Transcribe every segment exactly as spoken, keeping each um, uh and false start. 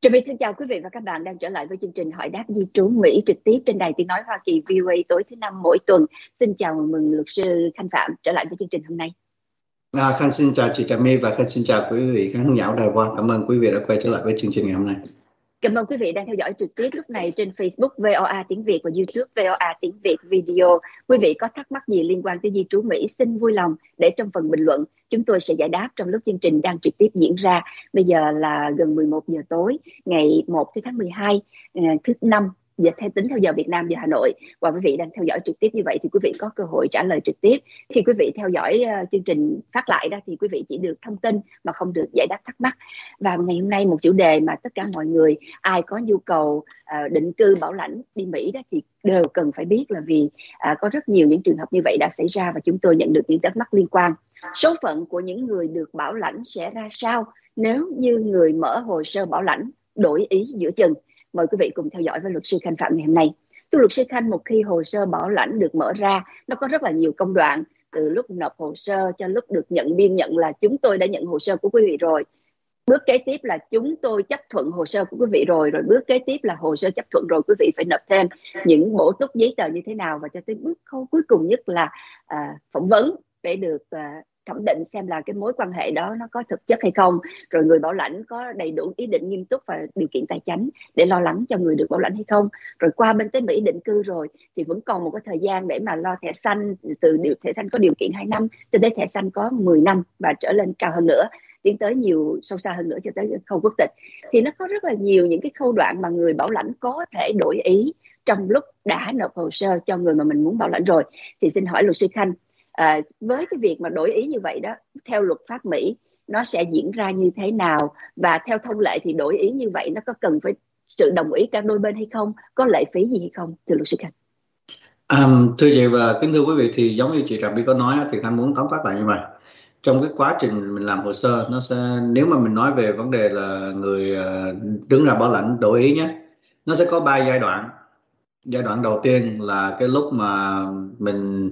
Trà My xin chào quý vị và các bạn đang trở lại với chương trình Hỏi đáp di trú Mỹ trực tiếp trên đài tiếng nói Hoa Kỳ vê o a tối thứ năm mỗi tuần. Xin chào mừng luật sư Khanh Phạm trở lại với chương trình hôm nay. À, Khanh xin chào chị Trà My và Khanh xin chào quý vị khán giả đài Hoa. Cảm ơn quý vị đã quay trở lại với chương trình ngày hôm nay. Cảm ơn quý vị đang theo dõi trực tiếp lúc này trên Facebook vê o a tiếng Việt và YouTube vê o a tiếng Việt video. Quý vị có thắc mắc gì liên quan tới di trú Mỹ xin vui lòng để trong phần bình luận, chúng tôi sẽ giải đáp trong lúc chương trình đang trực tiếp diễn ra. Bây giờ là gần mười một giờ tối ngày một tháng mười hai, thứ năm, giờ theo tính theo giờ Việt Nam, giờ Hà Nội. Và quý vị đang theo dõi trực tiếp như vậy thì quý vị có cơ hội trả lời trực tiếp. Khi quý vị theo dõi uh, chương trình phát lại đó thì quý vị chỉ được thông tin mà không được giải đáp thắc mắc. Và ngày hôm nay một chủ đề mà tất cả mọi người ai có nhu cầu uh, định cư bảo lãnh đi Mỹ đó thì đều cần phải biết, là vì uh, có rất nhiều những trường hợp như vậy đã xảy ra và chúng tôi nhận được những thắc mắc liên quan. Số phận của những người được bảo lãnh sẽ ra sao nếu như người mở hồ sơ bảo lãnh đổi ý giữa chừng? Mời quý vị cùng theo dõi với luật sư Khanh Phạm ngày hôm nay. Thưa luật sư Khanh, một khi hồ sơ bảo lãnh được mở ra, nó có rất là nhiều công đoạn, từ lúc nộp hồ sơ cho lúc được nhận biên nhận là chúng tôi đã nhận hồ sơ của quý vị rồi. Bước kế tiếp là chúng tôi chấp thuận hồ sơ của quý vị rồi. Rồi bước kế tiếp là hồ sơ chấp thuận rồi, quý vị phải nộp thêm những bổ túc giấy tờ như thế nào. Và cho tới bước khâu cuối cùng nhất là à, phỏng vấn để được à, thẩm định xem là cái mối quan hệ đó nó có thực chất hay không, rồi người bảo lãnh có đầy đủ ý định nghiêm túc và điều kiện tài chính để lo lắng cho người được bảo lãnh hay không. Rồi qua bên tới Mỹ định cư rồi thì vẫn còn một cái thời gian để mà lo thẻ xanh, từ điều thẻ xanh có điều kiện hai năm cho tới thẻ xanh có mười năm và trở lên cao hơn nữa, tiến tới nhiều sâu xa hơn nữa cho tới khâu quốc tịch. Thì nó có rất là nhiều những cái khâu đoạn mà người bảo lãnh có thể đổi ý trong lúc đã nộp hồ sơ cho người mà mình muốn bảo lãnh rồi. Thì xin hỏi luật sư Khanh, À, với cái việc mà đổi ý như vậy đó, theo luật pháp Mỹ nó sẽ diễn ra như thế nào, và theo thông lệ thì đổi ý như vậy nó có cần phải sự đồng ý cả đôi bên hay không, có lệ phí gì hay không, thưa luật sư Khanh? Um, thưa chị và kính thưa quý vị, thì giống như chị Trà My có nói thì Khanh muốn tóm tắt lại như vậy. Trong cái quá trình mình làm hồ sơ, nó sẽ, nếu mà mình nói về vấn đề là người đứng ra bảo lãnh đổi ý nhé, nó sẽ có ba giai đoạn. Giai đoạn đầu tiên là cái lúc mà mình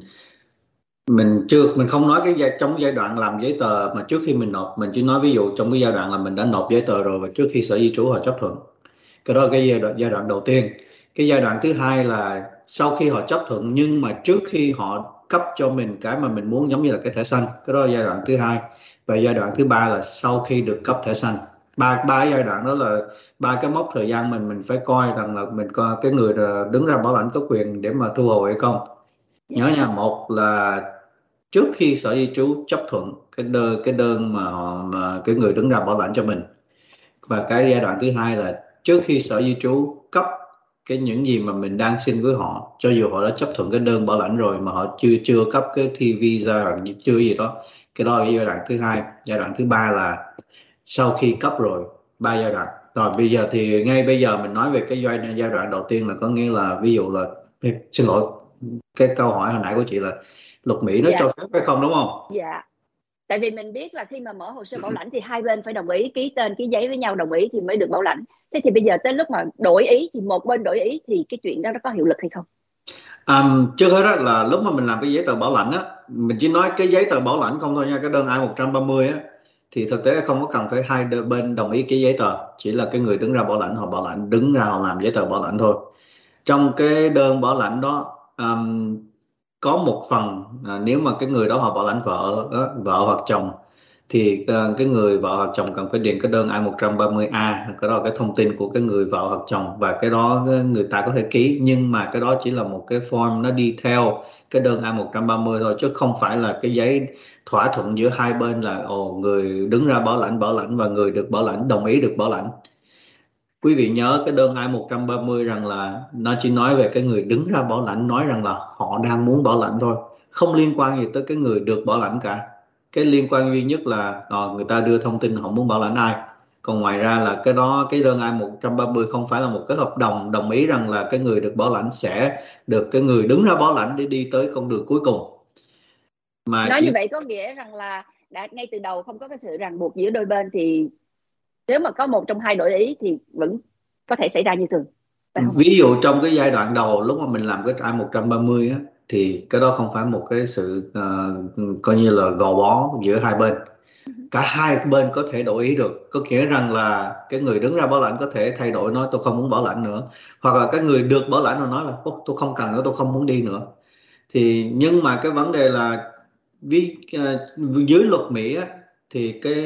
mình chưa mình không nói cái giai, trong giai đoạn làm giấy tờ mà trước khi mình nộp, mình chỉ nói ví dụ trong cái giai đoạn là mình đã nộp giấy tờ rồi và trước khi sở di trú họ chấp thuận. Cái đó là cái giai đoạn, giai đoạn đầu tiên. Cái giai đoạn thứ hai là sau khi họ chấp thuận nhưng mà trước khi họ cấp cho mình cái mà mình muốn, giống như là cái thẻ xanh. Cái đó là giai đoạn thứ hai. Và giai đoạn thứ ba là sau khi được cấp thẻ xanh. Ba ba giai đoạn đó là ba cái mốc thời gian mình mình phải coi rằng là mình coi cái người đứng ra bảo lãnh có quyền để mà thu hồi hay không. Nhớ nha, một là trước khi sở di trú chấp thuận cái đơn cái đơn mà, mà cái người đứng ra bảo lãnh cho mình, và cái giai đoạn thứ hai là trước khi sở di trú cấp cái những gì mà mình đang xin với họ, cho dù họ đã chấp thuận cái đơn bảo lãnh rồi mà họ chưa chưa cấp cái thi visa hoặc chưa gì đó. Cái đó là giai đoạn thứ hai. Giai đoạn thứ ba là sau khi cấp rồi. Ba giai đoạn. Rồi bây giờ thì ngay bây giờ mình nói về cái giai, giai đoạn đầu tiên, là có nghĩa là ví dụ là, xin lỗi, cái câu hỏi hồi nãy của chị là luật Mỹ nó dạ. cho phép hay không, đúng không? Dạ. Tại vì mình biết là khi mà mở hồ sơ bảo lãnh thì hai bên phải đồng ý, ký tên ký giấy với nhau đồng ý thì mới được bảo lãnh. Thế thì bây giờ tới lúc mà đổi ý thì một bên đổi ý thì cái chuyện đó nó có hiệu lực hay không? Um, trước hết đó là lúc mà mình làm cái giấy tờ bảo lãnh á, mình chỉ nói cái giấy tờ bảo lãnh không thôi nha, cái đơn I một ba mươi á, thì thực tế không có cần phải hai bên đồng ý cái giấy tờ, chỉ là cái người đứng ra bảo lãnh họ bảo lãnh, đứng ra họ làm giấy tờ bảo lãnh thôi. Trong cái đơn bảo lãnh đó um, có một phần à, nếu mà cái người đó họ bảo lãnh vợ đó, vợ hoặc chồng, thì uh, cái người vợ hoặc chồng cần phải điền cái đơn I một ba mươi A, cái đó là cái thông tin của cái người vợ hoặc chồng, và cái đó người ta có thể ký, nhưng mà cái đó chỉ là một cái form nó đi theo cái đơn I một ba mươi thôi, chứ không phải là cái giấy thỏa thuận giữa hai bên là ồ người đứng ra bảo lãnh bảo lãnh và người được bảo lãnh đồng ý được bảo lãnh. Quý vị nhớ cái đơn I một ba mươi rằng là nó chỉ nói về cái người đứng ra bảo lãnh, nói rằng là họ đang muốn bảo lãnh thôi, không liên quan gì tới cái người được bảo lãnh cả. Cái liên quan duy nhất là à, người ta đưa thông tin họ muốn bảo lãnh ai. Còn ngoài ra là cái đó, cái đơn I một ba mươi không phải là một cái hợp đồng đồng ý rằng là cái người được bảo lãnh sẽ được cái người đứng ra bảo lãnh để đi tới con đường cuối cùng. Mà nói chỉ... như vậy có nghĩa rằng là đã ngay từ đầu không có cái sự ràng buộc giữa đôi bên, thì nếu mà có một trong hai đổi ý thì vẫn có thể xảy ra như thường. Ví dụ trong cái giai đoạn đầu lúc mà mình làm cái I một ba mươi á, thì cái đó không phải một cái sự uh, coi như là gò bó giữa hai bên. cả hai bên có thể đổi ý được, có nghĩa rằng là cái người đứng ra bảo lãnh có thể thay đổi, nói tôi không muốn bảo lãnh nữa, hoặc là cái người được bảo lãnh rồi nói là "Ô, tôi không cần nữa, tôi không muốn đi nữa." Thì nhưng mà cái vấn đề là ví à, dưới luật Mỹ á, thì cái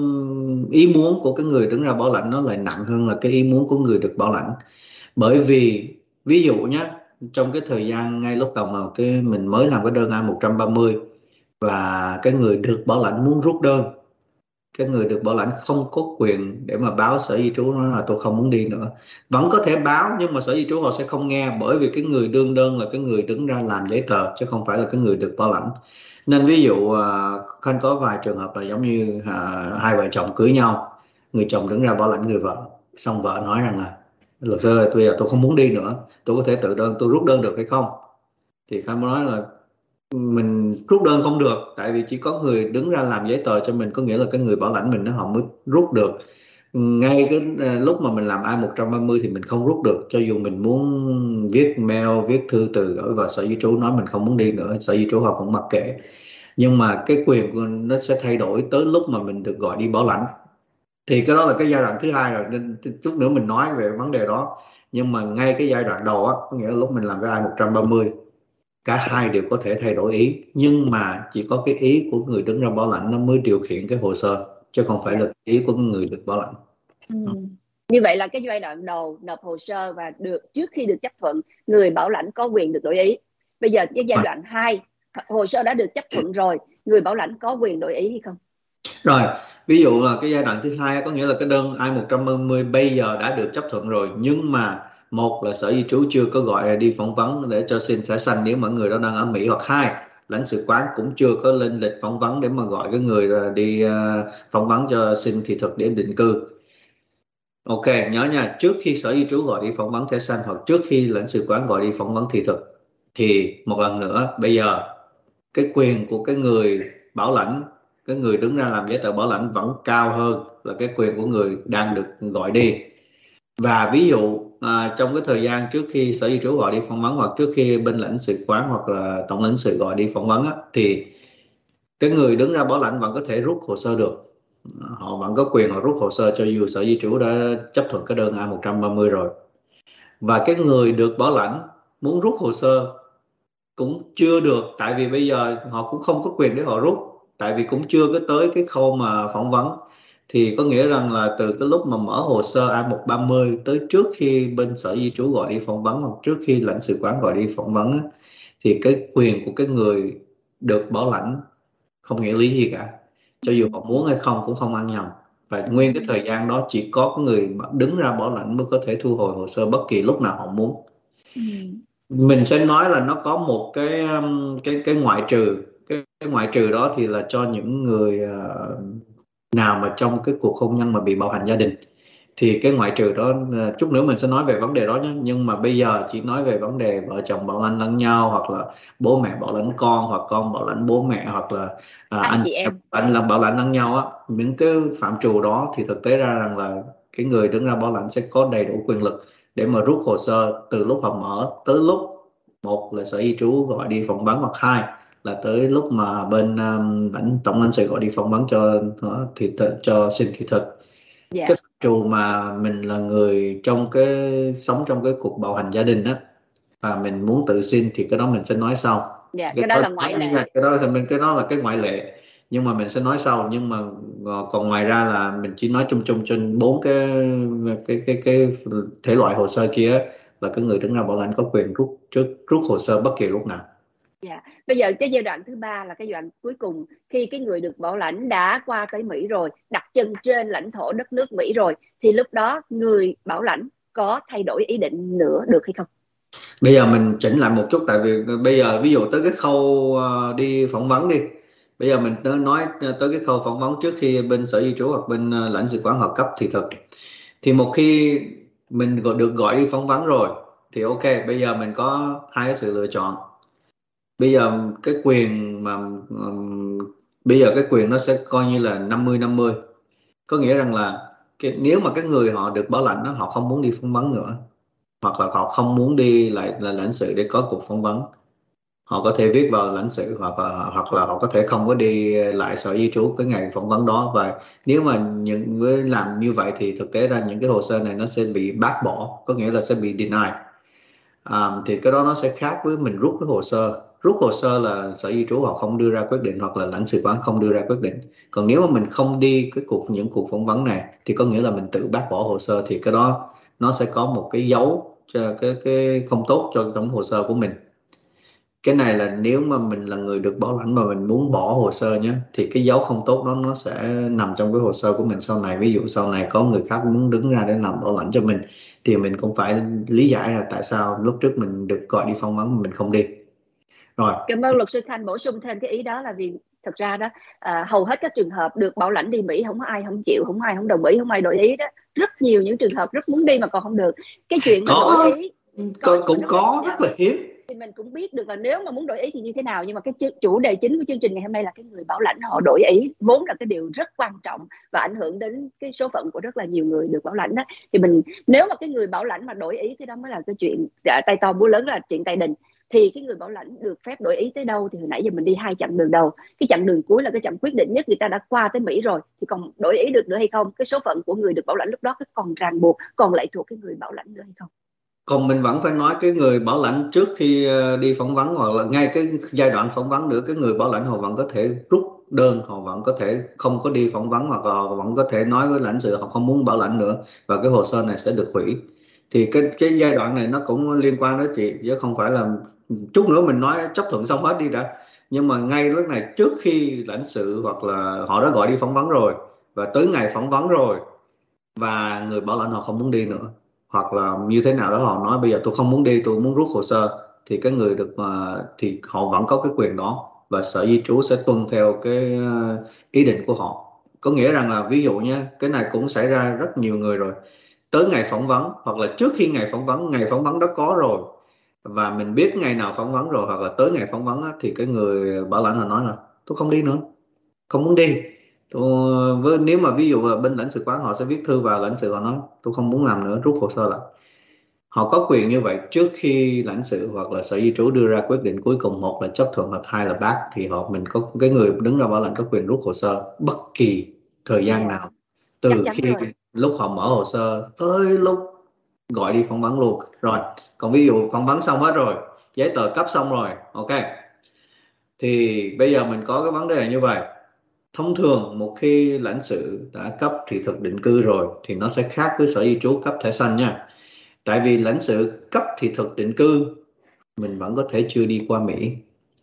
ý muốn của cái người đứng ra bảo lãnh nó lại nặng hơn là cái ý muốn của người được bảo lãnh. Bởi vì ví dụ nhé, trong cái thời gian ngay lúc đầu mà cái mình mới làm cái đơn A một ba mươi và cái người được bảo lãnh muốn rút đơn, cái người được bảo lãnh không có quyền để mà báo Sở Di trú nói là tôi không muốn đi nữa. Vẫn có thể báo nhưng mà Sở Di trú họ sẽ không nghe, bởi vì cái người đương đơn là cái người đứng ra làm giấy tờ chứ không phải là cái người được bảo lãnh. Nên ví dụ à, Khanh có vài trường hợp là giống như à, hai vợ chồng cưới nhau, người chồng đứng ra bảo lãnh người vợ, xong vợ nói rằng là luật sư ơi, tôi giờ tôi không muốn đi nữa, tôi có thể tự đơn tôi rút đơn được hay không? Thì Khanh mới nói là mình rút đơn không được, tại vì chỉ có người đứng ra làm giấy tờ cho mình, có nghĩa là cái người bảo lãnh mình nó họ mới rút được. Ngay cái à, lúc mà mình làm I một ba mươi thì mình không rút được, cho dù mình muốn viết mail, viết thư từ gửi vào Sở Di trú nói mình không muốn đi nữa, Sở Di trú họ cũng mặc kệ. Nhưng mà cái quyền của nó sẽ thay đổi tới lúc mà mình được gọi đi bảo lãnh, thì cái đó là cái giai đoạn thứ hai rồi, nên chút nữa mình nói về vấn đề đó. Nhưng mà ngay cái giai đoạn đầu á, có nghĩa là lúc mình làm cái I một ba mươi, cả hai đều có thể thay đổi ý, nhưng mà chỉ có cái ý của người đứng ra bảo lãnh nó mới điều khiển cái hồ sơ, chứ không phải là ý của người được bảo lãnh. Ừ. Như vậy là cái giai đoạn đầu nộp hồ sơ và được trước khi được chấp thuận, người bảo lãnh có quyền được đổi ý. Bây giờ cái giai đoạn hai, hồ sơ đã được chấp thuận rồi, người bảo lãnh có quyền đổi ý hay không? Rồi, ví dụ là cái giai đoạn thứ hai có nghĩa là cái đơn I một ba mươi bây giờ đã được chấp thuận rồi, nhưng mà một là Sở Di trú chưa có gọi đi phỏng vấn để cho xin thẻ xanh nếu mà người đó đang ở Mỹ, hoặc hai lãnh sự quán cũng chưa có lên lịch phỏng vấn để mà gọi cái người đi ờ, phỏng vấn cho xin thị thực để định cư. Ok, nhớ nha, trước khi Sở Di trú gọi đi phỏng vấn thẻ xanh hoặc trước khi lãnh sự quán gọi đi phỏng vấn thị thực, thì một lần nữa bây giờ cái quyền của cái người bảo lãnh, cái người đứng ra làm giấy tờ bảo lãnh vẫn cao hơn là cái quyền của người đang được gọi đi. Và ví dụ à, trong cái thời gian trước khi Sở Di trú gọi đi phỏng vấn hoặc trước khi bên lãnh sự quán hoặc là tổng lãnh sự gọi đi phỏng vấn á, thì cái người đứng ra bảo lãnh vẫn có thể rút hồ sơ được, họ vẫn có quyền họ rút hồ sơ cho dù Sở Di trú đã chấp thuận cái đơn A một ba mươi rồi. Và cái người được bảo lãnh muốn rút hồ sơ cũng chưa được, tại vì bây giờ họ cũng không có quyền để họ rút, tại vì cũng chưa có tới cái khâu mà phỏng vấn. Thì có nghĩa rằng là từ cái lúc mà mở hồ sơ I một ba mươi tới trước khi bên Sở Di trú gọi đi phỏng vấn hoặc trước khi lãnh sự quán gọi đi phỏng vấn á, thì cái quyền của cái người được bảo lãnh không nghĩa lý gì cả, cho dù họ muốn hay không cũng không ăn nhầm. Và nguyên cái thời gian đó chỉ có cái người đứng ra bảo lãnh mới có thể thu hồi hồ sơ bất kỳ lúc nào họ muốn. Ừ. Mình sẽ nói là nó có một cái um, cái cái ngoại trừ, cái, cái ngoại trừ đó thì là cho những người uh, nào mà trong cái cuộc hôn nhân mà bị bạo hành gia đình, thì cái ngoại trừ đó uh, chút nữa mình sẽ nói về vấn đề đó nhé. Nhưng mà bây giờ chỉ nói về vấn đề vợ chồng bảo lãnh lẫn nhau, hoặc là bố mẹ bảo lãnh con, hoặc con bảo lãnh bố mẹ, hoặc là uh, Anh anh chị em. anh làm bảo lãnh lẫn nhau á, những cái phạm trù đó thì thực tế ra rằng là cái người đứng ra bảo lãnh sẽ có đầy đủ quyền lực để mà rút hồ sơ từ lúc họ mở tới lúc một là Sở Di trú gọi đi phỏng vấn, hoặc hai là tới lúc mà bên um, lãnh tổng lãnh sự gọi đi phỏng vấn cho uh, thị thực, cho xin thị thực. Dạ. Cái phạm trù mà mình là người trong cái sống trong cái cuộc bạo hành gia đình á và mình muốn tự xin thì cái đó mình sẽ nói sau. Dạ, cái cái đó đó là ngoại lệ. cái đó thì mình cái đó là cái ngoại lệ, nhưng mà mình sẽ nói sau. Nhưng mà ờ, còn ngoài ra là mình chỉ nói chung chung trên bốn cái cái cái cái thể loại hồ sơ kia á, là cái người đứng ra bảo lãnh có quyền rút trước rút hồ sơ bất kỳ lúc nào. Dạ. Bây giờ cái giai đoạn thứ ba là cái giai đoạn cuối cùng, khi cái người được bảo lãnh đã qua tới Mỹ rồi, đặt chân trên lãnh thổ đất nước Mỹ rồi, thì lúc đó người bảo lãnh có thay đổi ý định nữa được hay không? Bây giờ mình chỉnh lại một chút, tại vì bây giờ ví dụ tới cái khâu ờ, đi phỏng vấn đi. Bây giờ mình tới nói tới cái khâu phỏng vấn trước khi bên Sở Di trú hoặc bên ờ, lãnh sự quán họ cấp thị thực. Thì một khi mình gọi- được gọi đi phỏng vấn rồi thì ok, bây giờ mình có hai cái sự lựa chọn. Bây giờ cái quyền mà ừm, bây giờ cái quyền nó sẽ coi như là năm mươi năm mươi. Có nghĩa rằng là cái, nếu mà cái người họ được bảo lãnh đó, họ không muốn đi phỏng vấn nữa, hoặc là họ không muốn đi lại là lãnh sự để có cuộc phỏng vấn, họ có thể viết vào lãnh sự, hoặc là, hoặc là họ có thể không có đi lại sở di trú cái ngày phỏng vấn đó. Và nếu mà những với làm như vậy thì thực tế ra những cái hồ sơ này nó sẽ bị bác bỏ, có nghĩa là sẽ bị deny. À, thì cái đó nó sẽ khác với mình rút cái hồ sơ. Rút hồ sơ là sở di trú họ không đưa ra quyết định, hoặc là lãnh sự quán không đưa ra quyết định. Còn nếu mà mình không đi cái cuộc những cuộc phỏng vấn này thì có nghĩa là mình tự bác bỏ hồ sơ, thì cái đó nó sẽ có một cái dấu cho cái cái không tốt cho trong hồ sơ của mình. Cái này là nếu mà mình là người được bảo lãnh mà mình muốn bỏ hồ sơ nhé, thì cái dấu không tốt đó nó sẽ nằm trong cái hồ sơ của mình sau này. Ví dụ sau này có người khác muốn đứng ra để làm bảo lãnh cho mình thì mình cũng phải lý giải là tại sao lúc trước mình được gọi đi phỏng vấn mà mình không đi. Rồi. Cảm ơn luật sư Thanh bổ sung thêm cái ý đó, là vì thật ra đó, à, hầu hết các trường hợp được bảo lãnh đi Mỹ không có ai không chịu, không có ai không đồng ý, không ai đổi ý đó. Rất nhiều những trường hợp rất muốn đi mà còn không được. Cái chuyện mà có đổi ý có có cũng nó có dạ, rất là hiếm. thì mình cũng biết được là nếu mà muốn đổi ý thì như thế nào. Nhưng mà cái chủ đề chính của chương trình ngày hôm nay là cái người bảo lãnh họ đổi ý, vốn là cái điều rất quan trọng và ảnh hưởng đến cái số phận của rất là nhiều người được bảo lãnh đó. Thì mình, nếu mà cái người bảo lãnh mà đổi ý, thì đó mới là cái chuyện dạ, tay to búa lớn, là chuyện tay đình. Thì cái người bảo lãnh được phép đổi ý tới đâu? Thì hồi nãy giờ mình đi hai chặng đường đầu, cái chặng đường cuối là cái chặng quyết định nhất, người ta đã qua tới Mỹ rồi thì còn đổi ý được nữa hay không? Cái số phận của người được bảo lãnh lúc đó còn ràng buộc, còn lệ thuộc cái người bảo lãnh nữa hay không? Còn mình vẫn phải nói cái người bảo lãnh trước khi ờ, đi phỏng vấn, hoặc là ngay cái giai đoạn phỏng vấn nữa, cái người bảo lãnh họ vẫn có thể rút đơn, họ vẫn có thể không có đi phỏng vấn, hoặc là họ vẫn có thể nói với lãnh sự họ không muốn bảo lãnh nữa, và cái hồ sơ này sẽ được hủy. Thì cái cái giai đoạn này nó cũng liên quan đến chị, chứ không phải là chút nữa mình nói chấp thuận xong hết đi đã. Nhưng mà ngay lúc này, trước khi lãnh sự hoặc là họ đã gọi đi phỏng vấn rồi, và tới ngày phỏng vấn rồi, và người bảo lãnh họ không muốn đi nữa, hoặc là như thế nào đó họ nói bây giờ tôi không muốn đi, tôi muốn rút hồ sơ, thì cái người được mà thì họ vẫn có cái quyền đó, và sở di trú sẽ tuân theo cái ờ, ý định của họ. Có nghĩa rằng là ví dụ nha, cái này cũng xảy ra rất nhiều người rồi, tới ngày phỏng vấn hoặc là trước khi ngày phỏng vấn, ngày phỏng vấn đó có rồi và mình biết ngày nào phỏng vấn rồi, hoặc là tới ngày phỏng vấn á, thì cái người bảo lãnh họ nói là tôi không đi nữa, không muốn đi. Tôi, với nếu mà ví dụ là bên lãnh sự quán họ sẽ viết thư vào lãnh sự, họ nói tôi không muốn làm nữa, rút hồ sơ lại. Họ có quyền như vậy trước khi lãnh sự hoặc là sở di trú đưa ra quyết định cuối cùng, một là chấp thuận hoặc hai là bác, thì họ mình có cái người đứng ra bảo lãnh có quyền rút hồ sơ bất kỳ thời gian Yeah, nào, chắc từ chắn khi rồi. lúc họ mở hồ sơ tới lúc gọi đi phỏng vấn luôn. Rồi, còn ví dụ phỏng vấn xong hết rồi, giấy tờ cấp xong rồi, ok, thì bây giờ mình có cái vấn đề như vậy. Thông thường một khi lãnh sự đã cấp thị thực định cư rồi thì nó sẽ khác với sở di trú cấp thẻ xanh nha. Tại vì lãnh sự cấp thị thực định cư, mình vẫn có thể chưa đi qua Mỹ,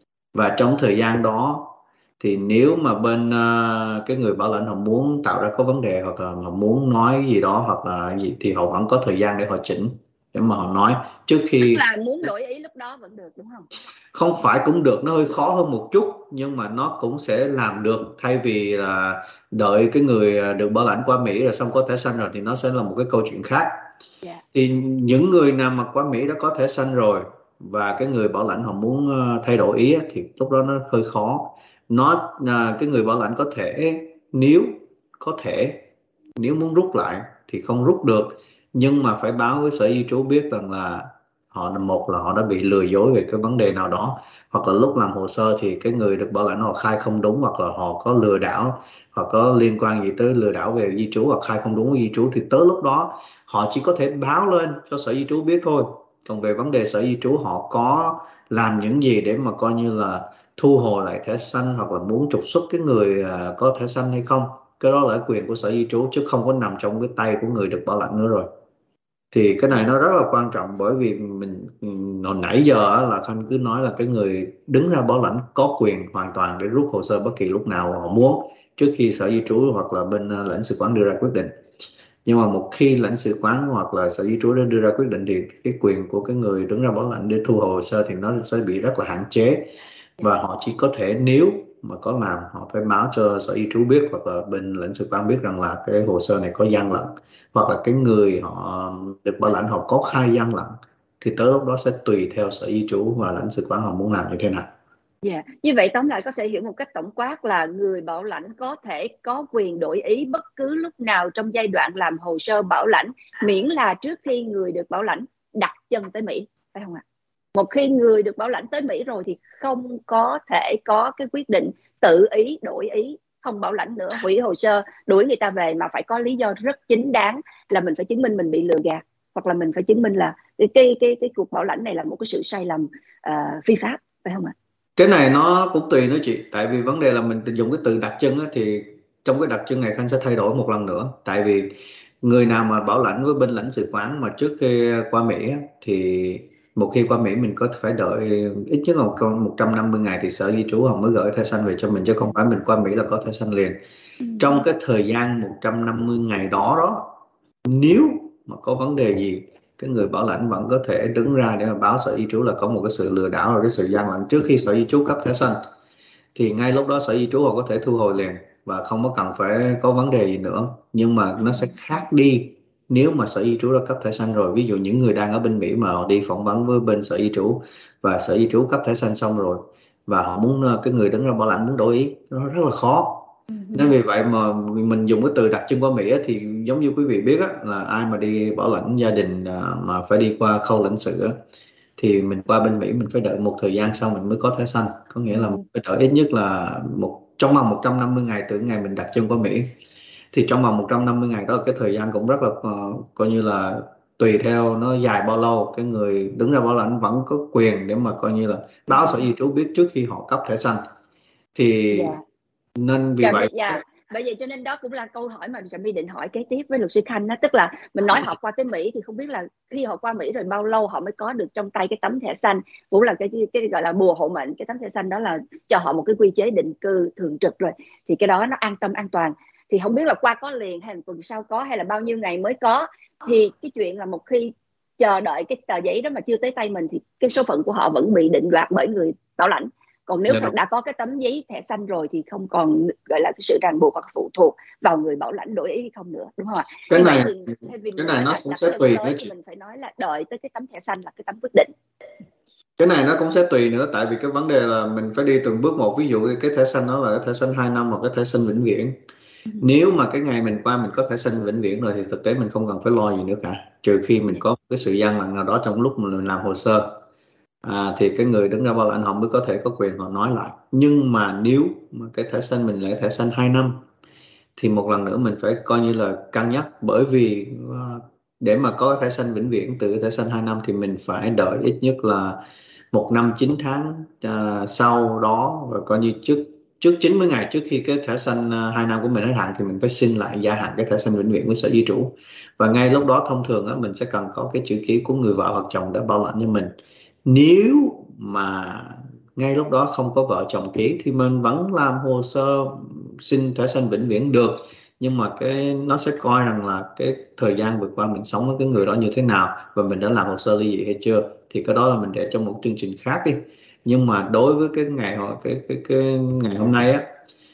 và trong thời gian đó thì nếu mà bên uh, cái người bảo lãnh họ muốn tạo ra có vấn đề, hoặc là họ muốn nói gì đó hoặc là gì, thì họ vẫn có thời gian để họ chỉnh, để mà họ nói trước Tức khi. là muốn đổi ý lúc đó vẫn được đúng không? Không phải cũng được, nó hơi khó hơn một chút, nhưng mà nó cũng sẽ làm được. Thay vì là đợi cái người à, được bảo lãnh qua Mỹ rồi xong có thẻ xanh rồi thì nó sẽ là một cái câu chuyện khác. Dạ. Thì những người nào mà qua Mỹ đã có thẻ xanh rồi và cái người bảo lãnh họ muốn ờ, thay đổi ý á, thì lúc đó nó hơi khó. Nó à, cái người bảo lãnh có thể, nếu có thể nếu muốn rút lại thì không rút được, nhưng mà phải báo với sở di trú biết rằng là họ, một là họ đã bị lừa dối về cái vấn đề nào đó, hoặc là lúc làm hồ sơ thì cái người được bảo lãnh họ khai không đúng, hoặc là họ có lừa đảo, hoặc có liên quan gì tới lừa đảo về di trú, hoặc khai không đúng với di trú, thì tới lúc đó họ chỉ có thể báo lên cho sở di trú biết thôi. Còn về vấn đề sở di trú họ có làm những gì để mà coi như là thu hồi lại thẻ xanh, hoặc là muốn trục xuất cái người à, có thẻ xanh hay không, cái đó là quyền của sở di trú, chứ không có nằm trong cái tay của người được bảo lãnh nữa rồi. Thì cái này nó rất là quan trọng, bởi vì mình hồi nãy giờ là Khanh cứ nói là cái người đứng ra bảo lãnh có quyền hoàn toàn để rút hồ sơ bất kỳ lúc nào họ muốn, trước khi sở di trú hoặc là bên ờ, lãnh sự quán đưa ra quyết định. Nhưng mà một khi lãnh sự quán hoặc là sở di trú đã đưa ra quyết định thì cái quyền của cái người đứng ra bảo lãnh để thu hồi hồ sơ thì nó sẽ bị rất là hạn chế, và họ chỉ có thể, nếu mà có làm, họ phải báo cho sở di trú biết hoặc là bên lãnh sự quán biết rằng là cái hồ sơ này có gian lận, hoặc là cái người họ được bảo lãnh họ có khai gian lận, thì tới lúc đó sẽ tùy theo sở di trú và lãnh sự quán họ muốn làm như thế nào. Dạ, như vậy tóm lại có thể hiểu một cách tổng quát là người bảo lãnh có thể có quyền đổi ý bất cứ lúc nào trong giai đoạn làm hồ sơ bảo lãnh, miễn là trước khi người được bảo lãnh đặt chân tới Mỹ, phải không ạ? một khi người được bảo lãnh tới Mỹ rồi thì không có thể có cái quyết định tự ý đổi ý không bảo lãnh nữa, hủy hồ sơ, đuổi người ta về, mà phải có lý do rất chính đáng, là mình phải chứng minh mình bị lừa gạt, hoặc là mình phải chứng minh là cái cái cái, cái cuộc bảo lãnh này là một cái sự sai lầm uh, phi pháp, phải không ạ? Cái này nó cũng tùy nữa chị, tại vì vấn đề là mình dùng cái từ đặc trưng á, thì trong cái đặc trưng này Khanh sẽ thay đổi một lần nữa. Tại vì người nào mà bảo lãnh với bên lãnh sự quán mà trước khi qua Mỹ á, thì một khi qua Mỹ mình có phải đợi ít nhất là một trăm năm mươi ngày thì sở di trú họ mới gửi thẻ xanh về cho mình, chứ không phải mình qua Mỹ là có thẻ xanh liền. Ừ. Trong cái thời gian một trăm năm mươi ngày đó đó, nếu mà có vấn đề gì, cái người bảo lãnh vẫn có thể đứng ra để mà báo sở di trú là có một cái sự lừa đảo và cái sự gian lận trước khi sở di trú cấp thẻ xanh, thì ngay lúc đó sở di trú họ có thể thu hồi liền và không có cần phải có vấn đề gì nữa. Nhưng mà nó sẽ khác đi nếu mà sở di trú đã cấp thẻ xanh rồi. Ví dụ những người đang ở bên Mỹ mà họ đi phỏng vấn với bên sở di trú và sở di trú cấp thẻ xanh xong rồi, và họ muốn, cái người đứng ra bảo lãnh muốn đổi ý, nó rất là khó. Nên vì vậy mà mình dùng cái từ đặc trưng qua Mỹ á, thì giống như quý vị biết á, là ai mà đi bảo lãnh gia đình à, mà phải đi qua khâu lãnh sự á, thì mình qua bên Mỹ mình phải đợi một thời gian sau mình mới có thẻ xanh. Có nghĩa là mình phải đợi ít nhất là một trong vòng một trăm năm mươi ngày từ ngày mình đặt chân qua Mỹ. Thì trong vòng một trăm năm mươi ngày đó, cái thời gian cũng rất là uh, coi như là tùy theo nó dài bao lâu, cái người đứng ra bảo lãnh vẫn có quyền để mà coi như là báo sở di trú biết trước khi họ cấp thẻ xanh. Thì Yeah. nên vì Dạ, vậy dạ. Bởi vậy cho nên đó cũng là câu hỏi mà Trà My định hỏi kế tiếp với luật sư Khanh đó. Tức là mình nói họ qua tới Mỹ thì không biết là khi họ qua Mỹ rồi bao lâu họ mới có được trong tay cái tấm thẻ xanh, cũng là cái, cái gọi là bùa hộ mệnh. Cái tấm thẻ xanh đó là cho họ một cái quy chế định cư thường trực rồi, thì cái đó nó an tâm an toàn. Thì không biết là qua có liền hay là tuần sau có hay là bao nhiêu ngày mới có. Thì cái chuyện là một khi chờ đợi cái tờ giấy đó mà chưa tới tay mình thì cái số phận của họ vẫn bị định đoạt bởi người bảo lãnh. Còn nếu dạ, đã có cái tấm giấy thẻ xanh rồi thì không còn gọi là cái sự ràng buộc hoặc phụ thuộc vào người bảo lãnh đổi ý hay không nữa, đúng không ạ? cái Như vậy này thì thay vì cái mình này nói nó đặt, cũng đặt sẽ chân tùy nữa tới thì chị. mình phải nói là đợi tới cái tấm thẻ xanh là cái tấm quyết định. Cái này nó cũng sẽ tùy nữa, tại vì cái vấn đề là mình phải đi từng bước một. Ví dụ cái thẻ xanh đó là cái thẻ xanh hai năm hoặc cái thẻ xanh vĩnh viễn. Ừ. Nếu mà cái ngày mình qua mình có thẻ xanh vĩnh viễn rồi thì thực tế mình không cần phải lo gì nữa cả, trừ khi mình có cái sự gian lận nào đó trong lúc mình làm hồ sơ, à, thì cái người đứng ra bảo lãnh họ mới có thể có quyền họ nói lại. Nhưng mà nếu mà cái thẻ xanh mình lại thẻ xanh hai năm thì một lần nữa mình phải coi như là cân nhắc, bởi vì uh, để mà có thẻ xanh vĩnh viễn từ thẻ xanh hai năm thì mình phải đợi ít nhất là một năm chín tháng uh, sau đó, và coi như trước trước chín mươi ngày trước khi cái thẻ xanh uh, hai năm của mình hết hạn thì mình phải xin lại gia hạn cái thẻ xanh vĩnh viễn với sở di trú. Và ngay lúc đó thông thường á, mình sẽ cần có cái chữ ký của người vợ hoặc chồng để bảo lãnh cho mình. Nếu mà ngay lúc đó không có vợ chồng ký thì mình vẫn làm hồ sơ xin thẻ xanh vĩnh viễn được, nhưng mà cái nó sẽ coi rằng là cái thời gian vừa qua mình sống với cái người đó như thế nào và mình đã làm hồ sơ ly dị hay chưa, thì cái đó là mình để trong một chương trình khác đi. Nhưng mà đối với cái ngày họ cái cái cái ngày hôm nay á,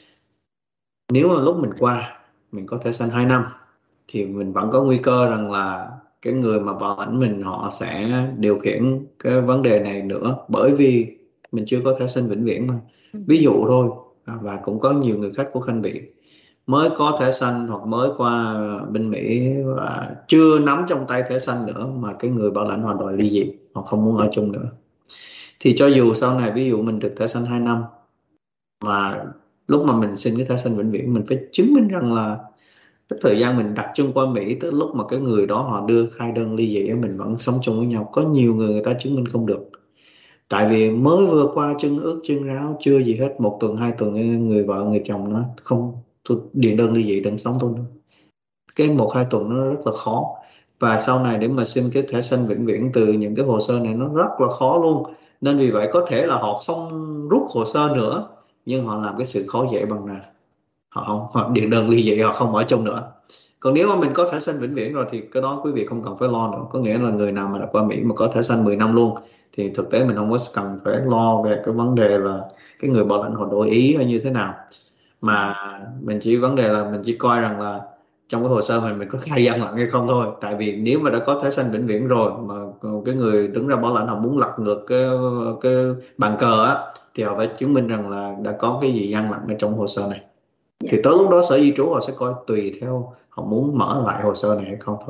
nếu mà lúc mình qua mình có thẻ xanh hai năm thì mình vẫn có nguy cơ rằng là cái người mà bảo lãnh mình họ sẽ điều khiển cái vấn đề này nữa, bởi vì mình chưa có thẻ xanh vĩnh viễn mà. Ví dụ thôi, và cũng có nhiều người khách của Khanh bị mới có thẻ xanh hoặc mới qua bên Mỹ và chưa nắm trong tay thẻ xanh nữa, mà cái người bảo lãnh họ đòi ly dị, họ không muốn ở chung nữa. Thì cho dù sau này ví dụ mình được thẻ xanh hai năm mà lúc mà mình xin cái thẻ xanh vĩnh viễn, mình phải chứng minh rằng là cái thời gian mình đặt chân qua Mỹ tới lúc mà cái người đó họ đưa khai đơn ly dị mình vẫn sống chung với nhau. Có nhiều người người ta chứng minh không được, tại vì mới vừa qua chân ướt chân ráo chưa gì hết, một tuần hai tuần người vợ người chồng nó không, tôi điền đơn ly dị đừng sống tôi nữa. Cái một hai tuần nó rất là khó, và sau này để mà xin cái thẻ xanh vĩnh viễn từ những cái hồ sơ này nó rất là khó luôn. Nên vì vậy có thể là họ không rút hồ sơ nữa, nhưng họ làm cái sự khó dễ bằng nào, họ không, họ điền đơn ly dị họ không ở chung nữa. Còn nếu mà mình có thẻ xanh vĩnh viễn rồi thì cái đó quý vị không cần phải lo nữa. Có nghĩa là người nào mà đã qua Mỹ mà có thẻ xanh mười năm luôn thì thực tế mình không có cần phải lo về cái vấn đề là cái người bảo lãnh họ đổi ý hay như thế nào, mà mình chỉ vấn đề là mình chỉ coi rằng là trong cái hồ sơ mình mình có khai gian lận hay không thôi. Tại vì nếu mà đã có thẻ xanh vĩnh viễn rồi mà cái người đứng ra bảo lãnh họ muốn lật ngược cái cái bàn cờ á, thì họ phải chứng minh rằng là đã có cái gì gian lận ở trong hồ sơ này. Thì tới lúc đó sở di trú họ sẽ coi tùy theo họ muốn mở lại hồ sơ này hay không thôi.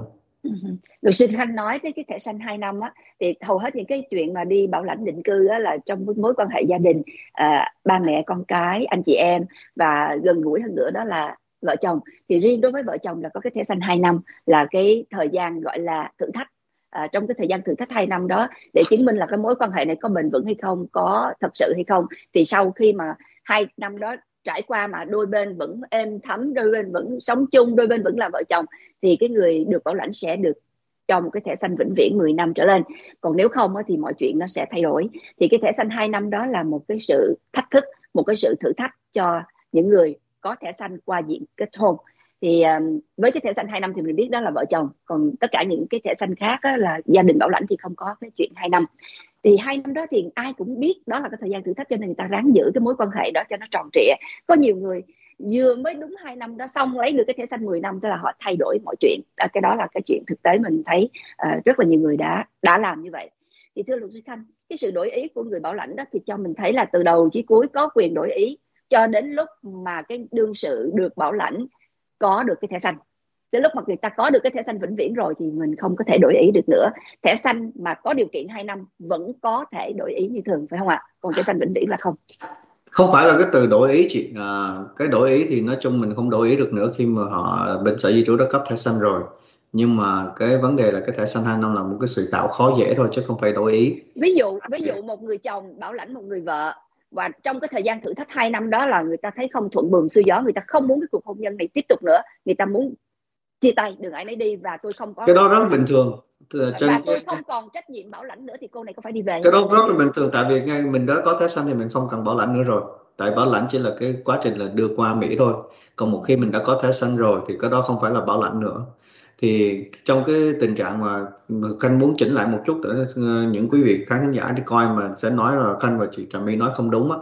Ừ. Luật sư Khanh nói tới cái thẻ xanh hai năm á, thì hầu hết những cái chuyện mà đi bảo lãnh định cư á, là trong mối quan hệ gia đình, à, ba mẹ con cái, anh chị em, và gần gũi hơn nữa đó là vợ chồng. Thì riêng đối với vợ chồng là có cái thẻ xanh hai năm, là cái thời gian gọi là thử thách. À, trong cái thời gian thử thách hai năm đó, để chứng minh là cái mối quan hệ này có bền vững hay không, có thật sự hay không, thì sau khi mà hai năm đó trải qua mà đôi bên vẫn êm thấm, đôi bên vẫn sống chung, đôi bên vẫn là vợ chồng, thì cái người được bảo lãnh sẽ được cho một cái thẻ xanh vĩnh viễn mười năm trở lên. Còn nếu không thì mọi chuyện nó sẽ thay đổi. Thì cái thẻ xanh hai năm đó là một cái sự thách thức, một cái sự thử thách cho những người có thẻ xanh qua diện kết hôn. Thì um, với cái thẻ xanh hai năm thì mình biết đó là vợ chồng, còn tất cả những cái thẻ xanh khác á, là gia đình bảo lãnh thì không có cái chuyện hai năm. Thì hai năm đó thì ai cũng biết đó là cái thời gian thử thách, cho nên người ta ráng giữ cái mối quan hệ đó cho nó tròn trịa. Có nhiều người vừa mới đúng hai năm đó xong lấy được cái thẻ xanh mười năm, tức là họ thay đổi mọi chuyện. À, cái đó là cái chuyện thực tế mình thấy, uh, rất là nhiều người đã đã làm như vậy. Thì thưa luật sư Khanh, cái sự đổi ý của người bảo lãnh đó thì cho mình thấy là từ đầu chí cuối có quyền đổi ý, cho đến lúc mà cái đương sự được bảo lãnh có được cái thẻ xanh. Tới lúc mà người ta có được cái thẻ xanh vĩnh viễn rồi thì mình không có thể đổi ý được nữa. Thẻ xanh mà có điều kiện hai năm vẫn có thể đổi ý như thường, phải không ạ? Còn thẻ xanh vĩnh viễn là không. Không phải là cái từ đổi ý chị, à, cái đổi ý thì nói chung mình không đổi ý được nữa khi mà họ bên sở di trú đã cấp thẻ xanh rồi. Nhưng mà cái vấn đề là cái thẻ xanh hai năm là một cái sự tạo khó dễ thôi chứ không phải đổi ý. Ví dụ ví dụ một người chồng bảo lãnh một người vợ, và trong cái thời gian thử thách hai năm đó là người ta thấy không thuận buồm xuôi gió, người ta không muốn cái cuộc hôn nhân này tiếp tục nữa, người ta muốn chia tay, đường ai nấy đi, và tôi không có Cái đó rất bình thường. và Trên tôi cái, không còn trách nhiệm bảo lãnh nữa, thì cô này có phải đi về cái không? đó rất là bình thường, tại vì ngay mình đã có thẻ xanh thì mình không cần bảo lãnh nữa rồi. Tại bảo lãnh chỉ là cái quá trình là đưa qua Mỹ thôi. Còn một khi mình đã có thẻ xanh rồi thì cái đó không phải là bảo lãnh nữa. Thì trong cái tình trạng mà Khanh muốn chỉnh lại một chút để những quý vị khán giả đi coi mà sẽ nói là Khanh và chị Trà My nói không đúng á,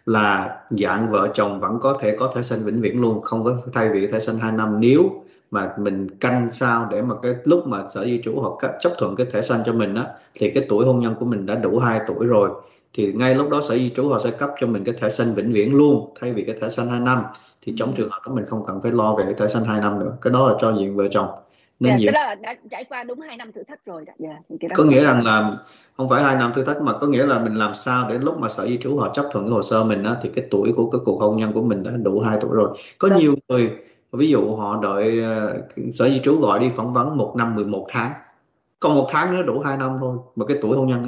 là dạng vợ chồng vẫn có thể có thẻ xanh vĩnh viễn luôn, không có thay vì thẻ xanh hai năm, nếu mà mình canh sao để mà cái lúc mà sở di trú hoặc chấp thuận cái thẻ xanh cho mình á, thì cái tuổi hôn nhân của mình đã đủ hai tuổi rồi, thì ngay lúc đó sở di trú họ sẽ cấp cho mình cái thẻ xanh vĩnh viễn luôn thay vì cái thẻ xanh hai năm. Thì trong trường hợp đó mình không cần phải lo về cái thẻ xanh hai năm nữa, cái đó là cho diện vợ chồng. Nên Yeah, diện cái đó là đã trải qua đúng hai năm thử thách rồi đó. Yeah, thì cái đó có có nghĩa thể. rằng là không phải hai năm thử thách, mà có nghĩa là mình làm sao để lúc mà sở di trú họ chấp thuận cái hồ sơ mình á, thì cái tuổi của cái cuộc hôn nhân của mình đã đủ hai tuổi rồi. Có Vâng. nhiều người ví dụ họ đợi uh, sở di trú gọi đi phỏng vấn một năm mười một tháng, còn một tháng nữa đủ hai năm thôi, mà cái tuổi hôn nhân á,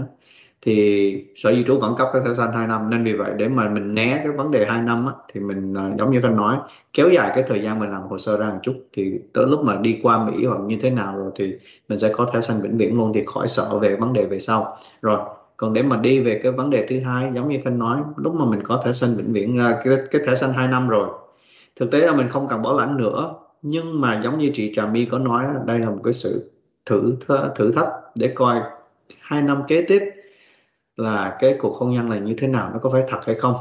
thì sở di trú vẫn cấp cái thẻ xanh hai năm. Nên vì vậy để mà mình né cái vấn đề hai năm á, thì mình uh, giống như Khanh nói, kéo dài cái thời gian mình làm hồ sơ ra một chút, thì tới lúc mà đi qua Mỹ hoặc như thế nào rồi thì mình sẽ có thẻ xanh vĩnh viễn luôn, thì khỏi sợ về vấn đề về sau. Rồi còn để mà đi về cái vấn đề thứ hai, giống như Khanh nói, lúc mà mình có thẻ xanh vĩnh viễn, uh, cái, cái thẻ xanh hai năm rồi, thực tế là mình không cần bảo lãnh nữa. Nhưng mà giống như chị Trà My có nói, đây là một cái sự thử thử thách để coi hai năm kế tiếp là cái cuộc hôn nhân này như thế nào, nó có phải thật hay không.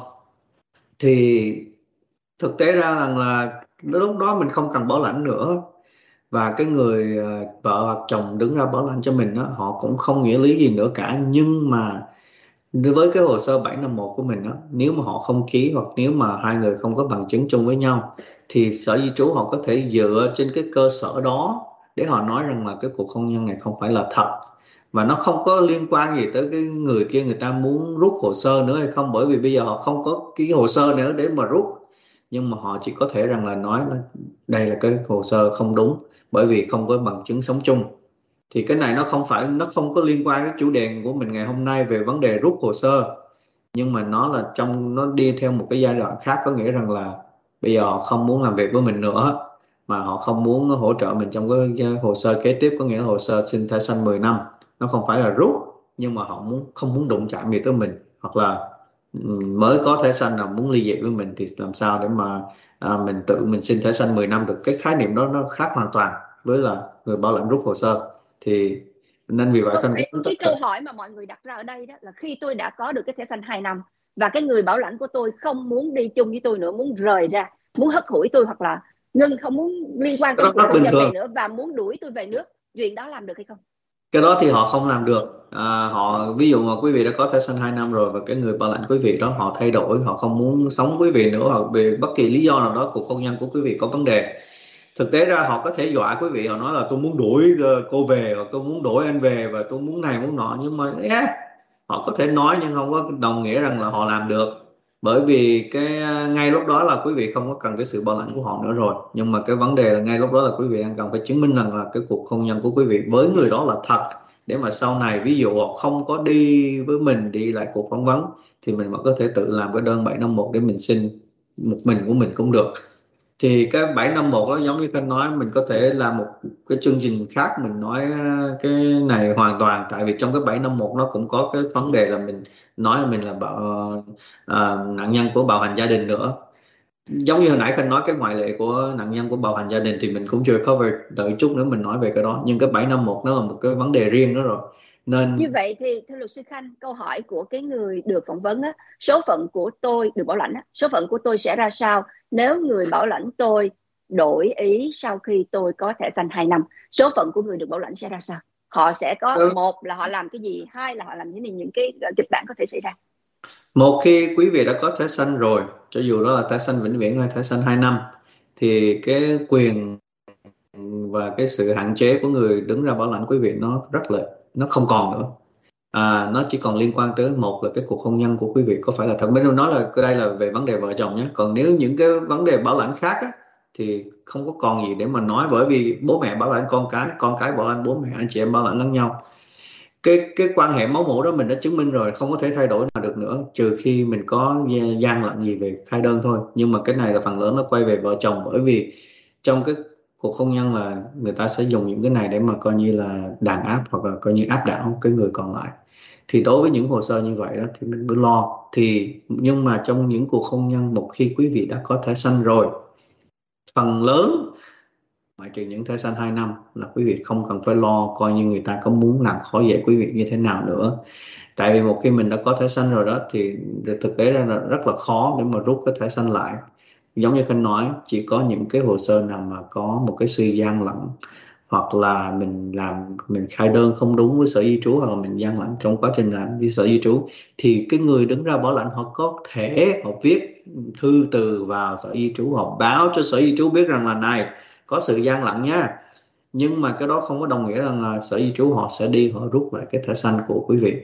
Thì thực tế ra rằng là lúc đó mình không cần bảo lãnh nữa, và cái người vợ hoặc chồng đứng ra bảo lãnh cho mình đó, họ cũng không nghĩa lý gì nữa cả. Nhưng mà với cái hồ sơ bảy năm một của mình đó, nếu mà họ không ký hoặc nếu mà hai người không có bằng chứng chung với nhau, thì sở di trú họ có thể dựa trên cái cơ sở đó để họ nói rằng là cái cuộc hôn nhân này không phải là thật, và nó không có liên quan gì tới cái người kia người ta muốn rút hồ sơ nữa hay không, bởi vì bây giờ họ không có cái hồ sơ nữa để mà rút. Nhưng mà họ chỉ có thể rằng là nói là đây là cái hồ sơ không đúng bởi vì không có bằng chứng sống chung. Thì cái này nó không phải, nó không có liên quan đến chủ đề của mình ngày hôm nay về vấn đề rút hồ sơ, nhưng mà nó là trong, nó đi theo một cái giai đoạn khác. Có nghĩa rằng là bây giờ họ không muốn làm việc với mình nữa, mà họ không muốn hỗ trợ mình trong cái hồ sơ kế tiếp, có nghĩa là hồ sơ xin thẻ xanh mười năm. Nó không phải là rút, nhưng mà họ muốn không muốn đụng chạm gì tới mình, hoặc là mới có thẻ xanh nào muốn ly dị với mình thì làm sao để mà à, mình tự mình xin thẻ xanh mười năm được. Cái khái niệm đó nó khác hoàn toàn với là người bảo lãnh rút hồ sơ. Thì nên vì vậy Không, Khanh cái, muốn tất cái cả. câu hỏi mà mọi người đặt ra ở đây đó là khi tôi đã có được cái thẻ xanh hai năm và cái người bảo lãnh của tôi không muốn đi chung với tôi nữa, muốn rời ra, muốn hất hủi tôi, hoặc là ngưng, không muốn liên quan tới Rất cuộc rất hôn bình nhân này thường. nữa và muốn đuổi tôi về nước, chuyện đó làm được hay không? Cái đó thì họ không làm được. À, họ ví dụ mà quý vị đã có thẻ xanh hai năm rồi và cái người bảo lãnh quý vị đó họ thay đổi, họ không muốn sống quý vị nữa, hoặc vì bất kỳ lý do nào đó cuộc hôn nhân của quý vị có vấn đề, Thực tế ra họ có thể dọa quý vị, họ nói là tôi muốn đuổi ờ, cô về, hoặc tôi muốn đuổi anh về, và tôi muốn này muốn nọ, nhưng mà yeah, họ có thể nói nhưng không có đồng nghĩa rằng là họ làm được. Bởi vì cái ờ, ngay lúc đó là quý vị không có cần cái sự bảo lãnh của họ nữa rồi, nhưng mà cái vấn đề là ngay lúc đó là quý vị đang cần phải chứng minh rằng là cái cuộc hôn nhân của quý vị với người đó là thật, để mà sau này ví dụ họ không có đi với mình, đi lại cuộc phỏng vấn, thì mình vẫn có thể tự làm cái đơn bảy năm một để mình xin một mình của mình cũng được. Thì cái bảy năm một đó giống như Khanh nói, mình có thể làm một cái chương trình khác mình nói ờ, cái này hoàn toàn, tại vì trong cái bảy năm một nó cũng có cái vấn đề là mình nói là mình là bảo, ờ, nạn nhân của bạo hành gia đình nữa. Giống như hồi nãy Khanh nói cái ngoại lệ của nạn nhân của bạo hành gia đình thì mình cũng chưa cover, đợi chút nữa mình nói về cái đó, nhưng cái bảy năm một nó là một cái vấn đề riêng đó rồi. Như Nên vậy thì thưa luật sư Khanh, câu hỏi của cái người được phỏng vấn á, số phận của tôi được bảo lãnh á, số phận của tôi sẽ ra sao nếu người bảo lãnh tôi đổi ý sau khi tôi có thẻ xanh hai năm? Số phận của người được bảo lãnh sẽ ra sao? Họ sẽ có, ừ, một là họ làm cái gì, hai là họ làm những gì, những cái kịch bản có thể xảy ra. một khi quý vị đã có thẻ xanh rồi, cho dù đó là thẻ xanh vĩnh viễn hay thẻ xanh hai năm, thì cái quyền và cái sự hạn chế của người đứng ra bảo lãnh quý vị nó rất là, nó không còn nữa. À, nó chỉ còn liên quan tới một là cái cuộc hôn nhân của quý vị có phải là thật. Bên nói là đây là về vấn đề vợ chồng nhé, còn nếu những cái vấn đề bảo lãnh khác á, thì không có còn gì để mà nói, bởi vì bố mẹ bảo lãnh con cái, con cái bảo lãnh bố mẹ, anh chị em bảo lãnh lẫn nhau. Cái cái quan hệ máu mủ đó mình đã chứng minh rồi, không có thể thay đổi nào được nữa, trừ khi mình có gian lận gì về khai đơn thôi. Nhưng mà cái này là phần lớn nó quay về vợ chồng, bởi vì trong cái cuộc hôn nhân là người ta sẽ dùng những cái này để mà coi như là đàn áp, hoặc là coi như áp đảo cái người còn lại. Thì đối với những hồ sơ như vậy đó thì mình mới lo. Thì nhưng mà trong những cuộc hôn nhân, một khi quý vị đã có thẻ xanh rồi, phần lớn, ngoại trừ những thẻ xanh hai năm, là quý vị không cần phải lo coi như người ta có muốn làm khó dễ quý vị như thế nào nữa. Tại vì một khi mình đã có thẻ xanh rồi đó, thì thực tế ra là rất là khó để mà rút cái thẻ xanh lại. Giống như Khanh nói, chỉ có những cái hồ sơ nào mà có một cái sự gian lận, hoặc là mình làm mình khai đơn không đúng với sở di trú, hoặc là mình gian lận trong quá trình làm với sở di trú, thì cái người đứng ra bảo lãnh họ có thể họ viết thư từ vào sở di trú, họ báo cho sở di trú biết rằng là này, có sự gian lận nha. Nhưng mà cái đó không có đồng nghĩa rằng là sở di trú họ sẽ đi họ rút lại cái thẻ xanh của quý vị.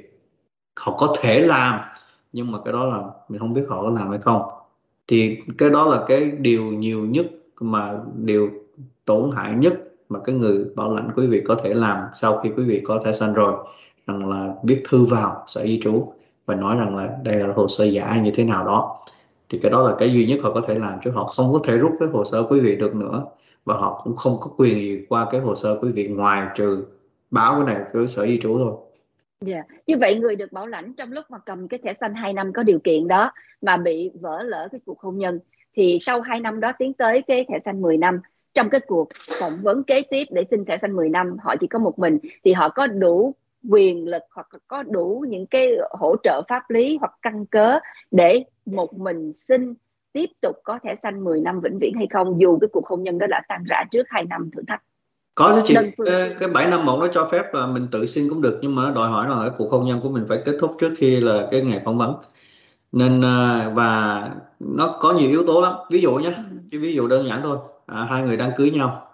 Họ có thể làm, nhưng mà cái đó là mình không biết họ có làm hay không. Thì cái đó là cái điều nhiều nhất, mà điều tổn hại nhất mà cái người bảo lãnh quý vị có thể làm sau khi quý vị có thẻ xanh rồi, rằng là viết thư vào sở di trú và nói rằng là đây là hồ sơ giả như thế nào đó. Thì cái đó là cái duy nhất họ có thể làm, chứ họ không có thể rút cái hồ sơ quý vị được nữa. Và họ cũng không có quyền gì qua cái hồ sơ quý vị, ngoài trừ báo cái này với sở di trú thôi. Yeah. Như vậy người được bảo lãnh trong lúc mà cầm cái thẻ xanh hai năm có điều kiện đó mà bị vỡ lỡ cái cuộc hôn nhân, thì sau hai năm đó tiến tới cái thẻ xanh mười năm, trong cái cuộc phỏng vấn kế tiếp để xin thẻ xanh mười năm họ chỉ có một mình, thì họ có đủ quyền lực hoặc có đủ những cái hỗ trợ pháp lý hoặc căn cớ để một mình xin tiếp tục có thẻ xanh mười năm vĩnh viễn hay không, dù cái cuộc hôn nhân đó đã tan rã trước hai năm thử thách? Có chứ Đơn chị, phương. cái, cái bảy năm một nó cho phép là mình tự xin cũng được, nhưng mà nó đòi hỏi là cái cuộc hôn nhân của mình phải kết thúc trước khi là cái ngày phỏng vấn. Nên à, và nó có nhiều yếu tố lắm. Ví dụ nhé, cái ví dụ đơn giản thôi, à, hai người đang cưới nhau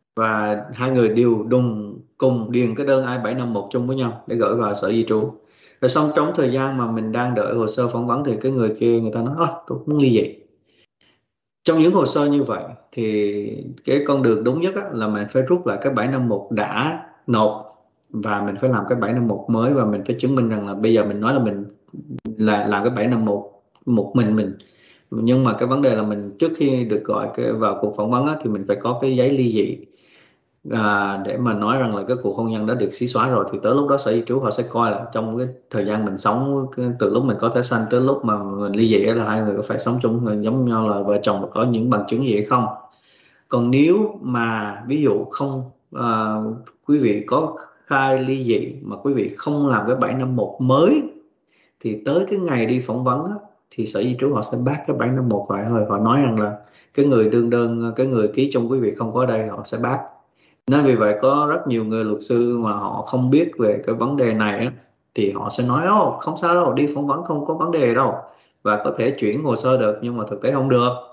và hai người đều đùng cùng điền cái đơn I bảy năm một chung với nhau để gửi vào sở di trú. Rồi xong trong thời gian mà mình đang đợi hồ sơ phỏng vấn thì cái người kia người ta nói "Ơ, tôi muốn ly dị". Trong những hồ sơ như vậy thì cái con đường đúng nhất á, là mình phải rút lại cái bảy năm một đã nộp, và mình phải làm cái bảy năm một mới, và mình phải chứng minh rằng là bây giờ mình nói là mình là làm cái bảy năm một một mình mình. Nhưng mà cái vấn đề là mình trước khi được gọi cái vào cuộc phỏng vấn á, thì mình phải có cái giấy ly dị, à, để mà nói rằng là cái cuộc hôn nhân đã được xí xóa rồi. Thì tới lúc đó sở di trú họ sẽ coi là trong cái thời gian mình sống, cái, từ lúc mình có thẻ xanh tới lúc mà mình ly dị là hai người có phải sống chung giống nhau là vợ chồng và có những bằng chứng gì hay không. Còn nếu mà ví dụ không, à, quý vị có khai ly dị mà quý vị không làm cái bảy năm một mới, thì tới cái ngày đi phỏng vấn á, thì sở di trú họ sẽ bác cái bảy năm một lại thôi. Họ nói rằng là cái người đương đơn, cái người ký chung quý vị không có ở đây, họ sẽ bác. Nên vì vậy có rất nhiều người luật sư mà họ không biết về cái vấn đề này á, thì họ sẽ nói ô không sao đâu, đi phỏng vấn không có vấn đề đâu, và có thể chuyển hồ sơ được, nhưng mà thực tế không được.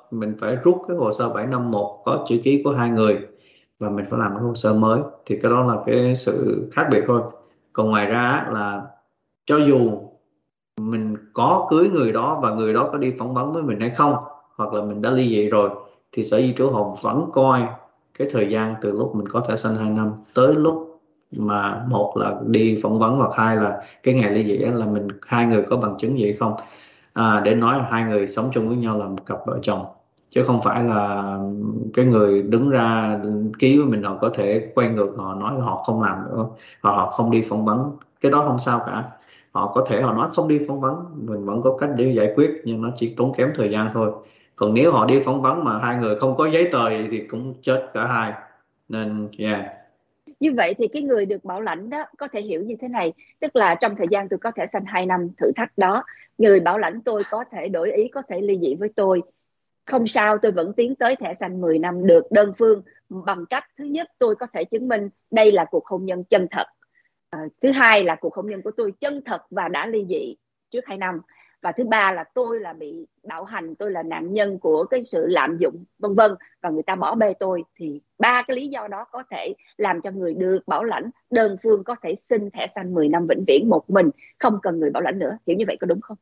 mình phải rút cái hồ sơ bảy năm một có chữ ký của hai người và mình phải làm cái hồ sơ mới, thì cái đó là cái sự khác biệt thôi. Còn ngoài ra á, là cho dù mình có cưới người đó và người đó có đi phỏng vấn với mình hay không, hoặc là mình đã ly dị rồi, thì Sở Di trú họ vẫn coi cái thời gian từ lúc mình có thẻ xanh hai năm tới lúc mà một là đi phỏng vấn, hoặc hai là cái ngày ly dị á, là mình hai người có bằng chứng gì hay không, à, để nói là hai người sống chung với nhau là một cặp vợ chồng, chứ không phải là cái người đứng ra ký với mình họ có thể quay ngược họ nói là họ không làm nữa và họ không đi phỏng vấn. Cái đó không sao cả, họ có thể họ nói không đi phỏng vấn, mình vẫn có cách để giải quyết, nhưng nó chỉ tốn kém thời gian thôi. Còn nếu họ đi phỏng vấn mà hai người không có giấy tờ gì thì cũng chết cả hai. Nên yeah. Như vậy thì cái người được bảo lãnh đó có thể hiểu như thế này, tức là trong thời gian tôi có thẻ xanh hai năm thử thách đó, người bảo lãnh tôi có thể đổi ý, có thể ly dị với tôi, không sao, tôi vẫn tiến tới thẻ xanh mười năm được đơn phương, bằng cách thứ nhất tôi có thể chứng minh đây là cuộc hôn nhân chân thật, à, thứ hai là cuộc hôn nhân của tôi chân thật và đã ly dị trước hai năm, và thứ ba là tôi là bị bạo hành, tôi là nạn nhân của cái sự lạm dụng vân vân và người ta bỏ bê tôi, thì ba cái lý do đó có thể làm cho người được bảo lãnh đơn phương có thể xin thẻ xanh mười năm vĩnh viễn một mình, không cần người bảo lãnh nữa. Hiểu như vậy có đúng không?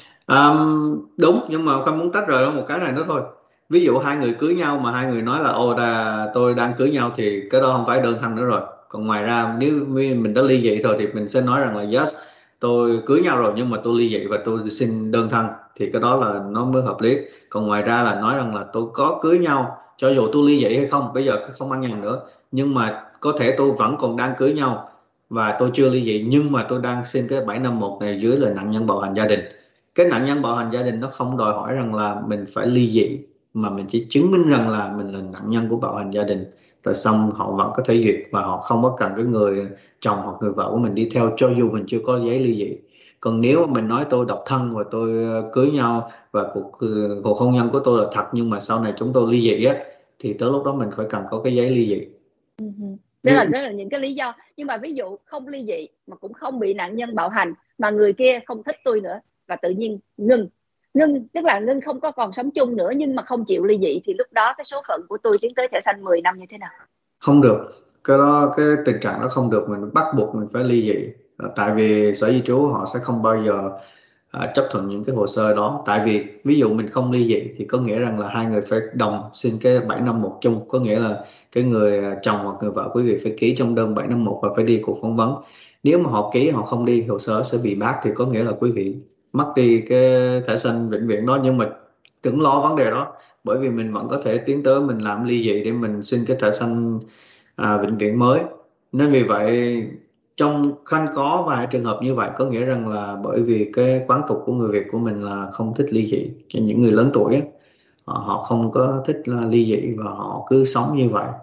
Um, đúng, nhưng mà không muốn tách rời ra một cái này nữa thôi. Ví dụ hai người cưới nhau mà hai người nói là ồ đà, tôi đang cưới nhau, thì cái đó không phải đơn thân nữa rồi. Còn ngoài ra nếu mình đã ly dị rồi thì mình sẽ nói rằng là yes, tôi cưới nhau rồi nhưng mà tôi ly dị và tôi xin đơn thân, thì cái đó là nó mới hợp lý. Còn ngoài ra là nói rằng là tôi có cưới nhau, cho dù tôi ly dị hay không, bây giờ không ăn nhằn nữa, nhưng mà có thể tôi vẫn còn đang cưới nhau và tôi chưa ly dị, nhưng mà tôi đang xin cái bảy năm một này dưới là nạn nhân bạo hành gia đình. Cái nạn nhân bạo hành gia đình nó không đòi hỏi rằng là mình phải ly dị, mà mình chỉ chứng minh rằng là mình là nạn nhân của bạo hành gia đình, rồi xong họ vẫn có thể duyệt và họ không có cần cái người chồng hoặc người vợ của mình đi theo cho dù mình chưa có giấy ly dị. Còn nếu mà mình nói tôi độc thân và tôi ờ, cưới nhau và cuộc cuộc hôn nhân của tôi là thật, nhưng mà sau này chúng tôi ly dị á, thì tới lúc đó mình phải cần có cái giấy ly dị. Ừ. Đó là đó là những cái lý do, nhưng mà ví dụ không ly dị mà cũng không bị nạn nhân bạo hành, mà người kia không thích tôi nữa và tự nhiên ngưng ngưng tức là ngưng không có còn sống chung nữa nhưng mà không chịu ly dị, thì lúc đó cái số phận của tôi tiến tới thẻ xanh mười năm như thế nào? Không được, cái đó cái tình trạng đó không được, mình bắt buộc mình phải ly dị. Ờ, tại vì Sở Di trú họ sẽ không bao giờ à, chấp thuận những cái hồ sơ đó. Tại vì ví dụ mình không ly dị thì có nghĩa rằng là hai người phải đồng xin cái bảy năm một chung, có nghĩa là cái người à, chồng hoặc người vợ quý vị phải ký trong đơn bảy năm một và phải đi cuộc phỏng vấn. Nếu mà họ ký họ không đi, hồ sơ sẽ bị bác, thì có nghĩa là quý vị mất đi cái thẻ xanh vĩnh viễn đó. Nhưng mà đừng lo vấn đề đó, bởi vì mình vẫn có thể tiến tới mình làm ly dị để mình xin cái thẻ xanh à, vĩnh viễn mới. Nên vì vậy trong khanh có vài trường hợp như vậy, có nghĩa rằng là bởi vì cái quán tục của người Việt của mình là không thích ly dị, cho những người lớn tuổi á, họ, họ không có thích là ly dị và họ cứ sống như vậy.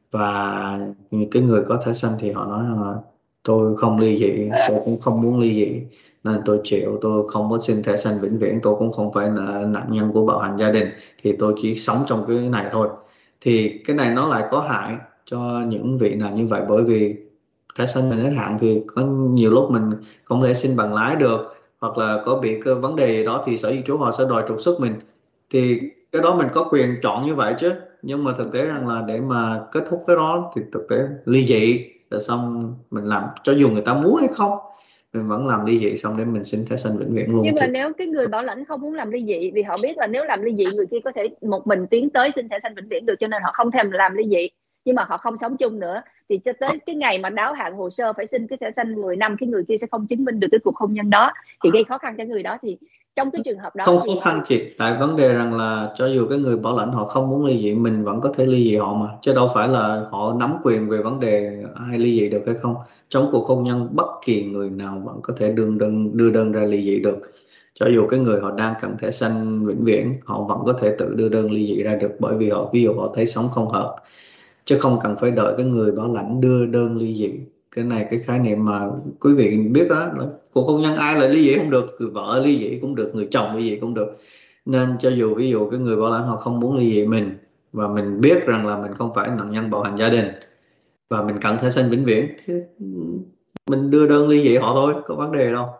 Và những cái người có thẻ xanh thì họ nói là tôi không ly dị, tôi cũng không muốn ly dị, nên tôi chịu, tôi không có xin thẻ xanh vĩnh viễn, tôi cũng không phải là nạn nhân của bạo hành gia đình, thì tôi chỉ sống trong cái này thôi. Thì cái này nó lại có hại cho những vị nào như vậy, bởi vì thẻ xanh mình hết hạn thì có nhiều lúc mình không thể xin bằng lái được, hoặc là có bị cái vấn đề gì đó thì Sở Di trú họ sẽ đòi trục xuất mình. Thì cái đó mình có quyền chọn như vậy chứ, nhưng mà thực tế rằng là để mà kết thúc cái đó thì thực tế ly dị rồi xong mình làm, cho dù người ta muốn hay không, mình vẫn làm ly dị xong để mình xin thẻ xanh vĩnh viễn luôn. Nhưng Thì mà nếu cái người bảo lãnh không muốn làm ly dị vì họ biết là nếu làm ly dị người kia có thể một mình tiến tới xin thẻ xanh vĩnh viễn được, cho nên họ không thèm làm ly dị, nhưng mà họ không sống chung nữa, thì cho tới cái ngày mà đáo hạn hồ sơ phải xin cái thẻ xanh mười năm, cái người kia sẽ không chứng minh được cái cuộc hôn nhân đó thì gây khó khăn cho người đó. Thì trong cái trường hợp đó không khó thì khăn chị, tại vấn đề rằng là cho dù cái người bảo lãnh họ không muốn ly dị, mình vẫn có thể ly dị họ mà, chứ đâu phải là họ nắm quyền về vấn đề ai ly dị được hay không. Trong cuộc hôn nhân bất kỳ người nào vẫn có thể đưa đơn đưa đơn ra ly dị được, cho dù cái người họ đang cần thẻ xanh vĩnh viễn họ vẫn có thể tự đưa đơn ly dị ra được, bởi vì họ ví dụ họ thấy sống không hợp, chứ không cần phải đợi cái người bảo lãnh đưa đơn ly dị. Cái này cái khái niệm mà quý vị biết đó, là cuộc hôn nhân ai lại ly dị không được, người vợ ly dị cũng được, người chồng ly dị cũng được. Nên cho dù ví dụ cái người bảo lãnh họ không muốn ly dị mình, và mình biết rằng là mình không phải nạn nhân bạo hành gia đình và mình cần thẻ xanh vĩnh viễn, thì mình đưa đơn ly dị họ thôi, có vấn đề đâu.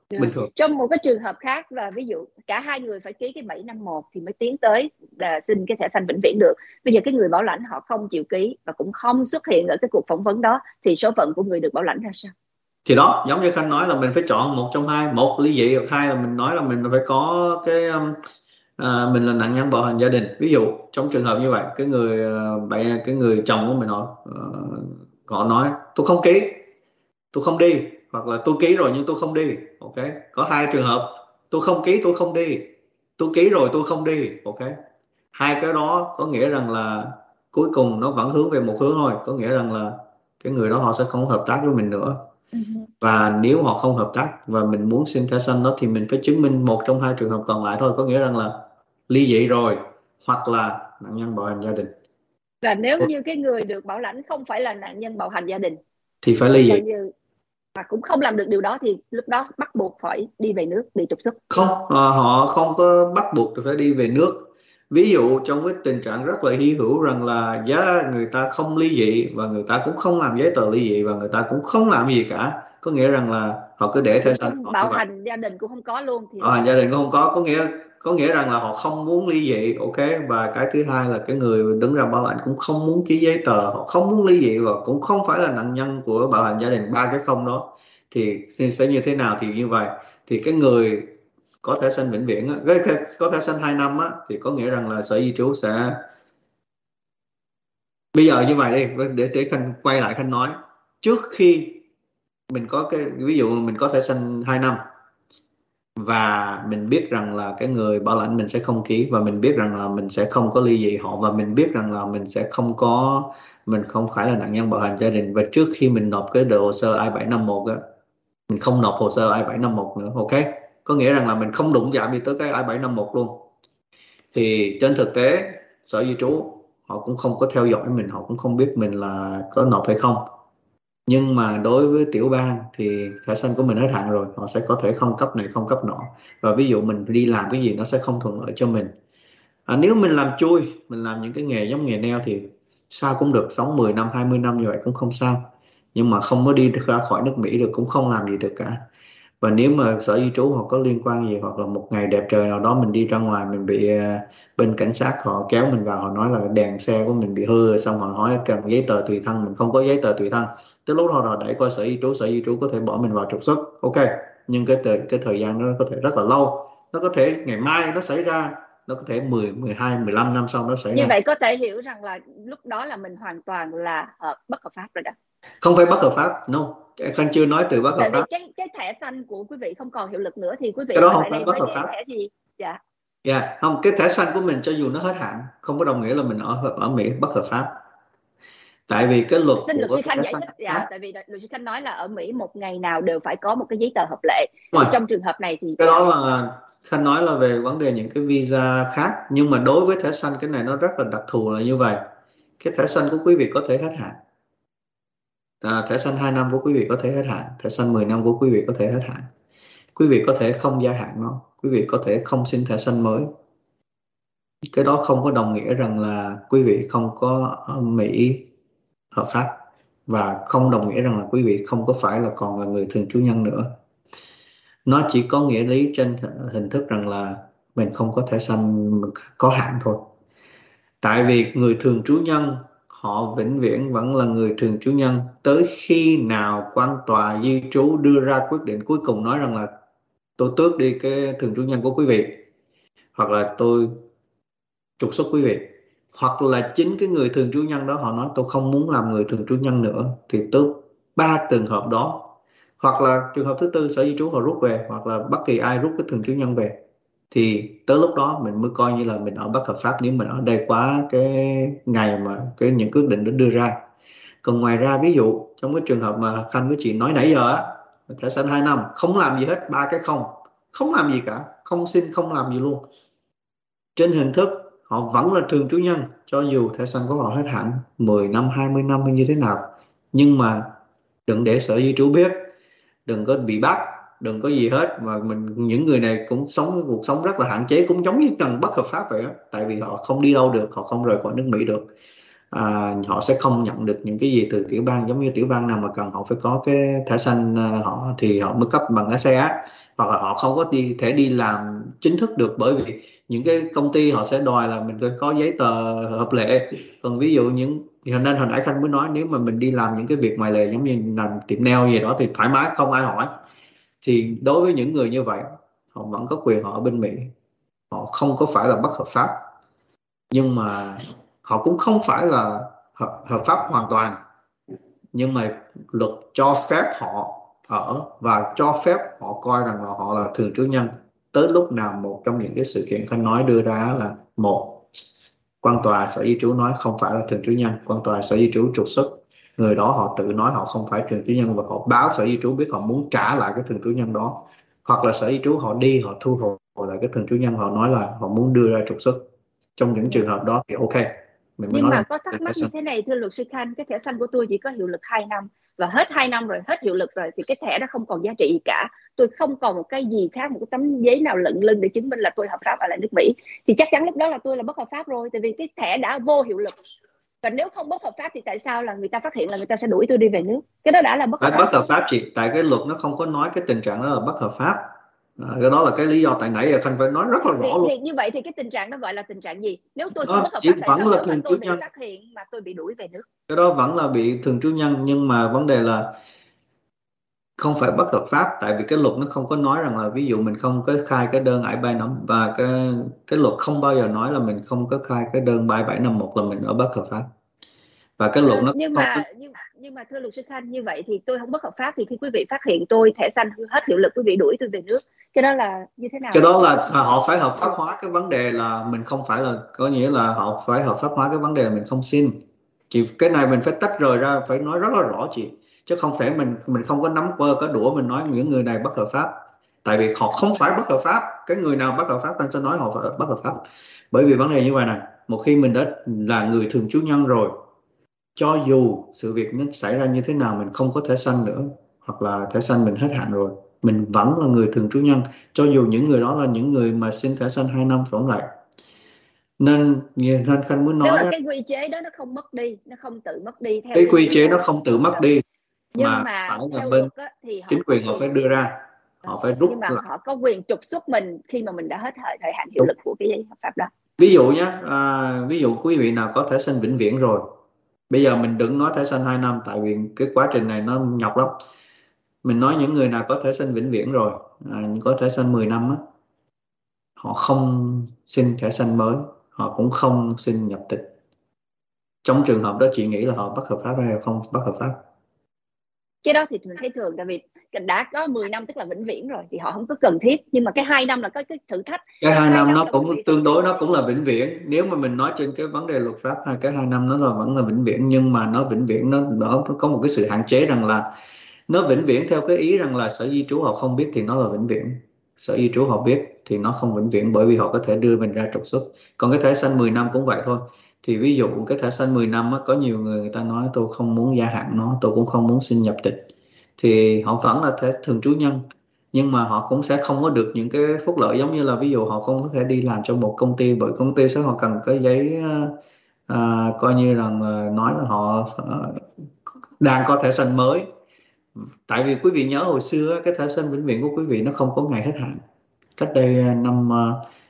bình thường. Trong một cái trường hợp khác là ví dụ cả hai người phải ký cái bảy năm một thì mới tiến tới là xin cái thẻ xanh vĩnh viễn được. Bây giờ cái người bảo lãnh họ không chịu ký và cũng không xuất hiện ở cái cuộc phỏng vấn đó, thì số phận của người được bảo lãnh ra sao? Thì đó, giống như Khanh nói là mình phải chọn một trong hai, một ly dị, hoặc hai là mình nói là mình phải có cái um, à, mình là nạn nhân bạo hành gia đình. Ví dụ trong trường hợp như vậy, cái người uh, bạn cái người chồng của mình họ uh, họ nói tôi không ký, tôi không đi, hoặc là tôi ký rồi nhưng tôi không đi. Ok, có hai trường hợp: tôi không ký, tôi không đi; tôi ký rồi, tôi không đi. Ok, hai cái đó có nghĩa rằng là cuối cùng nó vẫn hướng về một hướng thôi, có nghĩa rằng là cái người đó họ sẽ không hợp tác với mình nữa. Uh-huh. Và nếu họ không hợp tác và mình muốn xin thẻ xanh đó thì mình phải chứng minh một trong hai trường hợp còn lại thôi, có nghĩa rằng là ly dị rồi hoặc là nạn nhân bạo hành gia đình. Và nếu như cái người được bảo lãnh không phải là nạn nhân bạo hành gia đình thì phải ly dị, như mà cũng không làm được điều đó, thì lúc đó bắt buộc phải đi về nước, bị trục xuất. không, à, họ không có bắt buộc phải đi về nước. Ví dụ trong cái tình trạng rất là hy hữu rằng là giá người ta không ly dị và người ta cũng không làm giấy tờ ly dị và người ta cũng không làm gì cả, có nghĩa rằng là họ cứ để thẻ xanh họ Bạo hành gia đình cũng không có luôn thì bạo hành gia đình cũng không có, có nghĩa có nghĩa rằng là họ không muốn ly dị. Ok, và cái thứ hai là cái người đứng ra bảo lãnh cũng không muốn ký giấy tờ, họ không muốn ly dị và cũng không phải là nạn nhân của bạo hành gia đình. Ba cái không đó thì sẽ như thế nào? Thì như vậy thì cái người có thẻ xanh vĩnh viễn á, cái có thẻ xanh hai năm á, thì có nghĩa rằng là Sở Di trú sẽ, bây giờ như vậy đi, để để Khanh quay lại Khanh nói, trước khi mình có cái ví dụ mình có thẻ xanh hai năm và mình biết rằng là cái người bảo lãnh mình sẽ không ký, và mình biết rằng là mình sẽ không có ly dị họ, và mình biết rằng là mình sẽ không có mình không phải là nạn nhân bạo hành gia đình, và trước khi mình nộp cái hồ sơ I bảy năm một á, mình không nộp hồ sơ I bảy năm một nữa. Ok, có nghĩa rằng là mình không đụng chạm gì tới cái I bảy năm một luôn. Thì trên thực tế Sở Di trú họ cũng không có theo dõi mình, họ cũng không biết mình là có nộp hay không. Nhưng mà đối với tiểu bang thì thẻ xanh của mình hết hạn rồi, họ sẽ có thể không cấp này không cấp nọ, và ví dụ mình đi làm cái gì nó sẽ không thuận lợi cho mình. À, nếu mình làm chui, mình làm những cái nghề giống nghề nail thì sao cũng được, sống mười năm hai mươi năm như vậy cũng không sao, nhưng mà không có đi ra khỏi nước Mỹ được, cũng không làm gì được cả. Và nếu mà Sở Di trú họ có liên quan gì, hoặc là một ngày đẹp trời nào đó mình đi ra ngoài, mình bị uh, bên cảnh sát họ kéo mình vào, họ nói là đèn xe của mình bị hư, xong họ nói cần giấy tờ tùy thân, mình không có giấy tờ tùy thân, tới lúc đó họ đẩy qua Sở Di trú, Sở Di trú có thể bỏ mình vào trục xuất. Ok, nhưng cái thời, cái thời gian đó có thể rất là lâu, nó có thể ngày mai nó xảy ra, nó có thể mười, mười hai, mười lăm năm sau nó xảy Như ra. vậy có thể hiểu rằng là lúc đó là mình hoàn toàn là hợp, bất hợp pháp rồi đó. Không phải bất hợp pháp, no, Khanh chưa nói từ bất hợp Tại vì pháp. cái cái thẻ xanh của quý vị không còn hiệu lực nữa thì quý vị Cái đó ở không lại phải đây bất với hợp cái pháp. thẻ gì? Dạ. Dạ, yeah. Không, cái thẻ xanh của mình cho dù nó hết hạn không có đồng nghĩa là mình ở ở Mỹ bất hợp pháp. Tại vì cái luật Xin luật của sư Khanh thẻ giải xanh thích. khác. Dạ, tại vì luật sư Khanh nói là ở Mỹ một ngày nào đều phải có một cái giấy tờ hợp lệ. Đúng Thì rồi. trong trường hợp này thì Cái đó là Khanh nói là về vấn đề những cái visa khác, nhưng mà đối với thẻ xanh cái này nó rất là đặc thù là như vậy. Cái thẻ xanh của quý vị có thể hết hạn. À, thẻ xanh hai năm của quý vị có thể hết hạn, thẻ xanh mười năm của quý vị có thể hết hạn. Quý vị có thể không gia hạn nó, quý vị có thể không xin thẻ xanh mới. Cái đó không có đồng nghĩa rằng là quý vị không có ở Mỹ hợp pháp, và không đồng nghĩa rằng là quý vị không có phải là còn là người thường trú nhân nữa. Nó chỉ có nghĩa lý trên hình thức rằng là mình không có thẻ xanh có hạn thôi. Tại vì người thường trú nhân họ vĩnh viễn vẫn là người thường trú nhân tới khi nào quan tòa di trú đưa ra quyết định cuối cùng nói rằng là tôi tước đi cái thường trú nhân của quý vị, hoặc là tôi trục xuất quý vị, hoặc là chính cái người thường trú nhân đó họ nói tôi không muốn làm người thường trú nhân nữa, thì tước. Ba trường hợp đó, hoặc là trường hợp thứ tư Sở Di trú họ rút về, hoặc là bất kỳ ai rút cái thường trú nhân về, thì tới lúc đó mình mới coi như là mình ở bất hợp pháp, nếu mình ở đây quá cái ngày mà cái những quyết định đó đưa ra. Còn ngoài ra, ví dụ trong cái trường hợp mà Khanh với chị nói nãy giờ á, thẻ xanh hai năm không làm gì hết, ba cái không, không làm gì cả, không xin không làm gì luôn, trên hình thức họ vẫn là thường trú nhân cho dù thẻ xanh của họ hết hạn mười năm, hai mươi năm hay như thế nào. Nhưng mà đừng để Sở Di trú biết, đừng có bị bắt, đừng có gì hết, mà mình những người này cũng sống cuộc sống rất là hạn chế, cũng giống như cần bất hợp pháp vậy đó. Tại vì họ không đi đâu được, họ không rời khỏi nước Mỹ được, à, họ sẽ không nhận được những cái gì từ tiểu bang. Giống như tiểu bang nào mà cần họ phải có cái thẻ xanh, à, họ thì họ mới cấp bằng lái xe á. hoặc là họ không có đi thể đi làm chính thức được, bởi vì những cái công ty họ sẽ đòi là mình phải có giấy tờ hợp lệ. Còn ví dụ những cho nên hồi nãy Khanh mới nói nếu mà mình đi làm những cái việc ngoài lề giống như làm tiệm nail gì đó thì thoải mái không ai hỏi. Thì đối với những người như vậy, họ vẫn có quyền họ ở bên Mỹ, họ không có phải là bất hợp pháp, nhưng mà họ cũng không phải là hợp, hợp pháp hoàn toàn, nhưng mà luật cho phép họ ở và cho phép họ coi rằng là họ là thường trú nhân tới lúc nào. Một trong những cái sự kiện Khanh nói đưa ra là một, quan tòa sở di trú nói không phải là thường trú nhân, quan tòa sở di trú trục xuất người đó, họ tự nói họ không phải thường trú nhân và họ báo sở di trú biết họ muốn trả lại cái thường trú nhân đó, hoặc là sở di trú họ đi họ thu hồi lại cái thường trú nhân, họ nói là họ muốn đưa ra trục xuất. Trong những trường hợp đó thì ok, mình mới Nhưng nói mà là có thắc thẻ mắc như xanh. thế này thưa luật sư Khanh, cái thẻ xanh của tôi chỉ có hiệu lực hai năm và hết hai năm rồi, hết hiệu lực rồi thì cái thẻ đó không còn giá trị gì cả. Tôi không còn một cái gì khác, một cái tấm giấy nào lận lưng để chứng minh là tôi hợp pháp ở lại nước Mỹ, thì chắc chắn lúc đó là tôi là bất hợp pháp rồi, tại vì cái thẻ đã vô hiệu lực. Và nếu không bất hợp pháp thì tại sao là người ta phát hiện là người ta sẽ đuổi tôi đi về nước? Cái đó đã là bất hợp Tại pháp bất hợp rồi. pháp chị, tại cái luật nó không có nói cái tình trạng đó là bất hợp pháp. À, cái đó là cái lý do tại nãy giờ Khanh phải nói rất là Thì, rõ luôn. thì như vậy thì cái tình trạng đó gọi là tình trạng gì? Nếu tôi không Nó bất hợp chỉ pháp tại vẫn sao là nếu mà thường trú tôi bị nhân, phát hiện mà tôi bị đuổi về nước? cái đó vẫn là bị thường trú nhân, nhưng mà vấn đề là không phải bất hợp pháp, tại vì cái luật nó không có nói rằng là ví dụ mình không có khai cái đơn i bảy năm, và cái cái luật không bao giờ nói là mình không có khai cái đơn ba bảy năm một là mình ở bất hợp pháp, và cái luật Ờ, nó nhưng không có. mà nhưng, nhưng mà thưa luật sư Khanh, như vậy thì tôi không bất hợp pháp, thì khi quý vị phát hiện tôi thẻ xanh hết hiệu lực, quý vị đuổi tôi về nước, cái đó là như thế nào Cái vậy? đó là họ phải hợp pháp hóa cái vấn đề là mình không phải là, có nghĩa là họ phải hợp pháp hóa cái vấn đề là mình không xin. Chị, cái này mình phải tách rời ra, phải nói rất là rõ chị, chứ không thể mình mình không có nắm qua cái đũa mình nói những người này bất hợp pháp, tại vì họ không phải bất hợp pháp. Cái người nào bất hợp pháp anh sẽ nói họ phải bất hợp pháp, bởi vì vấn đề như vậy này, một khi mình đã là người thường trú nhân rồi, cho dù sự việc nó xảy ra như thế nào, mình không có thẻ xanh nữa, hoặc là thẻ xanh mình hết hạn rồi, mình vẫn là người thường trú nhân, cho dù những người đó là những người mà xin thẻ xanh hai năm vẫn vậy. Nên nên Khanh muốn Tức nói là á, cái quy chế đó nó không mất đi, nó không tự mất đi theo cái cái quy nghĩa chế nó là không tự mất ờ, đi, nhưng mà mà phải là theo bên luật á, thì họ chính có quyền họ phải quyền đưa ra, ờ, họ phải nhưng rút mà lại. họ có quyền trục xuất mình khi mà mình đã hết thời, thời hạn hiệu Đúng. lực của cái giấy hợp pháp đó. Ví dụ nhé, à, ví dụ quý vị nào có thẻ xanh vĩnh viễn rồi, bây giờ mình đừng nói thẻ xanh hai năm, tại vì cái quá trình này nó nhọc lắm. Mình nói những người nào có thẻ xanh vĩnh viễn rồi, à, có thẻ xanh mười năm á, họ không xin thẻ xanh mới, họ cũng không xin nhập tịch. Trong trường hợp đó chị nghĩ là họ bất hợp pháp hay không bất hợp pháp? Cái đó thì mình thấy thường, tại vì đã có mười năm tức là vĩnh viễn rồi thì họ không có cần thiết, nhưng mà cái hai năm là có cái thử thách. Cái hai Hai năm năm nó là quý cũng vị tương đối, nó cũng là vĩnh viễn. Nếu mà mình nói trên cái vấn đề luật pháp, hai cái hai năm nó là vẫn là vĩnh viễn, nhưng mà nó vĩnh viễn nó, nó có một cái sự hạn chế rằng là nó vĩnh viễn theo cái ý rằng là sở di trú họ không biết thì nó là vĩnh viễn, sở di trú họ biết thì nó không vĩnh viễn, bởi vì họ có thể đưa mình ra trục xuất. Còn cái thẻ xanh mười năm cũng vậy thôi. Thì ví dụ cái thẻ xanh mười năm á, có nhiều người người ta nói tôi không muốn gia hạn nó, tôi cũng không muốn xin nhập tịch, thì họ vẫn là thẻ thường trú nhân, nhưng mà họ cũng sẽ không có được những cái phúc lợi, giống như là ví dụ họ không có thể đi làm cho một công ty, bởi công ty sẽ họ cần cái giấy à, coi như rằng là nói là họ à, đang có thẻ xanh mới. Tại vì quý vị nhớ hồi xưa cái thẻ xanh vĩnh viễn của quý vị nó không có ngày hết hạn. Cách đây à, năm à,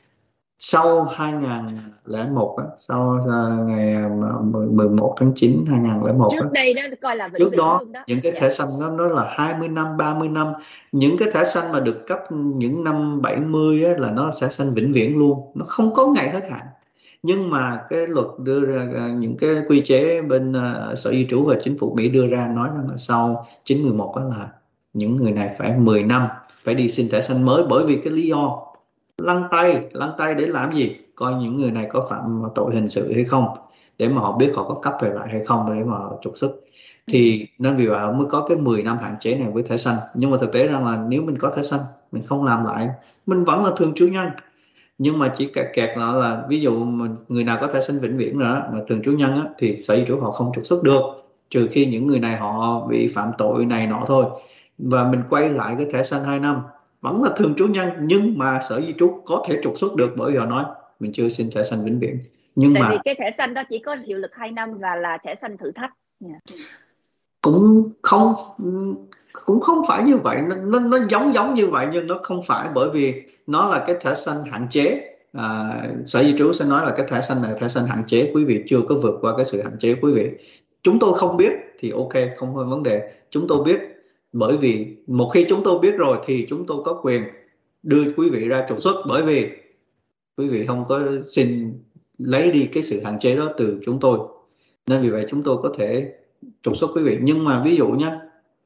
sau hai không không một á, sau à, ngày à, mười một tháng chín hai không không một á, trước đây đó coi là vĩnh trước viễn đó luôn đó. những cái Dạ. thẻ xanh đó nó là hai mươi năm, ba mươi năm. Những cái thẻ xanh mà được cấp những năm bảy mươi á, là nó sẽ xanh vĩnh viễn luôn, nó không có ngày hết hạn. Nhưng mà cái luật đưa ra à, những cái quy chế bên à, Sở Di trú và chính phủ Mỹ đưa ra nói rằng là sau chín mười một đó là những người này phải mười năm phải đi xin thẻ xanh mới, bởi vì cái lý do lăn tay lăn tay để làm gì, coi những người này có phạm tội hình sự hay không, để mà họ biết họ có cấp về lại hay không để mà trục xuất. Ừ. Thì nên vì vậy họ mới có cái mười năm hạn chế này với thẻ xanh. Nhưng mà thực tế rằng là nếu mình có thẻ xanh mình không làm lại, mình vẫn là thường trú nhân, nhưng mà chỉ kẹt kẹt là, là ví dụ mình, người nào có thẻ xanh vĩnh viễn rồi đó, mà thường trú nhân á, thì sở di trú họ không trục xuất được, trừ khi những người này họ bị phạm tội này nọ thôi. Và mình quay lại cái thẻ xanh hai năm vẫn là thường trú nhân, nhưng mà sở di trú có thể trục xuất được, bởi vì họ nói mình chưa xin thẻ xanh vĩnh viễn. Nhưng Tại vì mà cái thẻ xanh đó chỉ có hiệu lực hai năm và là thẻ xanh thử thách. Dạ. cũng không Cũng không phải như vậy, nó, nó, nó giống giống như vậy nhưng nó không phải, bởi vì nó là cái thẻ xanh hạn chế. À, Sở Di trú sẽ nói là cái thẻ xanh này thẻ xanh hạn chế, quý vị chưa có vượt qua cái sự hạn chế quý vị. Chúng tôi không biết thì ok, không có vấn đề. Chúng tôi biết, bởi vì một khi chúng tôi biết rồi thì chúng tôi có quyền đưa quý vị ra trục xuất, bởi vì quý vị không có xin lấy đi cái sự hạn chế đó từ chúng tôi, nên vì vậy chúng tôi có thể trục xuất quý vị. Nhưng mà ví dụ nhé,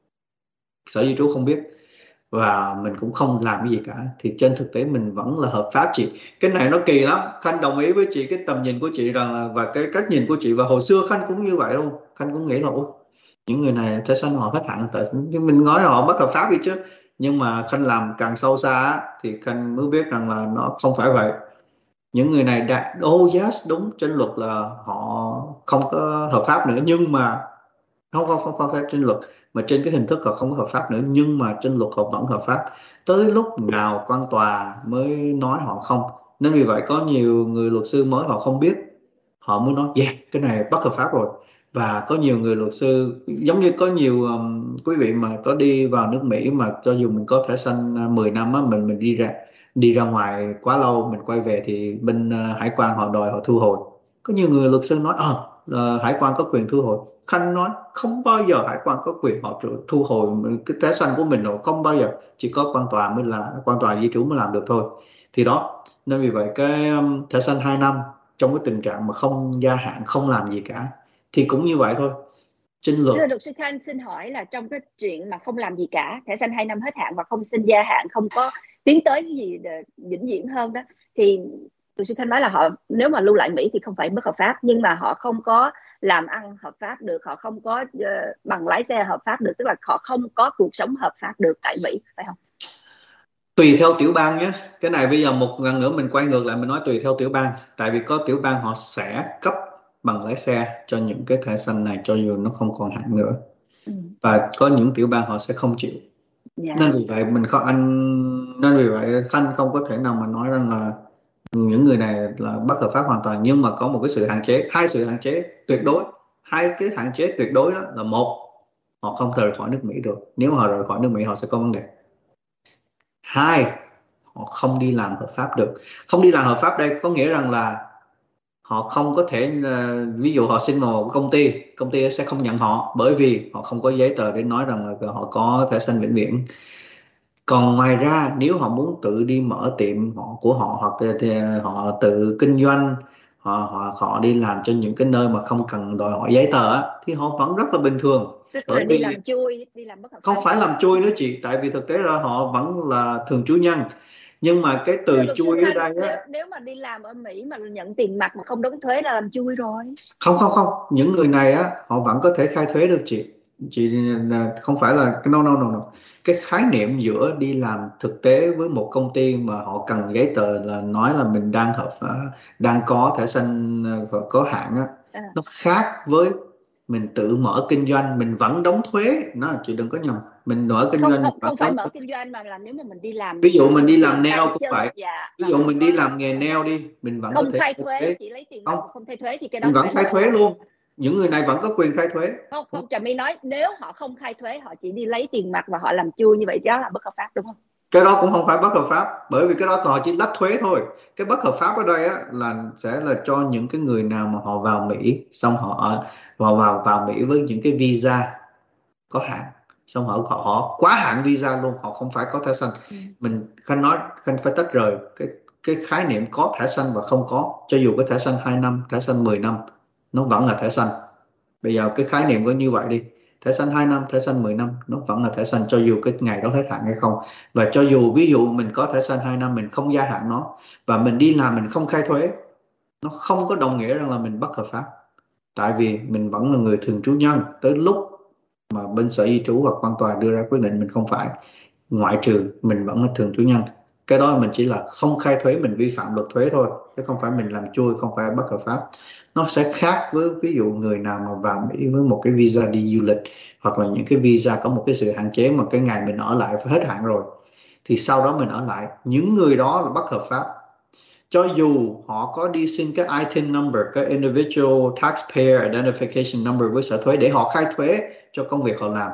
Sở Di trú không biết và mình cũng không làm cái gì cả thì trên thực tế mình vẫn là hợp pháp chị. Cái này nó kỳ lắm. Khanh đồng ý với chị cái tầm nhìn của chị rằng là, và cái cách nhìn của chị, và hồi xưa Khanh cũng như vậy luôn. Khanh cũng nghĩ là ủa, những người này tại sao họ hết hạn, tại mình nói họ bất hợp pháp đi chứ. Nhưng mà Khanh làm càng sâu xa thì Khanh mới biết rằng là nó không phải vậy. Những người này đã oh yes, đúng, trên luật là họ không có hợp pháp nữa, nhưng mà không không không không phải trên luật, mà trên cái hình thức họ không có hợp pháp nữa, nhưng mà trên luật họ vẫn hợp pháp. Tới lúc nào quan tòa mới nói họ không. Nên vì vậy có nhiều người luật sư mới họ không biết, họ mới nói yeah, cái này bất hợp pháp rồi. Và có nhiều người luật sư, giống như có nhiều um, quý vị mà có đi vào nước Mỹ mà cho dù mình có thẻ xanh mười năm á, mình mình đi ra đi ra ngoài quá lâu mình quay về thì bên uh, hải quan họ đòi họ thu hồi. Có nhiều người luật sư nói ờ uh, hải quan có quyền thu hồi. Khanh nói không bao giờ hải quan có quyền họ thu hồi cái thẻ xanh của mình đâu, không bao giờ. Chỉ có quan tòa mới là quan tòa di trú mới làm được thôi. Thì đó, nên vì vậy cái um, thẻ xanh hai năm trong cái tình trạng mà không gia hạn, không làm gì cả thì cũng như vậy thôi. Trên luật, Thưa luật sư Khanh, xin hỏi là trong cái chuyện mà không làm gì cả, thẻ xanh hai năm hết hạn và không xin gia hạn, không có tiến tới cái gì để vĩnh viễn hơn đó, thì luật sư Khanh nói là họ nếu mà lưu lại Mỹ thì không phải bất hợp pháp, nhưng mà họ không có làm ăn hợp pháp được, họ không có uh, bằng lái xe hợp pháp được, tức là họ không có cuộc sống hợp pháp được tại Mỹ, phải không? tùy theo tiểu bang nhé. Cái này bây giờ một lần nữa mình quay ngược lại, mình nói tùy theo tiểu bang. Tại vì có tiểu bang họ sẽ cấp bằng lái xe cho những cái thẻ xanh này cho dù nó không còn hạn nữa. Ừ. Và có những tiểu bang họ sẽ không chịu. Yeah. Nên vì vậy mình không anh nên vì vậy Khanh không có thể nào mà nói rằng là những người này là bất hợp pháp hoàn toàn. Nhưng mà có một cái sự hạn chế, hai sự hạn chế tuyệt đối. Hai cái hạn chế tuyệt đối đó là: một, họ không rời khỏi nước Mỹ được. Nếu họ rời khỏi nước Mỹ họ sẽ có vấn đề. Hai, họ không đi làm hợp pháp được. Không đi làm hợp pháp đây có nghĩa rằng là họ không có thể, ví dụ họ xin vào một công ty, công ty sẽ không nhận họ bởi vì họ không có giấy tờ để nói rằng là họ có thẻ xanh vĩnh viễn. Còn ngoài ra nếu họ muốn tự đi mở tiệm họ của họ, hoặc là họ tự kinh doanh, họ họ họ đi làm cho những cái nơi mà không cần đòi hỏi giấy tờ thì họ vẫn rất là bình thường. Tức bởi là vì đi làm chui, đi làm bất hợp pháp. Không phải làm chui nữa chị, tại vì thực tế là họ vẫn là thường trú nhân. Nhưng mà cái từ chui ở đây á, nếu, nếu mà đi làm ở Mỹ mà nhận tiền mặt mà không đóng thuế là làm chui rồi. Không không không, những người này á họ vẫn có thể khai thuế được chị. Chị không phải là no no no no. Cái khái niệm giữa đi làm thực tế với một công ty mà họ cần giấy tờ là nói là mình đang hợp đang có thẻ xanh và có hạn á, à. Nó khác với mình tự mở kinh doanh, mình vẫn đóng thuế. Nó chị đừng có nhầm, mình mở kinh không, doanh không, không phải mở kinh doanh mà là nếu mà mình đi làm, ví dụ mình đi làm nail cũng vậy. Dạ, ví dụ mình đi làm nghề nail đi, mình vẫn không có thể khai thuế, chỉ lấy tiền không không khai thuế thì cái đó mình vẫn khai thuế luôn. Những người này vẫn có quyền khai thuế. Không, không, Trà My nói nếu họ không khai thuế, họ chỉ đi lấy tiền mặt và họ làm chui như vậy, đó là bất hợp pháp đúng không? Cái đó cũng không phải bất hợp pháp, bởi vì cái đó họ chỉ lách thuế thôi. Cái bất hợp pháp ở đây á, là sẽ là cho những cái người nào mà họ vào Mỹ, xong họ vào vào vào Mỹ với những cái visa có hạn, xong họ họ, họ quá hạn visa luôn, họ không phải có thẻ xanh. Ừ. Mình Khanh nói Khanh phải tách rời cái cái khái niệm có thẻ xanh và không có. Cho dù cái thẻ xanh hai năm, thẻ xanh mười năm, nó vẫn là thẻ xanh. Bây giờ cái khái niệm có như vậy đi, thẻ xanh hai năm, thẻ xanh mười năm, nó vẫn là thẻ xanh cho dù cái ngày đó hết hạn hay không. Và cho dù ví dụ mình có thẻ xanh hai năm, mình không gia hạn nó và mình đi làm mình không khai thuế, nó không có đồng nghĩa rằng là mình bất hợp pháp. Tại vì mình vẫn là người thường trú nhân tới lúc mà bên sở di trú hoặc quan tòa đưa ra quyết định mình không phải, ngoại trừ mình vẫn là thường trú nhân. Cái đó mình chỉ là không khai thuế, mình vi phạm luật thuế thôi, chứ không phải mình làm chui, không phải bất hợp pháp. Nó sẽ khác với ví dụ người nào mà vào Mỹ với một cái visa đi du lịch, hoặc là những cái visa có một cái sự hạn chế mà cái ngày mình ở lại phải hết hạn rồi, thì sau đó mình ở lại, những người đó là bất hợp pháp. Cho dù họ có đi xin cái I T I N number, cái Individual Taxpayer Identification Number với sở thuế để họ khai thuế cho công việc họ làm,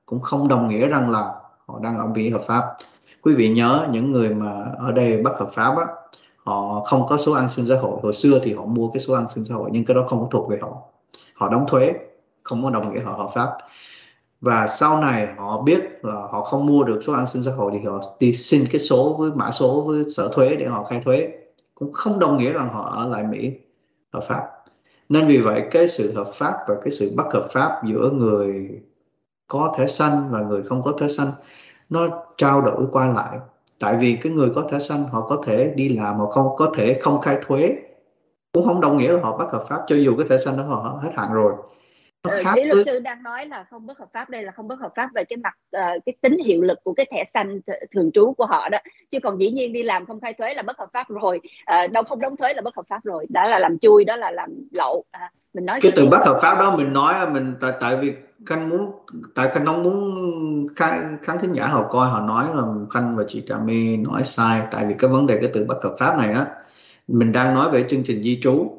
cũng không đồng nghĩa rằng là họ đang ở Mỹ hợp pháp. Quý vị nhớ, những người mà ở đây bất hợp pháp á, họ không có số an sinh xã hội. Hồi xưa thì họ mua cái số an sinh xã hội, nhưng cái đó không có thuộc về họ. Họ đóng thuế, không có đồng nghĩa họ hợp pháp. Và sau này họ biết là họ không mua được số an sinh xã hội thì họ đi xin cái số với mã số với sở thuế để họ khai thuế, cũng không đồng nghĩa rằng họ ở lại Mỹ hợp pháp. Nên vì vậy cái sự hợp pháp và cái sự bất hợp pháp giữa người có thẻ xanh và người không có thẻ xanh nó trao đổi qua lại. Tại vì cái người có thẻ xanh họ có thể đi làm, họ không có thể không khai thuế, cũng không đồng nghĩa là họ bất hợp pháp cho dù cái thẻ xanh đó họ hết hạn rồi. Nó Ờ, khác ý luật với sư đang nói là không bất hợp pháp đây là không bất hợp pháp về cái mặt ờ, cái tính hiệu lực của cái thẻ xanh th- thường trú của họ đó, chứ còn dĩ nhiên đi làm không khai thuế là bất hợp pháp rồi, ờ, đâu không đóng thuế là bất hợp pháp rồi, đó là làm chui, đó là làm lậu, à, mình nói cái cho từ biết. bất hợp pháp đó mình nói mình tại tại vì Khanh muốn, tại Khanh không muốn khán, khán thính giả họ coi họ nói là Khanh và chị Trà My nói sai. Tại vì cái vấn đề cái từ bất hợp pháp này á, mình đang nói về chương trình di trú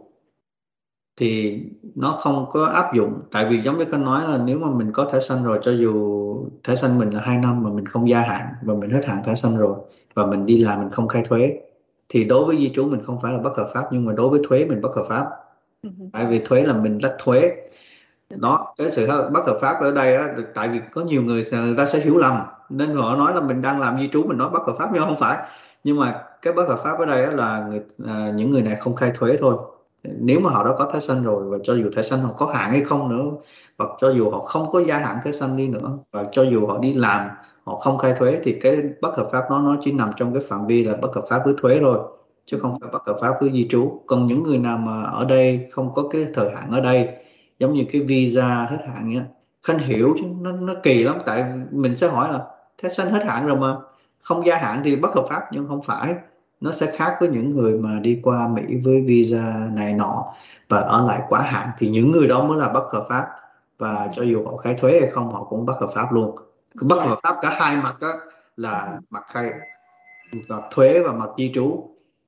thì nó không có áp dụng. Tại vì giống như Khanh nói là nếu mà mình có thẻ xanh rồi, cho dù thẻ xanh mình là hai năm mà mình không gia hạn và mình hết hạn thẻ xanh rồi và mình đi làm mình không khai thuế, thì đối với di trú mình không phải là bất hợp pháp, nhưng mà đối với thuế mình bất hợp pháp. Ừ, Tại vì thuế là mình lách thuế đúng rồi. đó. Cái sự bất hợp pháp ở đây á, tại vì có nhiều người người ta sẽ hiểu lầm nên họ nói là mình đang làm di trú mình nói bất hợp pháp, nhưng không phải. Nhưng mà cái bất hợp pháp ở đây á là người, à, những người này không khai thuế thôi. Nếu mà họ đã có thẻ xanh rồi, và cho dù thẻ xanh họ có hạn hay không nữa, hoặc cho dù họ không có gia hạn thẻ xanh đi nữa, và cho dù họ đi làm họ không khai thuế, thì cái bất hợp pháp đó nó chỉ nằm trong cái phạm vi là bất hợp pháp với thuế thôi, chứ Ừ. không phải bất hợp pháp với di trú. Còn những người nào mà ở đây không có cái thời hạn ở đây, giống như cái visa hết hạn nhá, Khanh hiểu chứ nó nó kỳ lắm. Tại mình sẽ hỏi là thẻ xanh hết hạn rồi mà không gia hạn thì bất hợp pháp, nhưng không phải. Nó sẽ khác với những người mà đi qua Mỹ với visa này nọ và ở lại quá hạn, thì những người đó mới là bất hợp pháp. Và cho dù họ khai thuế hay không họ cũng bất hợp pháp luôn. Bất Dạ. hợp pháp cả hai mặt á, Ừ. là mặt khai và thuế và mặt di trú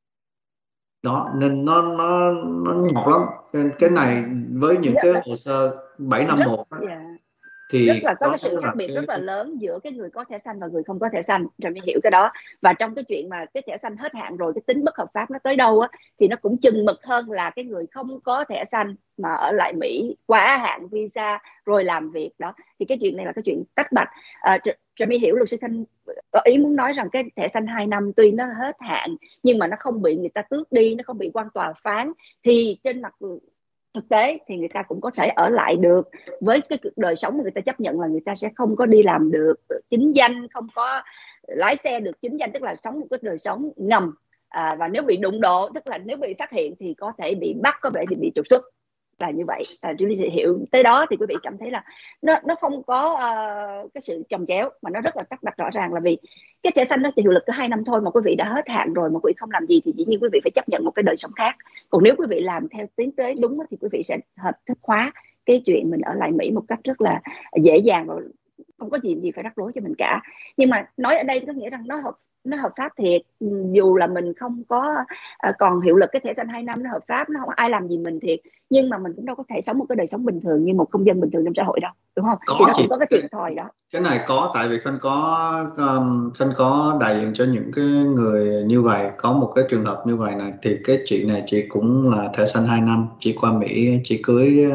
đó. Nên nó nó nó nhọc lắm. Cái Ừ. cái này với những Rất cái là hồ sơ bảy năm rất một á, dạ. Rất thì là có đó cái sự là khác biệt cái rất là lớn giữa cái người có thẻ xanh và người không có thẻ xanh, rồi mới hiểu cái đó. Và trong cái chuyện mà cái thẻ xanh hết hạn rồi, cái tính bất hợp pháp nó tới đâu á, thì nó cũng chừng mực hơn là cái người không có thẻ xanh mà ở lại Mỹ quá hạn visa rồi làm việc đó. Thì cái chuyện này là cái chuyện tách bạch. à, rồi mới hiểu luật sư Thanh có ý muốn nói rằng cái thẻ xanh hai năm tuy nó hết hạn nhưng mà nó không bị người ta tước đi, nó không bị quan tòa phán, thì trên mặt thực tế thì người ta cũng có thể ở lại được với cái đời sống mà người ta chấp nhận là người ta sẽ không có đi làm được chính danh, không có lái xe được chính danh, tức là sống một cái đời sống ngầm. À, và nếu bị đụng độ, tức là nếu bị phát hiện thì có thể bị bắt, có thể thì bị trục xuất, là như vậy. À, quý vị hiểu tới đó thì quý vị cảm thấy là nó nó không có uh, cái sự chồng chéo, mà nó rất là tách bạch rõ ràng. Là vì cái thẻ xanh nó chỉ hiệu lực có hai năm thôi, mà quý vị đã hết hạn rồi mà quý vị không làm gì thì dĩ nhiên quý vị phải chấp nhận một cái đời sống khác. Còn nếu quý vị làm theo tiến tới đúng thì quý vị sẽ hợp thức hóa cái chuyện mình ở lại Mỹ một cách rất là dễ dàng, và không có gì gì phải rắc rối cho mình cả. Nhưng mà nói ở đây có nghĩa rằng nó hợp nó hợp pháp thiệt, dù là mình không có à, còn hiệu lực cái thẻ xanh hai năm, nó hợp pháp, nó không ai làm gì mình thiệt, nhưng mà mình cũng đâu có thể sống một cái đời sống bình thường như một công dân bình thường trong xã hội đâu, đúng không? Thì có nó cũng chị. có cái cái, thiệt thòi đó. cái này có. Tại vì Khanh có um, Khanh có đại diện cho những cái người như vậy. Có một cái trường hợp như vậy này, thì cái chị này chị cũng là thẻ xanh hai năm, chị qua Mỹ, chị cưới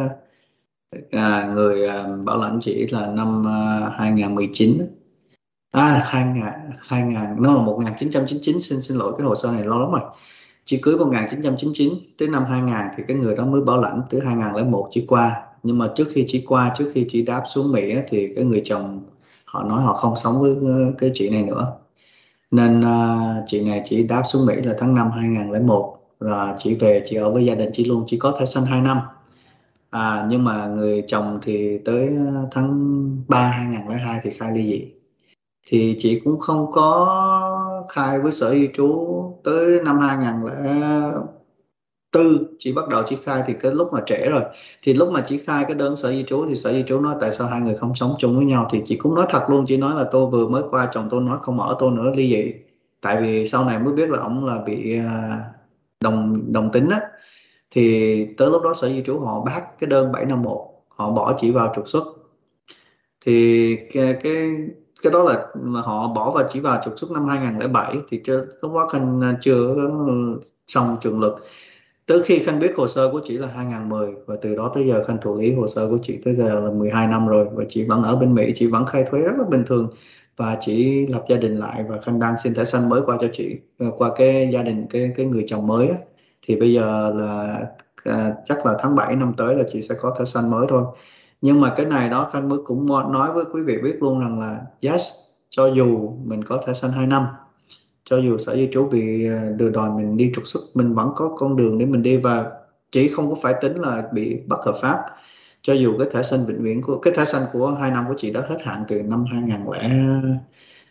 à, người à, bảo lãnh chị là năm à, hai không một chín. À hai nghìn, hai nghìn nó là một nghìn chín trăm chín mươi chín, xin xin lỗi cái hồ sơ này lâu lắm rồi. Chị cưới một nghìn chín trăm chín mươi chín, tới năm hai nghìn thì cái người đó mới bảo lãnh, tới hai không không một chị qua. Nhưng mà trước khi chị qua, trước khi chị đáp xuống Mỹ á, thì cái người chồng họ nói họ không sống với ờ, cái chị này nữa. Nên à, chị này chị đáp xuống Mỹ là tháng năm hai không không một, rồi chị về chị ở với gia đình chị luôn, chị có thẻ xanh hai năm. À, nhưng mà người chồng thì tới tháng ba hai không không hai thì khai ly dị. Thì chị cũng không có khai với sở di trú tới năm hai không không bốn. Chị bắt đầu chị khai thì cái lúc mà trễ rồi. Thì lúc mà chị khai cái đơn sở di trú thì sở di trú nói tại sao hai người không sống chung với nhau. Thì chị cũng nói thật luôn, chị nói là tôi vừa mới qua, chồng tôi nói không ở tôi nữa, ly dị. Tại vì sau này mới biết là ổng là bị à, đồng đồng tính á. Thì tới lúc đó sở di trú họ bác cái đơn bảy năm một, họ bỏ chị vào trục xuất. thì cái cái cái đó là mà họ bỏ vào chỉ vào trục xuất năm hai không không bảy, thì chưa lúc đó Khanh chưa xong trường luật. Tới khi Khanh biết hồ sơ của chị là hai không một không, và từ đó tới giờ Khanh thụ lý hồ sơ của chị tới giờ là mười hai năm rồi, và chị vẫn ở bên Mỹ, chị vẫn khai thuế rất là bình thường, và chị lập gia đình lại, và Khanh đang xin thẻ xanh mới qua cho chị, qua cái gia đình cái cái người chồng mới á. Thì bây giờ là à, chắc là tháng bảy năm tới là chị sẽ có thẻ xanh mới thôi. Nhưng mà cái này đó Khanh mới cũng nói với quý vị biết luôn rằng là yes, cho dù mình có thẻ xanh hai năm, cho dù sở di trú bị ờ, đưa đòi mình đi trục xuất, mình vẫn có con đường để mình đi, và chỉ không có phải tính là bị bất hợp pháp. Cho dù cái thẻ xanh vĩnh viễn của cái thẻ xanh của hai năm của chị đã hết hạn từ năm hai không không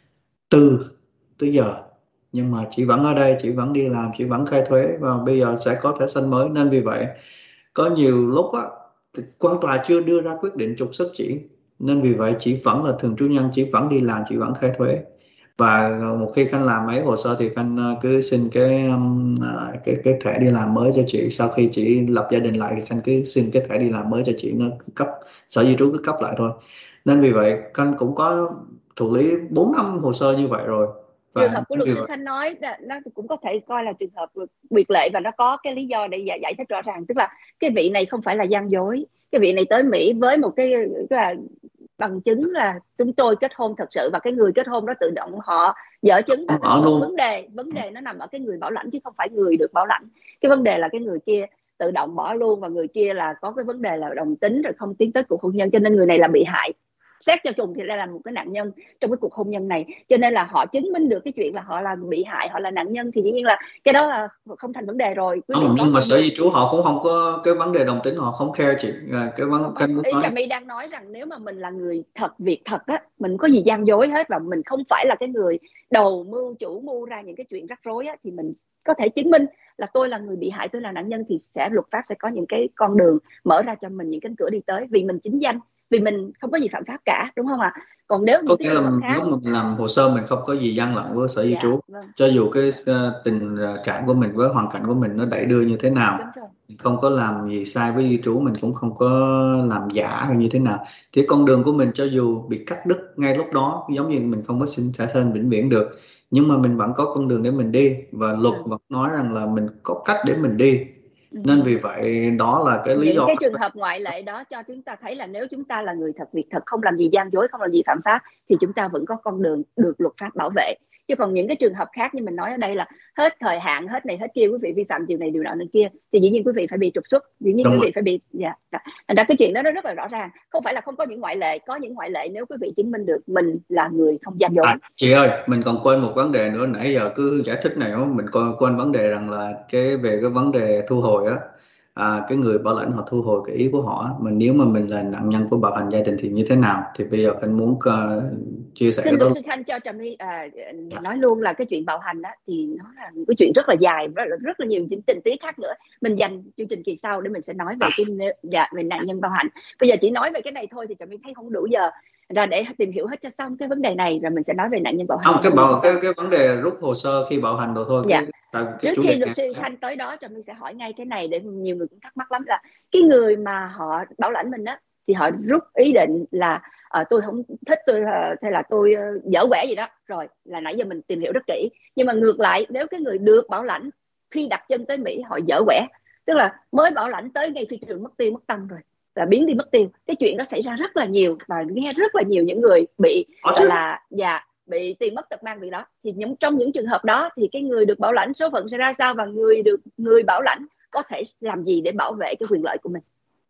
bốn tới giờ, nhưng mà chị vẫn ở đây, chị vẫn đi làm, chị vẫn khai thuế, và bây giờ sẽ có thẻ xanh mới. Nên vì vậy có nhiều lúc á, quan tòa chưa đưa ra quyết định trục xuất chị, nên vì vậy chị vẫn là thường trú nhân, chị vẫn đi làm, chị vẫn khai thuế. Và một khi Khanh làm mấy hồ sơ thì Khanh ờ, cứ xin cái um, à, cái cái thẻ đi làm mới cho chị. Sau khi chị lập gia đình lại thì Khanh cứ xin cái thẻ đi làm mới cho chị, nó cấp, sở di trú cứ cấp lại thôi. Nên vì vậy Khanh cũng có thụ lý bốn năm hồ sơ như vậy rồi. Trường Và hợp của nên luật vì sư vậy Khanh nói đã- nó cũng có thể coi là trường hợp biệt lệ, và nó có cái lý do để giải, giải thích rõ ràng. Tức là cái vị này không phải là gian dối, cái vị này tới Mỹ với một cái tức là bằng chứng là chúng tôi kết hôn thật sự, và cái người kết hôn đó tự động họ dở chứng. không Và ở luôn. vấn đề vấn đề nó nằm ở cái người bảo lãnh chứ không phải người được bảo lãnh. Cái vấn đề là cái người kia tự động bỏ luôn, và người kia là có cái vấn đề là đồng tính rồi không tiến tới cuộc hôn nhân, cho nên người này là bị hại. Xét cho cùng thì đây là một cái nạn nhân trong cái cuộc hôn nhân này, cho nên là họ chứng minh được cái chuyện là họ là bị hại, họ là nạn nhân, thì dĩ nhiên là cái đó là không thành vấn đề rồi. Quý vị Không, có nhưng mà con sở đường. di trú họ cũng không có cái vấn đề đồng tính, họ không care chị. À, cái vấn Không, Khanh muốn ý nói. Trà My đang nói rằng nếu mà mình là người thật việc thật á, mình không có gì gian dối hết, và mình không phải là cái người đầu mưu chủ mưu ra những cái chuyện rắc rối á, thì mình có thể chứng minh là tôi là người bị hại, tôi là nạn nhân, thì sẽ luật pháp sẽ có những cái con đường mở ra cho mình những cánh cửa đi tới, vì mình chính danh, vì mình không có gì phạm pháp cả, đúng không ạ? Còn nếu Có những cái nghĩa trường là hợp lúc khác. mà mình làm hồ sơ mình không có gì gian lận với sở di Dạ trú, vâng. cho dù cái ờ, tình ờ, trạng của mình với hoàn cảnh của mình nó đẩy đưa như thế nào, Đúng rồi. mình không có làm gì sai với di trú, mình cũng không có làm giả hay như thế nào, thì con đường của mình cho dù bị cắt đứt ngay lúc đó, giống như mình không có xin thẻ xanh vĩnh viễn được, nhưng mà mình vẫn có con đường để mình đi, và luật Vâng. vẫn nói rằng là mình có cách để mình đi. Nên Ừ. vì vậy đó là cái lý Những do. cái trường hợp ngoại lệ đó cho chúng ta thấy là nếu chúng ta là người thật việc thật, không làm gì gian dối, không làm gì phạm pháp, thì chúng ta vẫn có con đường được luật pháp bảo vệ. Chứ còn những cái trường hợp khác như mình nói ở đây là hết thời hạn, hết này hết kia, quý vị vi phạm điều này điều nọ điều kia, thì dĩ nhiên quý vị phải bị trục xuất, dĩ nhiên quý Đúng. vị phải bị. Dạ. Thành ra cái chuyện đó nó rất là rõ ràng, không phải là không có những ngoại lệ, có những ngoại lệ nếu quý vị chứng minh được mình là người không gian dối. À, chị ơi, mình còn quên một vấn đề nữa, nãy giờ cứ giải thích này không, mình còn quên vấn đề rằng là cái về cái vấn đề thu hồi á, à, cái người bảo lãnh họ thu hồi cái ý của họ á, mà nếu mà mình là nạn nhân của bạo hành gia đình thì như thế nào, thì bây giờ anh muốn uh, chia sẻ cái Xin đó luật luôn. sư Khanh cho Trà My à, nói luôn là cái chuyện bạo hành đó thì nó là một cái chuyện rất là dài, rất là, rất là nhiều những tình tiết khác nữa. Mình dành chương trình kỳ sau để mình sẽ nói về À, cái dạ, về nạn nhân bạo hành. Bây giờ chỉ nói về cái này thôi thì Trà My thấy không đủ giờ, ra để tìm hiểu hết cho xong cái vấn đề này rồi mình sẽ nói về nạn nhân bạo hành không, ở cái chương trình kỳ bạo sau. cái cái vấn đề rút hồ sơ khi bạo hành rồi thôi, Dạ. cái tại cái Trước chủ khi đề luật này. sư Khanh tới đó, Trà My sẽ hỏi ngay cái này để nhiều người cũng thắc mắc lắm, là cái người mà họ bảo lãnh mình á thì họ rút ý định là ờ, tôi không thích, tôi ờ, hay là tôi ờ, dở quẻ gì đó, rồi là nãy giờ mình tìm hiểu rất kỹ. Nhưng mà ngược lại, nếu cái người được bảo lãnh khi đặt chân tới Mỹ họ dở quẻ, tức là mới bảo lãnh tới ngay phi trường mất tiêu mất tâm rồi, là biến đi mất tiêu, cái chuyện đó xảy ra rất là nhiều, và nghe rất là nhiều những người bị Có gọi chứ. là dạ bị tiền mất tật mang vì đó. Thì những trong những trường hợp đó thì cái người được bảo lãnh số phận sẽ ra sao, và người được người bảo lãnh có thể làm gì để bảo vệ cái quyền lợi của mình?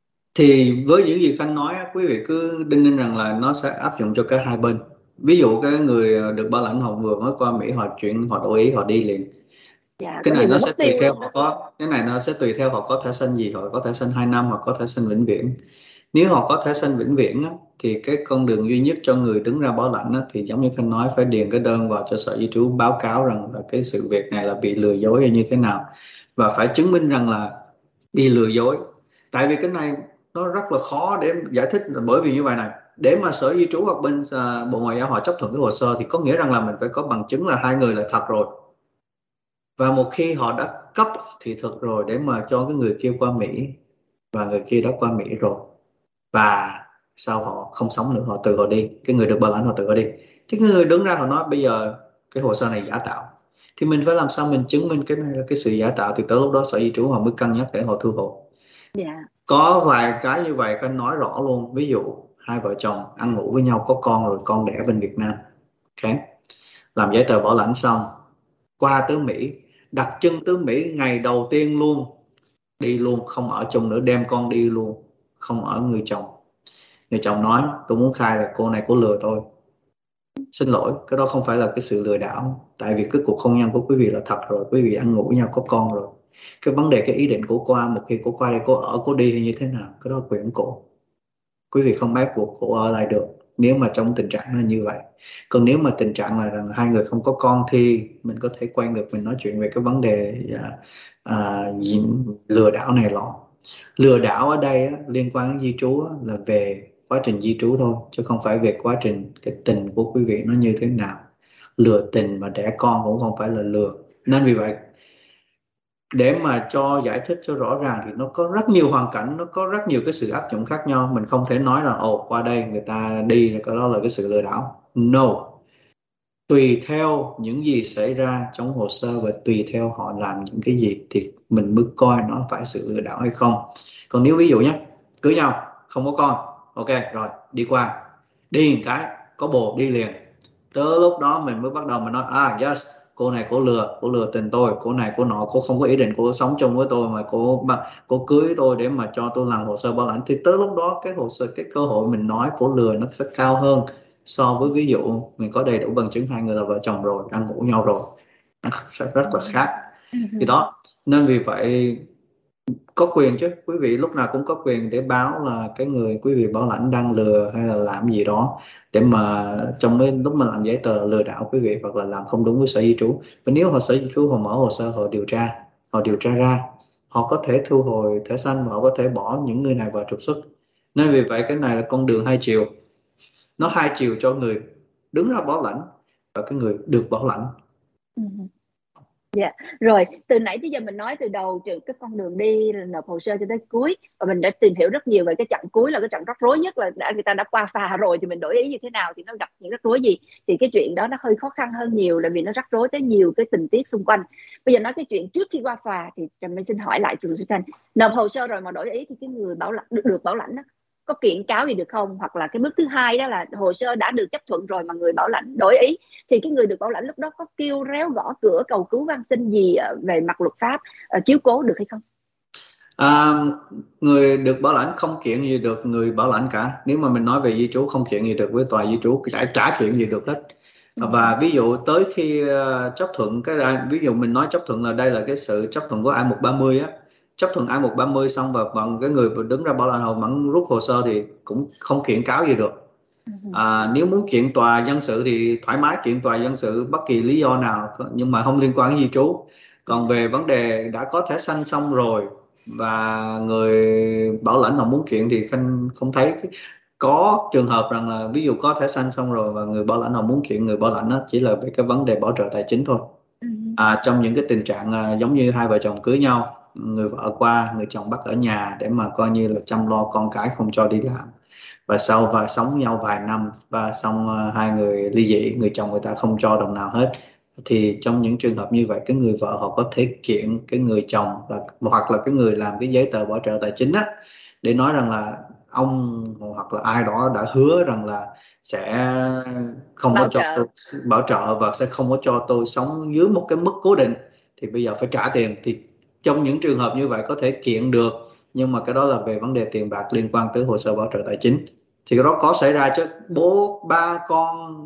Thì với những gì Khanh nói á, quý vị cứ đinh ninh rằng là nó sẽ áp dụng cho cả hai bên. Ví dụ cái người được bảo lãnh họ vừa mới qua Mỹ, họ chuyển, họ đổi ý, họ đi liền. Dạ, Cái có này nhiều nó người sẽ mất tùy tiêu theo luôn họ đó. có cái này nó sẽ tùy theo họ có thẻ xanh gì, họ có thẻ xanh hai năm hoặc có thẻ xanh vĩnh viễn. Nếu họ có thẻ xanh vĩnh viễn á, thì cái con đường duy nhất cho người đứng ra bảo lãnh á, thì giống như Khanh nói, phải điền cái đơn vào cho sở di trú báo cáo rằng là cái sự việc này là bị lừa dối hay như thế nào, và phải chứng minh rằng là bị lừa dối. Tại vì cái này nó rất là khó để giải thích, là bởi vì như vậy này, để mà sở di trú hoặc bên à, Bộ Ngoại giao họ chấp thuận cái hồ sơ thì có nghĩa rằng là mình phải có bằng chứng là hai người là thật rồi, và một khi họ đã cấp thì thật rồi để mà cho cái người kia qua Mỹ, và người kia đã qua Mỹ rồi, và sao họ không sống nữa, họ tự họ đi, cái người được bảo lãnh họ tự họ đi. Thì cái người đứng ra họ nói bây giờ cái hồ sơ này giả tạo, thì mình phải làm sao mình chứng minh cái này là cái sự giả tạo, thì tới lúc đó Sở Di trú họ mới cân nhắc để họ thu hồi. Dạ. Có vài cái như vậy phải nói rõ luôn. Ví dụ hai vợ chồng ăn ngủ với nhau, có con rồi, con đẻ bên Việt Nam, ok, làm giấy tờ bảo lãnh xong, qua tới Mỹ, đặt chân tới Mỹ ngày đầu tiên luôn, đi luôn, không ở chung nữa, đem con đi luôn, không ở người chồng. Người chồng nói tôi muốn khai là cô này cô lừa tôi. Xin lỗi, cái đó không phải là cái sự lừa đảo, tại vì cái cuộc hôn nhân của quý vị là thật rồi, quý vị ăn ngủ với nhau, có con rồi. Cái vấn đề, cái ý định của cô, một khi cô qua đây cô ở, cô đi hay như thế nào, cái đó là quyền của cô. Quý vị không ép buộc cô ở lại được nếu mà trong tình trạng nó như vậy. Còn nếu mà tình trạng là rằng hai người không có con thì mình có thể quay ngược, mình nói chuyện về cái vấn đề à, à, lừa đảo này lọ. Lừa đảo ở đây á, liên quan đến di trú á, là về quá trình di trú thôi, chứ không phải về quá trình cái tình của quý vị nó như thế nào. Lừa tình mà đẻ con cũng không phải là lừa. Nên vì vậy, để mà cho giải thích cho rõ ràng thì nó có rất nhiều hoàn cảnh, nó có rất nhiều cái sự áp dụng khác nhau. Mình không thể nói là ồ qua đây người ta đi cái đó là cái sự lừa đảo. No, tùy theo những gì xảy ra trong hồ sơ và tùy theo họ làm những cái gì thì mình mới coi nó phải sự lừa đảo hay không. Còn nếu ví dụ nhé, cưới nhau không có con, ok rồi đi qua, đi một cái có bồ đi liền, tới lúc đó mình mới bắt đầu mình nói à yes, cô này cô lừa, cô lừa tình tôi, cô này cô nọ, cô không có ý định cô sống chung với tôi mà cô cô cưới tôi để mà cho tôi làm hồ sơ bảo lãnh, thì tới lúc đó cái hồ sơ, cái cơ hội mình nói cô lừa nó sẽ cao hơn so với ví dụ mình có đầy đủ bằng chứng hai người là vợ chồng rồi, ăn ngủ nhau rồi, nó sẽ rất là khác. Thì đó, nên vì vậy có quyền chứ, quý vị lúc nào cũng có quyền để báo là cái người quý vị bảo lãnh đang lừa hay là làm gì đó, để mà trong cái lúc mà làm giấy tờ lừa đảo quý vị, hoặc là làm không đúng với Sở Di trú. Và nếu họ Sở Di trú họ mở hồ sơ, họ điều tra, họ điều tra ra, họ có thể thu hồi thẻ xanh và họ có thể bỏ những người này vào trục xuất. Nên vì vậy cái này là con đường hai chiều, nó hai chiều cho người đứng ra bảo lãnh và cái người được bảo lãnh. Dạ, rồi từ nãy tới giờ mình nói từ đầu từ cái con đường đi nộp hồ sơ cho tới cuối, và mình đã tìm hiểu rất nhiều về cái chặng cuối là cái chặng rắc rối nhất, là đã người ta đã qua phà rồi thì mình đổi ý như thế nào, thì nó gặp những rắc rối gì. Thì cái chuyện đó nó hơi khó khăn hơn nhiều, là vì nó rắc rối tới nhiều cái tình tiết xung quanh. Bây giờ nói cái chuyện trước khi qua phà thì Trà My xin hỏi lại trường Sư Thanh, nộp hồ sơ rồi mà đổi ý thì cái người bảo lãnh được, được bảo lãnh đó có kiện cáo gì được không? Hoặc là cái bước thứ hai đó là hồ sơ đã được chấp thuận rồi mà người bảo lãnh đổi ý, thì cái người được bảo lãnh lúc đó có kêu réo gõ cửa cầu cứu van xin gì về mặt luật pháp uh, chiếu cố được hay không? À, người được bảo lãnh không kiện gì được người bảo lãnh cả. Nếu mà mình nói về di trú, không kiện gì được với tòa di trú, trả, trả kiện gì được hết. Và ví dụ tới khi uh, chấp thuận cái, ví dụ mình nói chấp thuận là đây là cái sự chấp thuận của I một ba mươi á, chấp thuận I một ba mươi xong và bằng cái người đứng ra bảo lãnh họ vẫn rút hồ sơ thì cũng không kiện cáo gì được. À, nếu muốn kiện tòa dân sự thì thoải mái kiện tòa dân sự bất kỳ lý do nào, nhưng mà không liên quan đến di trú. Còn về vấn đề đã có thẻ xanh xong rồi và người bảo lãnh họ muốn kiện thì không, không thấy cái, có trường hợp rằng là ví dụ có thẻ xanh xong rồi và người bảo lãnh họ muốn kiện người bảo lãnh đó chỉ là về cái vấn đề bảo trợ tài chính thôi. À, trong những cái tình trạng à, giống như hai vợ chồng cưới nhau, người vợ qua, người chồng bắt ở nhà để mà coi như là chăm lo con cái, không cho đi làm, và sau và sống nhau vài năm và xong uh, hai người ly dị, người chồng người ta không cho đồng nào hết, thì trong những trường hợp như vậy cái người vợ họ có thể kiện cái người chồng là, hoặc là cái người làm cái giấy tờ bảo trợ tài chính á, để nói rằng là ông hoặc là ai đó đã hứa rằng là sẽ không Bảo có cho trợ. tôi bảo trợ và sẽ không có cho tôi sống dưới một cái mức cố định, thì bây giờ phải trả tiền. Thì trong những trường hợp như vậy có thể kiện được, nhưng mà cái đó là về vấn đề tiền bạc liên quan tới hồ sơ bảo trợ tài chính. Thì cái đó có xảy ra chứ, bố ba con,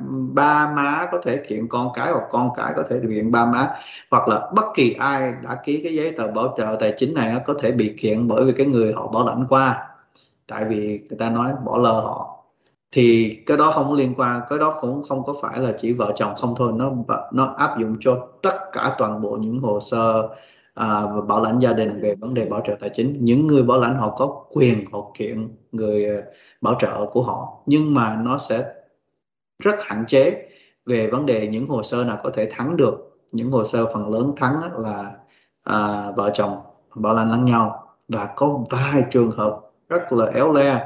ba má có thể kiện con cái, hoặc con cái có thể kiện ba má, hoặc là bất kỳ ai đã ký cái giấy tờ bảo trợ tài chính này có thể bị kiện bởi vì cái người họ bảo lãnh qua, tại vì người ta nói bỏ lơ họ. Thì cái đó không có liên quan, cái đó cũng không có phải là chỉ vợ chồng không thôi, nó nó áp dụng cho tất cả toàn bộ những hồ sơ à, bảo lãnh gia đình về vấn đề bảo trợ tài chính. Những người bảo lãnh họ có quyền họ kiện người bảo trợ của họ, nhưng mà nó sẽ rất hạn chế về vấn đề những hồ sơ nào có thể thắng được. Những hồ sơ phần lớn thắng là à, vợ chồng bảo lãnh lẫn nhau, và có vài trường hợp rất là éo le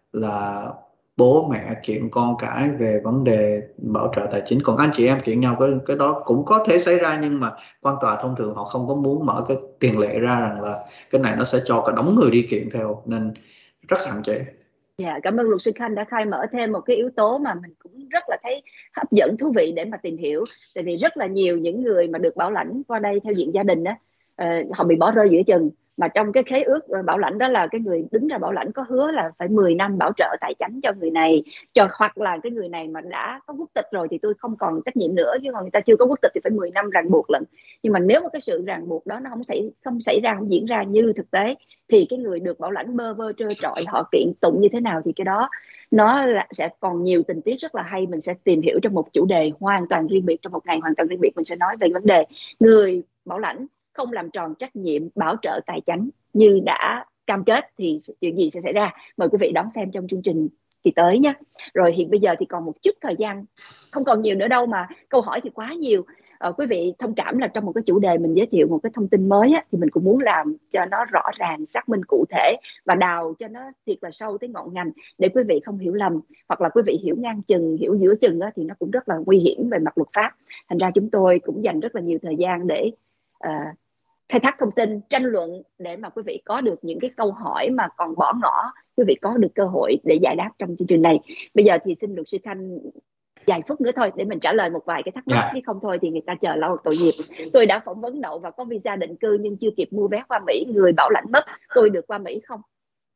là bố mẹ kiện con cái về vấn đề bảo trợ tài chính, còn anh chị em kiện nhau cái cái đó cũng có thể xảy ra, nhưng mà quan tòa thông thường họ không có muốn mở cái tiền lệ ra rằng là cái này nó sẽ cho cả đống người đi kiện theo, nên rất hạn chế. Dạ, cảm ơn luật sư Khanh đã khai mở thêm một cái yếu tố mà mình cũng rất là thấy hấp dẫn, thú vị để mà tìm hiểu. Tại vì rất là nhiều những người mà được bảo lãnh qua đây theo diện gia đình á, ờ, họ bị bỏ rơi giữa chừng. Mà trong cái khế ước bảo lãnh đó là cái người đứng ra bảo lãnh có hứa là phải mười năm bảo trợ tài chính cho người này, cho hoặc là cái người này mà đã có quốc tịch rồi thì tôi không còn trách nhiệm nữa, chứ còn người ta chưa có quốc tịch thì phải mười năm ràng buộc lận. Nhưng mà nếu mà cái sự ràng buộc đó nó không xảy không xảy ra, không diễn ra như thực tế, thì cái người được bảo lãnh bơ vơ trơ trọi họ kiện tụng như thế nào thì cái đó nó là, sẽ còn nhiều tình tiết rất là hay. Mình sẽ tìm hiểu trong một chủ đề hoàn toàn riêng biệt, trong một ngày hoàn toàn riêng biệt, mình sẽ nói về vấn đề người bảo lãnh không làm tròn trách nhiệm bảo trợ tài chính như đã cam kết thì chuyện gì sẽ xảy ra. Mời quý vị đón xem trong chương trình kỳ tới nhé. Rồi hiện bây giờ thì còn một chút thời gian, không còn nhiều nữa đâu mà câu hỏi thì quá nhiều. Ờ, quý vị thông cảm là trong một cái chủ đề mình giới thiệu một cái thông tin mới á, thì mình cũng muốn làm cho nó rõ ràng, xác minh cụ thể và đào cho nó thiệt là sâu tới ngọn ngành để quý vị không hiểu lầm, hoặc là quý vị hiểu ngang chừng, hiểu giữa chừng á, thì nó cũng rất là nguy hiểm về mặt luật pháp. Thành ra chúng tôi cũng dành rất là nhiều thời gian để uh, khai thác thông tin, tranh luận để mà quý vị có được những cái câu hỏi mà còn bỏ ngỏ, quý vị có được cơ hội để giải đáp trong chương trình này. Bây giờ thì xin luật sư Khanh vài phút nữa thôi để mình trả lời một vài cái thắc mắc, Dạ. chứ không thôi thì người ta chờ lâu tội nghiệp. Tôi đã phỏng vấn đậu và có visa định cư nhưng chưa kịp mua vé qua Mỹ, người bảo lãnh mất, tôi được qua Mỹ không?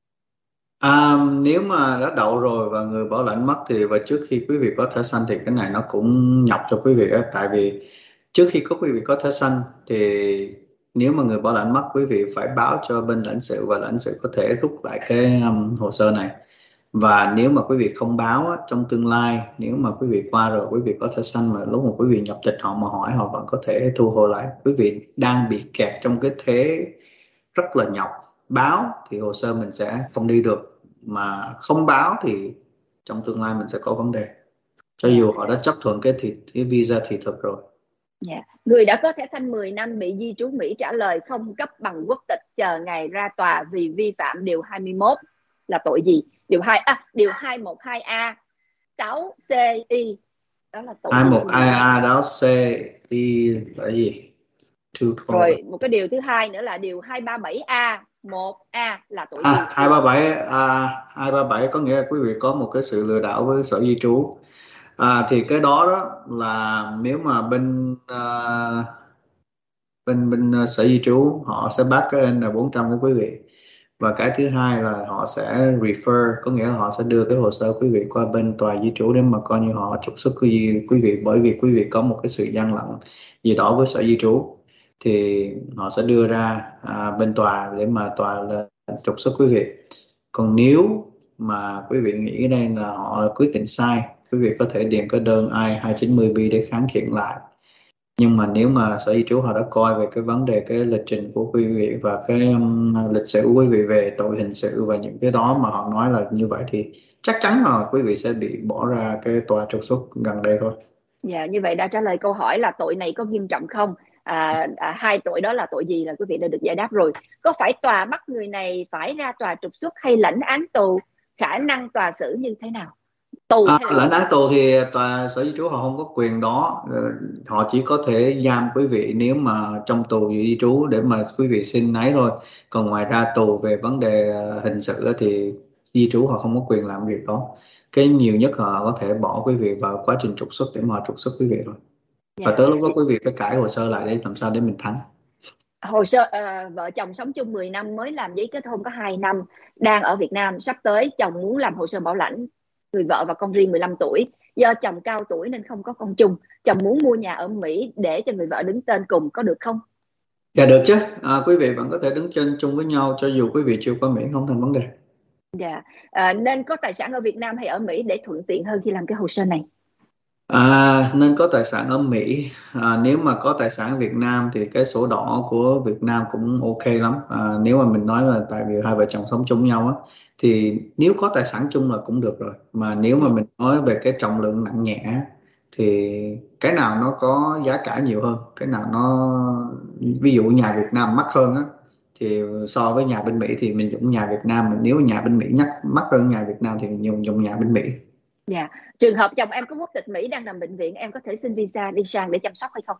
À, nếu mà đã đậu rồi và người bảo lãnh mất thì và trước khi quý vị có thẻ xanh thì cái này nó cũng nhọc cho quý vị á, tại vì trước khi có quý vị có thẻ xanh thì nếu mà người bảo lãnh mất, quý vị phải báo cho bên lãnh sự và lãnh sự có thể rút lại cái um, hồ sơ này. Và nếu mà quý vị không báo á, trong tương lai nếu mà quý vị qua rồi quý vị có thẻ xanh mà lúc mà quý vị nhập tịch họ mà hỏi, họ vẫn có thể thu hồi lại. Quý vị đang bị kẹt trong cái thế rất là nhọc. Báo thì hồ sơ mình sẽ không đi được, mà không báo thì trong tương lai mình sẽ có vấn đề, cho Dạ. dù họ đã chấp thuận cái thì cái visa thị thực rồi. Dạ. Người đã có thẻ xanh mười năm bị di trú Mỹ trả lời không cấp bằng quốc tịch, chờ ngày ra tòa vì vi phạm điều hai mươi mốt là tội gì? Điều hai à, điều hai một hai A sáu C I, đó là tội hai gì một thưa luật hai sư? a đó C đi là gì? Rồi một cái điều thứ hai nữa là điều hai ba bảy A một A là tội gì? À, hai ba bảy à, hai ba bảy có nghĩa là quý vị có một cái sự lừa đảo với sở di trú. À, thì cái đó đó là nếu mà bên à, bên bên à, sở di trú họ sẽ bắt cái N bốn trăm của quý vị, và cái thứ hai là họ sẽ refer, có nghĩa là họ sẽ đưa cái hồ sơ quý vị qua bên tòa di trú để mà coi như họ trục xuất quý, quý vị, bởi vì quý vị có một cái sự gian lận gì đó với sở di trú thì họ sẽ đưa ra à, bên tòa để mà tòa là trục xuất quý vị. Còn nếu mà quý vị nghĩ đây là họ quyết định sai, quý vị có thể điền cái đơn I hai chín không B để kháng kiện lại. Nhưng mà nếu mà sở di trú họ đã coi về cái vấn đề cái lịch trình của quý vị và cái um, lịch sử của quý vị về tội hình sự và những cái đó mà họ nói là như vậy thì chắc chắn là quý vị sẽ bị bỏ ra cái tòa trục xuất gần đây thôi. Dạ, như vậy đã trả lời câu hỏi là tội này có nghiêm trọng không? À, à, hai tội đó là tội gì là quý vị đã được giải đáp rồi. Có phải tòa bắt người này phải ra tòa trục xuất hay lãnh án tù? Khả năng tòa xử như thế nào? Tù À, hay là lãnh trục án xuất? tù thì tòa sở di trú họ không có quyền đó. Ờ, họ chỉ có thể giam quý vị nếu mà trong tù di trú để mà quý vị xin ấy thôi. Còn ngoài ra tù về vấn đề ờ, hình sự á thì di trú họ không có quyền làm việc đó. Cái nhiều nhất họ có thể bỏ quý vị vào quá trình trục xuất để mà trục xuất quý vị thôi, và Dạ. tới lúc đó quý vị phải cải hồ sơ lại để làm sao để mình thắng. Hồ sơ ờ, vợ chồng sống chung mười năm mới làm giấy kết hôn có hai năm, đang ở Việt Nam, sắp tới chồng muốn làm hồ sơ bảo lãnh người vợ và con riêng mười lăm tuổi, do chồng cao tuổi nên không có con chung, chồng muốn mua nhà ở Mỹ để cho người vợ đứng tên cùng, có được không? Dạ được chứ, à, quý vị vẫn có thể đứng trên chung với nhau cho dù quý vị chưa qua Mỹ, không thành vấn đề. Dạ. À, nên có tài sản ở Việt Nam hay ở Mỹ để thuận tiện hơn khi làm cái hồ sơ này? À, nên có tài sản ở Mỹ. À, nếu mà có tài sản ở Việt Nam thì cái sổ đỏ của Việt Nam cũng ok lắm. À, nếu mà mình nói là tại vì hai vợ chồng sống chung với nhau á, thì nếu có tài sản chung là cũng được rồi. Mà nếu mà mình nói về cái trọng lượng nặng nhẹ á, thì cái nào nó có giá cả nhiều hơn, cái nào nó ví dụ nhà Việt Nam mắc hơn á, thì so với nhà bên Mỹ thì mình dùng nhà Việt Nam, mình nếu nhà bên Mỹ nhắc mắc hơn nhà Việt Nam thì mình dùng dùng nhà bên Mỹ. Dạ. Trường hợp chồng em có quốc tịch Mỹ đang nằm bệnh viện, em có thể xin visa đi sang để chăm sóc hay không?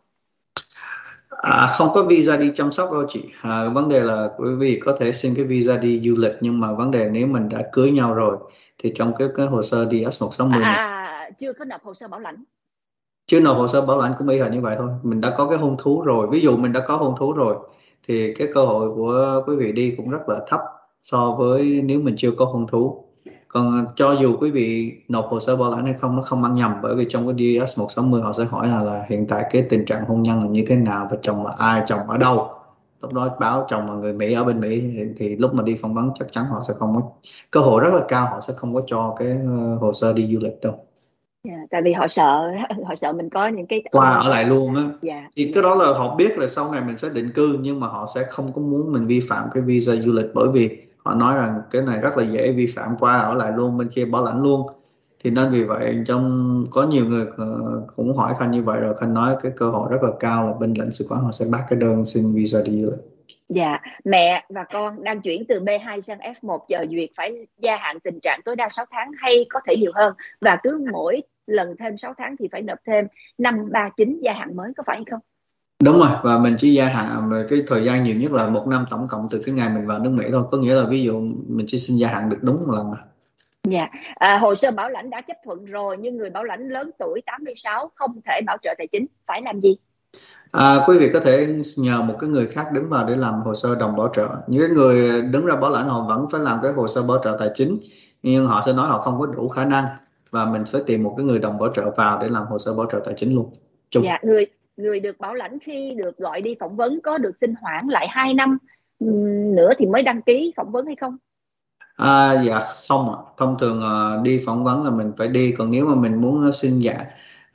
À, không có visa đi chăm sóc đâu chị. À, vấn đề là quý vị có thể xin cái visa đi du lịch, nhưng mà vấn đề nếu mình đã cưới nhau rồi thì trong cái, cái hồ sơ đi S một sáu À, mươi này à, chưa có nộp hồ sơ bảo lãnh. chưa nộp hồ sơ bảo lãnh cũng y hệt như vậy thôi. Mình đã có cái hôn thú rồi, ví dụ mình đã có hôn thú rồi thì cái cơ hội của quý vị đi cũng rất là thấp so với nếu mình chưa có hôn thú. Còn cho dù quý vị nộp hồ sơ bảo lãnh hay không, nó không ăn nhầm, bởi vì trong cái đi S một sáu mươi họ sẽ hỏi là, là hiện tại cái tình trạng hôn nhân là như thế nào và chồng là ai, chồng ở đâu. Lúc đó báo chồng là người Mỹ ở bên Mỹ thì, thì lúc mà đi phỏng vấn chắc chắn họ sẽ không có, cơ hội rất là cao họ sẽ không có cho cái uh, hồ sơ đi du lịch đâu. Dạ, tại vì họ sợ họ sợ mình có những cái Qua uh, ở lại luôn á. dạ, Thì cái đó là họ biết là sau này mình sẽ định cư, nhưng mà họ sẽ không có muốn mình vi phạm cái visa du lịch, bởi vì họ nói rằng cái này rất là dễ vi phạm, qua ở lại luôn, bên kia bảo lãnh luôn. Thì nên vì vậy trong có nhiều người ờ, cũng hỏi Khanh như vậy rồi, Khanh nói cái cơ hội rất là cao là bên lãnh sự quán họ sẽ bác cái đơn xin visa đi du lịch. dạ. Mẹ và con đang chuyển từ B hai sang F một, chờ duyệt phải gia hạn tình trạng tối đa sáu tháng hay có thể nhiều hơn, và cứ mỗi lần thêm sáu tháng thì phải nộp thêm năm ba chín gia hạn mới, có phải hay không? Đúng rồi, và mình chỉ gia hạn về cái thời gian nhiều nhất là một năm tổng cộng từ cái ngày mình vào nước Mỹ thôi, có nghĩa là ví dụ mình chỉ xin gia hạn được đúng một lần mà. Dạ. À, hồ sơ bảo lãnh đã chấp thuận rồi nhưng người bảo lãnh lớn tuổi tám mươi sáu không thể bảo trợ tài chính, phải làm gì? À, quý vị có thể nhờ một cái người khác đứng vào để làm hồ sơ đồng bảo trợ. Những cái người đứng ra bảo lãnh họ vẫn phải làm cái hồ sơ bảo trợ tài chính, nhưng họ sẽ nói họ không có đủ khả năng và mình phải tìm một cái người đồng bảo trợ vào để làm hồ sơ bảo trợ tài chính luôn. Chung. Dạ, người người được bảo lãnh khi được gọi đi phỏng vấn có được xin hoãn lại hai năm ừm, nữa thì mới đăng ký phỏng vấn hay không? À, dạ không ạ. Thông thường à, đi phỏng vấn là mình phải đi, còn nếu mà mình muốn à, xin dạ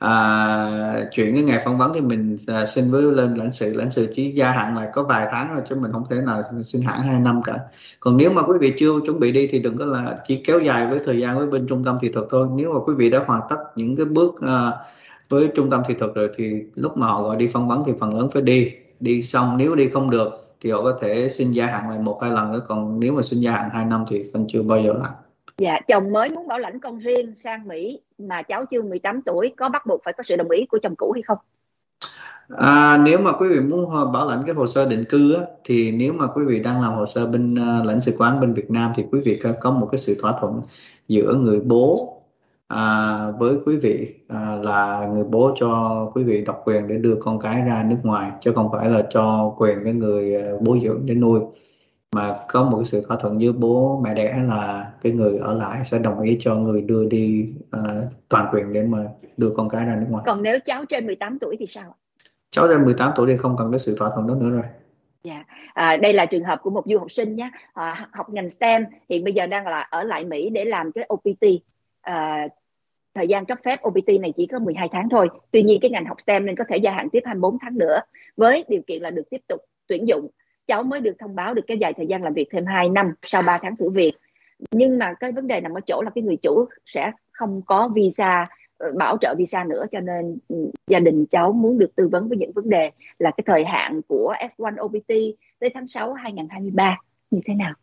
à, chuyển cái ngày phỏng vấn thì mình à, xin với lên lãnh sự, lãnh sự chỉ gia hạn lại có vài tháng rồi chứ mình không thể nào xin hẳn hai năm cả. Còn nếu mà quý vị chưa chuẩn bị đi thì đừng có là chỉ kéo dài với thời gian với bên trung tâm thị thực thôi. Nếu mà quý vị đã hoàn tất những cái bước à, với trung tâm thị thực rồi thì lúc mà họ gọi đi phỏng vấn thì phần lớn phải đi. Đi xong nếu đi không được thì họ có thể xin gia hạn lại một hai lần nữa, còn nếu mà xin gia hạn hai năm thì Khanh chưa bao giờ làm. Dạ, chồng mới muốn bảo lãnh con riêng sang Mỹ mà cháu chưa mười tám tuổi, có bắt buộc phải có sự đồng ý của chồng cũ hay không? À, nếu mà quý vị muốn ho- bảo lãnh cái hồ sơ định cư á, thì nếu mà quý vị đang làm hồ sơ bên à, lãnh sự quán bên Việt Nam thì quý vị có, có một cái sự thỏa thuận giữa người bố à, với quý vị à, là người bố cho quý vị độc quyền để đưa con cái ra nước ngoài, chứ không phải là cho quyền cái người à, bố dưỡng để nuôi, mà có một cái sự thỏa thuận giữa bố mẹ đẻ là cái người ở lại sẽ đồng ý cho người đưa đi à, toàn quyền để mà đưa con cái ra nước ngoài. Còn nếu cháu trên mười tám tuổi thì sao? Cháu trên mười tám tuổi thì không cần cái sự thỏa thuận đó nữa rồi. Dạ. À, đây là trường hợp của một du học sinh nhé, à, học ngành STEM, hiện bây giờ đang là ở lại Mỹ để làm cái O P T. À, thời gian cấp phép O P T này chỉ có mười hai tháng thôi. Tuy nhiên cái ngành học STEM nên có thể gia hạn tiếp hai mươi bốn tháng nữa, với điều kiện là được tiếp tục tuyển dụng. Cháu mới được thông báo được kéo dài thời gian làm việc thêm hai năm sau ba tháng thử việc. Nhưng mà cái vấn đề nằm ở chỗ là cái người chủ sẽ không có visa, ờ, bảo trợ visa nữa, cho nên ừ, gia đình cháu muốn được tư vấn với những vấn đề là cái thời hạn của F một O P T tới tháng sáu hai nghìn không trăm hai mươi ba như thế nào.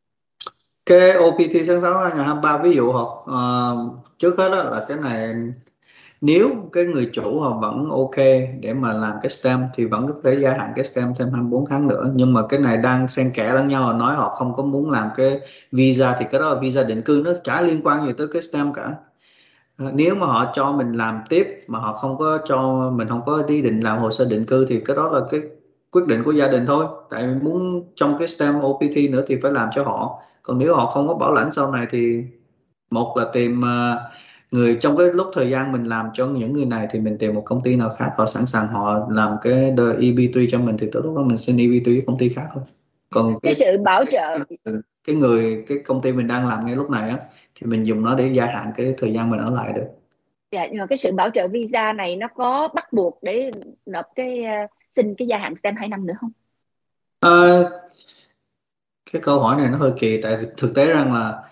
Cái O P T tháng sáu hai nghìn không trăm hai mươi ba, ví dụ họ ờ, trước hết đó là cái này, nếu cái người chủ họ vẫn ok để mà làm cái stem thì vẫn có thể gia hạn cái stem thêm hai mươi bốn tháng nữa, nhưng mà cái này đang xen kẽ lẫn nhau, nói họ không có muốn làm cái visa thì cái đó là visa định cư, nó chả liên quan gì tới cái stem cả. Ờ, nếu mà họ cho mình làm tiếp mà họ không có cho mình, không có ý định làm hồ sơ định cư thì cái đó là cái quyết định của gia đình thôi, tại vì muốn trong cái stem O P T nữa thì phải làm cho họ. Còn nếu họ không có bảo lãnh sau này thì một là tìm ờ, người trong cái lúc thời gian mình làm cho những người này thì mình tìm một công ty nào khác họ sẵn sàng họ làm cái E B ba cho mình thì tới lúc đó mình xin E B ba với công ty khác thôi. Còn Cái cái sự bảo trợ cái người cái công ty mình đang làm ngay lúc này á thì mình dùng nó để gia hạn cái thời gian mình ở lại được. dạ, nhưng mà cái sự bảo trợ visa này nó có bắt buộc để nộp cái ờ, xin cái gia hạn STEM hai năm nữa không? Ờ, cái câu hỏi này nó hơi kỳ, tại vì thực tế rằng là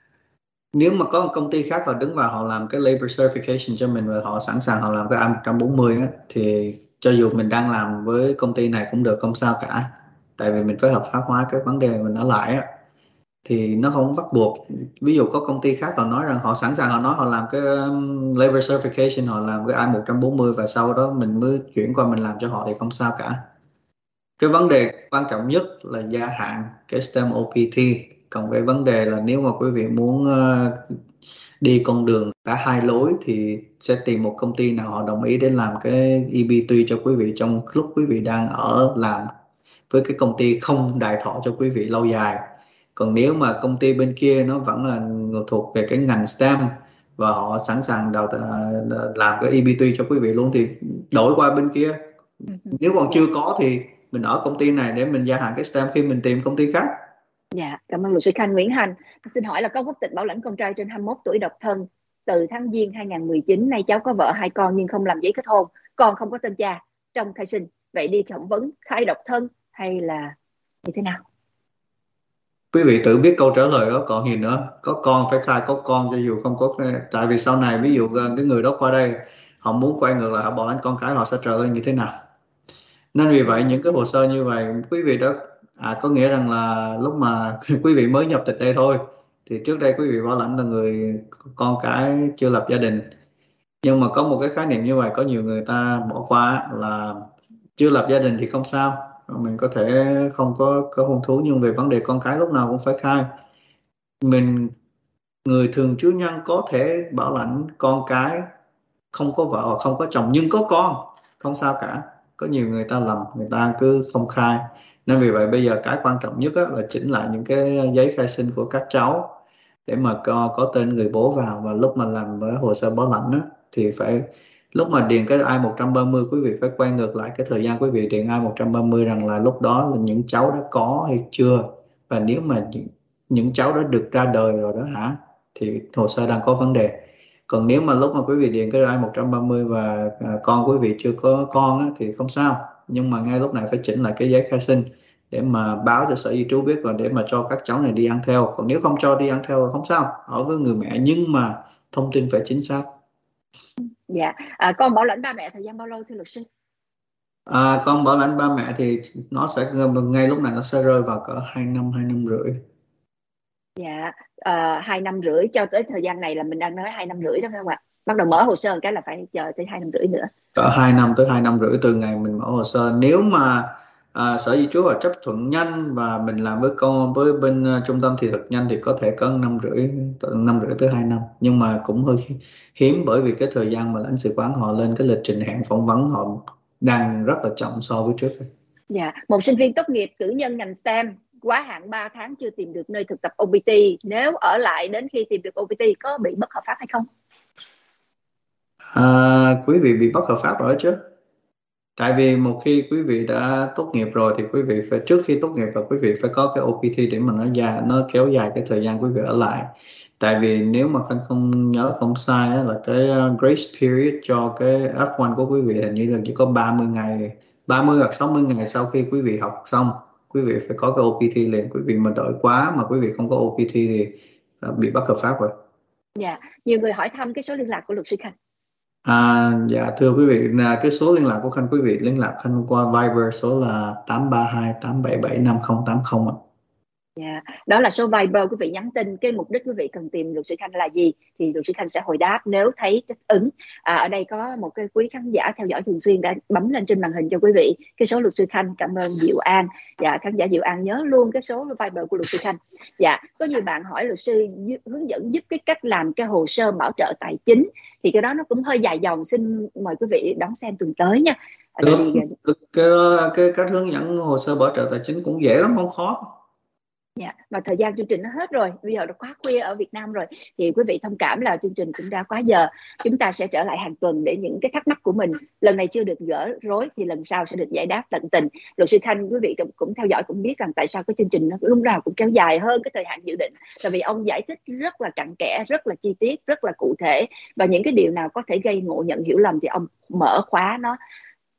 nếu mà có một công ty khác họ đứng vào họ làm cái labor certification cho mình và họ sẵn sàng họ làm cái A một trăm bốn mươi á, thì cho dù mình đang làm với công ty này cũng được, không sao cả. tại vì mình phải hợp pháp hóa cái vấn đề mình ở lại á, thì nó không bắt buộc. Ví dụ có công ty khác họ nói rằng họ sẵn sàng, họ nói họ làm cái um, labor certification, họ làm cái I một bốn không và sau đó mình mới chuyển qua mình làm cho họ thì không sao cả. Cái vấn đề quan trọng nhất là gia hạn cái STEM o pê tê. Còn cái vấn đề là nếu mà quý vị muốn uh, đi con đường cả hai lối thì sẽ tìm một công ty nào họ đồng ý để làm cái e bê tê cho quý vị trong lúc quý vị đang ở làm với cái công ty, không đài thọ cho quý vị lâu dài. Còn nếu mà công ty bên kia nó vẫn là thuộc về cái ngành STEM và họ sẵn sàng đào tạo làm cái e bê tê cho quý vị luôn thì đổi qua bên kia. Nếu còn chưa có thì mình ở công ty này để mình gia hạn cái STEM khi mình tìm công ty khác. Dạ, cảm ơn luật sư Khanh. Nguyễn Hành xin hỏi là có quốc tịch bảo lãnh con trai trên hai mươi mốt tuổi, độc thân, từ tháng Giêng hai nghìn không trăm mười chín, nay cháu có vợ hai con nhưng không làm giấy kết hôn, con không có tên cha trong khai sinh, vậy đi phỏng vấn khai độc thân hay là như thế nào? Quý vị tự biết câu trả lời đó, còn gì nữa. Có con phải khai có con cho dù không có, tại vì sau này ví dụ cái người đó qua đây họ muốn quay ngược lại họ bảo lãnh con cái, họ sẽ trở lên như thế nào. Nên vì vậy những cái hồ sơ như vậy quý vị đó, à, có nghĩa rằng là lúc mà quý vị mới nhập tịch đây thôi thì trước đây quý vị bảo lãnh là người con cái chưa lập gia đình. Nhưng mà có một cái khái niệm như vậy có nhiều người ta bỏ qua là chưa lập gia đình thì không sao, mình có thể không có có hôn thú, nhưng về vấn đề con cái lúc nào cũng phải khai. Mình người thường trú nhân có thể bảo lãnh con cái không có vợ hoặc không có chồng nhưng có con, không sao cả. Có nhiều người ta lầm, người ta cứ không khai. Nên vì vậy bây giờ cái quan trọng nhất là chỉnh lại những cái giấy khai sinh của các cháu để mà có, có tên người bố vào, và lúc mà làm với hồ sơ bảo lãnh á, thì phải lúc mà điền cái I một ba không quý vị phải quay ngược lại cái thời gian quý vị điền I một ba không rằng là lúc đó là những cháu đã có hay chưa, và nếu mà những, những cháu đã được ra đời rồi đó hả thì hồ sơ đang có vấn đề. Còn nếu mà lúc mà quý vị điền cái I một ba không và à, con quý vị chưa có con á, thì không sao, nhưng mà ngay lúc này phải chỉnh lại cái giấy khai sinh để mà báo cho sở di trú biết và để mà cho các cháu này đi ăn theo. Còn nếu không cho đi ăn theo thì không sao, ở với người mẹ, nhưng mà thông tin phải chính xác. Dạ, à, con bảo lãnh ba mẹ thời gian bao lâu thưa luật sư? À, con bảo lãnh ba mẹ thì nó sẽ ngay lúc này nó sẽ rơi vào cỡ hai năm, hai năm rưỡi. Dạ, uh, hai năm rưỡi cho tới thời gian này là mình đang nói hai năm rưỡi đó phải không ạ? Bắt đầu mở hồ sơ một cái là phải chờ tới hai năm rưỡi nữa. Cỡ hai năm tới hai năm rưỡi từ ngày mình mở hồ sơ. Nếu mà à, sở di trú và chấp thuận nhanh và mình làm với con với bên uh, trung tâm thị thực nhanh thì có thể có năm rưỡi, từ năm rưỡi tới hai năm, nhưng mà cũng hơi hiếm bởi vì cái thời gian mà lãnh sự quán họ lên cái lịch trình hẹn phỏng vấn họ đang rất là chậm so với trước. Dạ, một sinh viên tốt nghiệp cử nhân ngành STEM quá hạn ba tháng chưa tìm được nơi thực tập o pê tê, nếu ở lại đến khi tìm được o pê tê có bị bất hợp pháp hay không? À, quý vị bị bất hợp pháp rồi chứ. Tại vì một khi quý vị đã tốt nghiệp rồi thì quý vị phải, trước khi tốt nghiệp là quý vị phải có cái o pê tê để mà nó dài, nó kéo dài cái thời gian quý vị ở lại. Tại vì nếu mà Khanh không nhớ không sai á, là cái uh, grace period cho cái F một của quý vị hình như là chỉ có ba mươi ngày, ba mươi hoặc sáu mươi ngày sau khi quý vị học xong, quý vị phải có cái o pê tê liền. Quý vị mà đợi quá mà quý vị không có o pê tê thì uh, bị bất hợp pháp rồi. Dạ, nhiều người hỏi thăm cái số liên lạc của luật sư Khanh. À, dạ thưa quý vị, là cái số liên lạc của Khanh, quý vị liên lạc Khanh qua Viber số là tám ba hai tám bảy bảy năm không tám không ạ. Dạ, đó là số Viber, quý vị nhắn tin cái mục đích quý vị cần tìm luật sư Khanh là gì thì luật sư Khanh sẽ hồi đáp nếu thấy thích ứng. À, ở đây có một cái quý khán giả theo dõi thường xuyên đã bấm lên trên màn hình cho quý vị cái số luật sư Khanh. Cảm ơn Diệu An. Dạ, khán giả Diệu An nhớ luôn cái số Viber của luật sư Khanh. Dạ, có nhiều bạn hỏi luật sư hướng dẫn giúp cái cách làm cái hồ sơ bảo trợ tài chính, thì cái đó nó cũng hơi dài dòng, xin mời quý vị đón xem tuần tới nha. À, Được, vì... được cái, cái cách hướng dẫn hồ sơ bảo trợ tài chính cũng dễ lắm, không khó. Dạ, và thời gian chương trình nó hết rồi, bây giờ đã quá khuya ở Việt Nam rồi, thì quý vị thông cảm là chương trình cũng đã quá giờ. Chúng ta sẽ trở lại hàng tuần để những cái thắc mắc của mình lần này chưa được gỡ rối thì lần sau sẽ được giải đáp tận tình. Luật sư Khanh, quý vị cũng, cũng theo dõi cũng biết rằng tại sao cái chương trình nó lúc nào cũng kéo dài hơn cái thời hạn dự định, tại vì ông giải thích rất là cặn kẽ, rất là chi tiết, rất là cụ thể, và những cái điều nào có thể gây ngộ nhận hiểu lầm thì ông mở khóa nó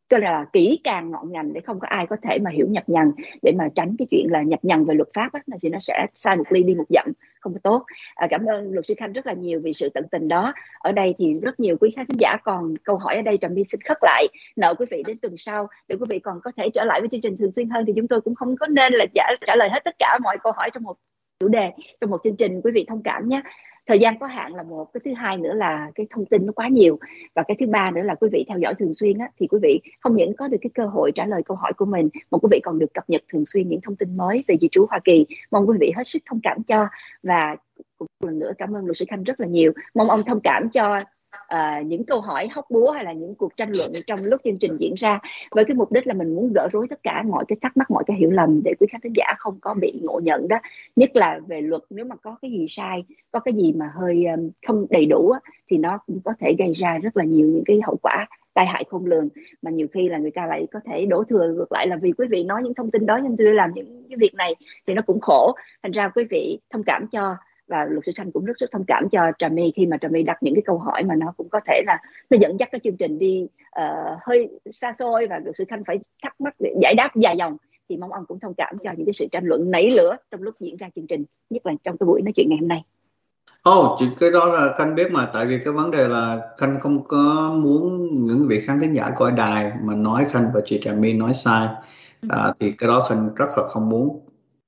tức là kỹ càng ngọn ngành để không có ai có thể mà hiểu nhập nhằng, để mà tránh cái chuyện là nhập nhằng về luật pháp á, thì nó sẽ sai một ly đi một dặm, không có tốt. À, cảm ơn luật sư Khanh rất là nhiều vì sự tận tình đó. Ở đây thì rất nhiều quý khán giả còn câu hỏi ở đây, Trà My xin khất lại nợ quý vị đến tuần sau để quý vị còn có thể trở lại với chương trình thường xuyên hơn, thì chúng tôi cũng không có nên là trả, trả lời hết tất cả mọi câu hỏi trong một chủ đề, trong một chương trình, quý vị thông cảm nhé. Thời gian có hạn là một, cái thứ hai nữa là cái thông tin nó quá nhiều, và cái thứ ba nữa là quý vị theo dõi thường xuyên á, thì quý vị không những có được cái cơ hội trả lời câu hỏi của mình, mà quý vị còn được cập nhật thường xuyên những thông tin mới về di trú Hoa Kỳ. Mong quý vị hết sức thông cảm cho, và một lần nữa cảm ơn luật sư Khanh rất là nhiều. Mong ông thông cảm cho uh, những câu hỏi hóc búa hay là những cuộc tranh luận trong lúc chương trình diễn ra, với cái mục đích là mình muốn gỡ rối tất cả mọi cái thắc mắc, mọi cái hiểu lầm, để quý khán thính giả không có bị ngộ nhận đó. Nhất là về luật, nếu mà có cái gì sai, có cái gì mà hơi um, không đầy đủ á, thì nó cũng có thể gây ra rất là nhiều những cái hậu quả tai hại khôn lường, mà nhiều khi là người ta lại có thể đổ thừa ngược lại là vì quý vị nói những thông tin đó nên tôi làm những cái việc này, thì nó cũng khổ. Thành ra quý vị thông cảm cho, và luật sư Khanh cũng rất rất thông cảm cho Trà My khi mà Trà My đặt những cái câu hỏi mà nó cũng có thể là nó dẫn dắt cái chương trình đi uh, hơi xa xôi, và luật sư Khanh phải thắc mắc giải đáp dài dòng, thì mong ông cũng thông cảm cho những cái sự tranh luận nảy lửa trong lúc diễn ra chương trình, nhất là trong cái buổi nói chuyện ngày hôm nay. Ồ, oh, cái đó là Khanh biết mà, tại vì cái vấn đề là Khanh không có muốn những vị khán thính giả coi đài mà nói Khanh và chị Trà My nói sai. À, thì cái đó Khanh rất là không muốn.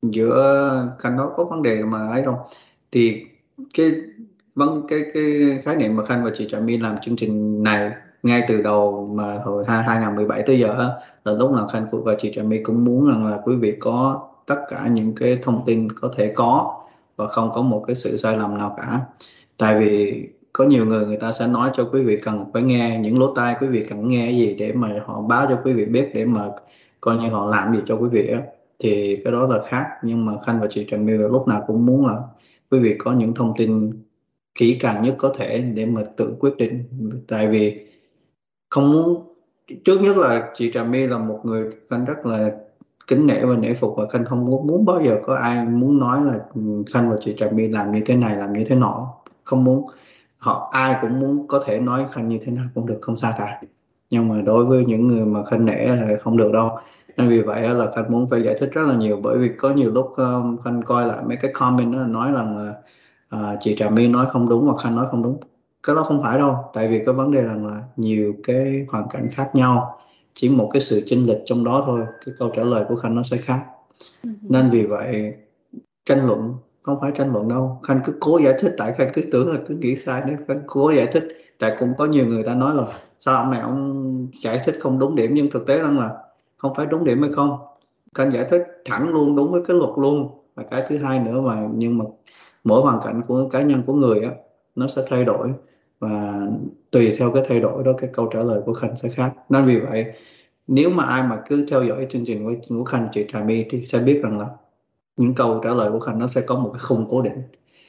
Giữa Khanh đó có vấn đề mà ấy đâu. Thì cái vấn cái cái khái niệm mà Khanh và chị Trà My làm chương trình này ngay từ đầu mà hồi hai không một bảy tới giờ á, là lúc nào Khanh và chị Trà My cũng muốn rằng là quý vị có tất cả những cái thông tin có thể có, và không có một cái sự sai lầm nào cả. Tại vì có nhiều người người ta sẽ nói cho quý vị cần phải nghe, những lỗ tai quý vị cần nghe cái gì để mà họ báo cho quý vị biết, để mà coi như họ làm gì cho quý vị á, thì cái đó là khác. Nhưng mà Khanh và chị Trà My lúc nào cũng muốn là quý vị có những thông tin kỹ càng nhất có thể để mà tự quyết định. Tại vì không muốn, trước nhất là chị Trà My là một người Khanh rất là kính nể và nể phục, và Khanh không muốn, muốn bao giờ có ai muốn nói là Khanh và chị Trà My làm như thế này làm như thế nọ, không muốn. Họ ai cũng muốn có thể nói Khanh như thế nào cũng được, không sao cả. Nhưng mà đối với những người mà Khanh nể là không được đâu. Nên vì vậy là Khanh muốn phải giải thích rất là nhiều, bởi vì có nhiều lúc um, Khanh coi lại mấy cái comment đó nói rằng là uh, chị Trà My nói không đúng hoặc Khanh nói không đúng. Cái đó không phải đâu, tại vì cái vấn đề rằng là nhiều cái hoàn cảnh khác nhau, chỉ một cái sự chênh lệch trong đó thôi, cái câu trả lời của Khanh nó sẽ khác. Nên vì vậy tranh luận không phải tranh luận đâu, Khanh cứ cố giải thích, tại Khanh cứ tưởng là cứ nghĩ sai nên Khanh cố giải thích. Tại cũng có nhiều người ta nói là sao ông này ông giải thích không đúng điểm, nhưng thực tế rằng là không phải đúng điểm hay không, Khanh giải thích thẳng luôn, đúng với cái luật luôn. Và cái thứ hai nữa mà, nhưng mà mỗi hoàn cảnh của cá nhân của người á nó sẽ thay đổi, và tùy theo cái thay đổi đó cái câu trả lời của Khanh sẽ khác. Nên vì vậy nếu mà ai mà cứ theo dõi chương trình của Khanh chị Trà My thì sẽ biết rằng là những câu trả lời của Khanh nó sẽ có một cái khung cố định,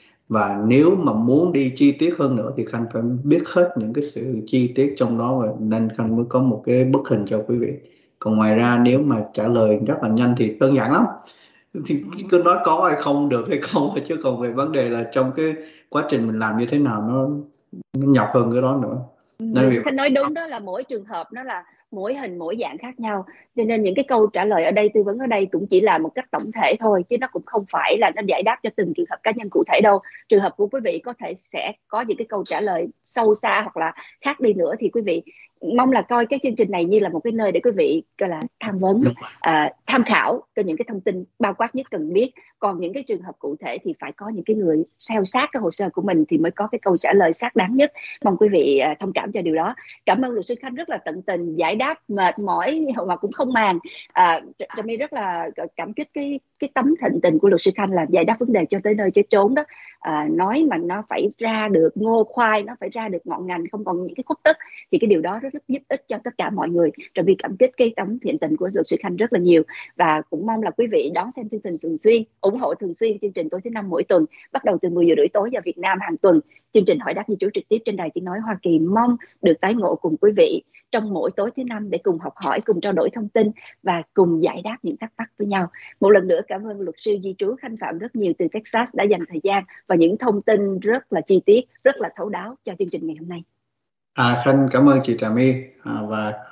và nếu mà muốn đi chi tiết hơn nữa thì Khanh phải biết hết những cái sự chi tiết trong đó, và nên Khanh mới có một cái bức hình cho quý vị. Còn ngoài ra nếu mà trả lời rất là nhanh thì đơn giản lắm, thì cứ nói có hay không, được hay không, chứ còn về vấn đề là trong cái quá trình mình làm như thế nào nó, nó nhọc hơn cái đó nữa. Nên Luật vì sư Khanh nói đúng đó, là mỗi trường hợp nó là mỗi hình mỗi dạng khác nhau, cho nên những cái câu trả lời ở đây, tư vấn ở đây cũng chỉ là một cách tổng thể thôi, chứ nó cũng không phải là nó giải đáp cho từng trường hợp cá nhân cụ thể đâu. Trường hợp của quý vị có thể sẽ có những cái câu trả lời sâu xa hoặc là khác đi nữa, thì quý vị mong là coi cái chương trình này như là một cái nơi để quý vị gọi là tham vấn, à, tham khảo cho những cái thông tin bao quát nhất cần biết. Còn những cái trường hợp cụ thể thì phải có những cái người theo sát cái hồ sơ của mình thì mới có cái câu trả lời xác đáng nhất. Mong quý vị à, thông cảm cho điều đó. Cảm ơn luật sư Khanh rất là tận tình giải đáp mệt mỏi mà cũng không màng. à, Trà My rất là cảm kích cái cái tấm thịnh tình của luật sư Khanh là giải đáp vấn đề cho tới nơi tới chốn đó. À, nói mà nó phải ra được ngô khoai, nó phải ra được ngọn ngành, không còn những cái khuất tất, thì cái điều đó rất rất giúp ích cho tất cả mọi người. Trà My cảm kích cái tấm thiện tình của luật sư Khanh rất là nhiều, và cũng mong là quý vị đón xem chương trình thường xuyên, ủng hộ thường xuyên chương trình tối thứ năm mỗi tuần, bắt đầu từ mười giờ rưỡi tối giờ Việt Nam hàng tuần. Chương trình hỏi đáp di trú trực tiếp trên đài Tiếng nói Hoa Kỳ mong được tái ngộ cùng quý vị trong mỗi tối thứ năm để cùng học hỏi, cùng trao đổi thông tin và cùng giải đáp những thắc mắc với nhau. Một lần nữa cảm ơn luật sư di trú Khanh Phạm rất nhiều từ Texas đã dành thời gian và những thông tin rất là chi tiết, rất là thấu đáo cho chương trình ngày hôm nay. À, Khanh cảm ơn chị Trà My, à, và à,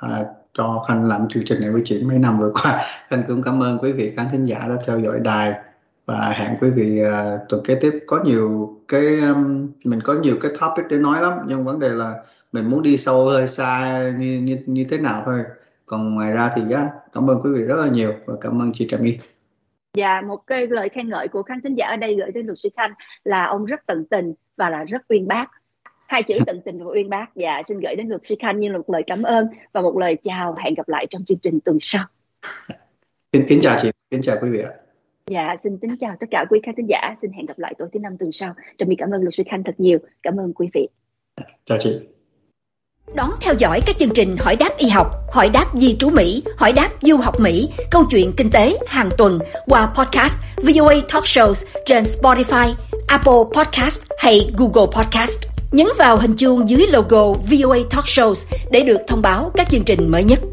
cho Khanh làm chương trình này với chị mấy năm vừa qua. Khanh cũng cảm ơn quý vị khán thính giả đã theo dõi đài, và hẹn quý vị uh, tuần kế tiếp có nhiều cái um, mình có nhiều cái topic để nói lắm, nhưng vấn đề là mình muốn đi sâu hơi xa như như như thế nào thôi. Còn ngoài ra thì yeah, cảm ơn quý vị rất là nhiều và cảm ơn chị Trà My. Dạ, một cái lời khen ngợi của khán thính giả ở đây gửi đến luật sư Khanh là ông rất tận tình và là rất uyên bác. Hai chữ tận tình và uyên bác. Dạ, xin gửi đến luật sư Khanh như một lời cảm ơn và một lời chào. Hẹn gặp lại trong chương trình tuần sau. Kính, kính chào chị, kính chào quý vị ạ. Dạ, xin kính chào tất cả quý khán thính giả. Xin hẹn gặp lại tối thứ năm tuần sau. Trà My cảm ơn luật sư Khanh thật nhiều. Cảm ơn quý vị. Chào chị. Đón theo dõi các chương trình Hỏi đáp y học, Hỏi đáp di trú Mỹ, Hỏi đáp du học Mỹ, Câu chuyện kinh tế hàng tuần qua podcast vê o a Talk Shows trên Spotify, Apple Podcast hay Google Podcast. Nhấn vào hình chuông dưới logo vê o a Talk Shows để được thông báo các chương trình mới nhất.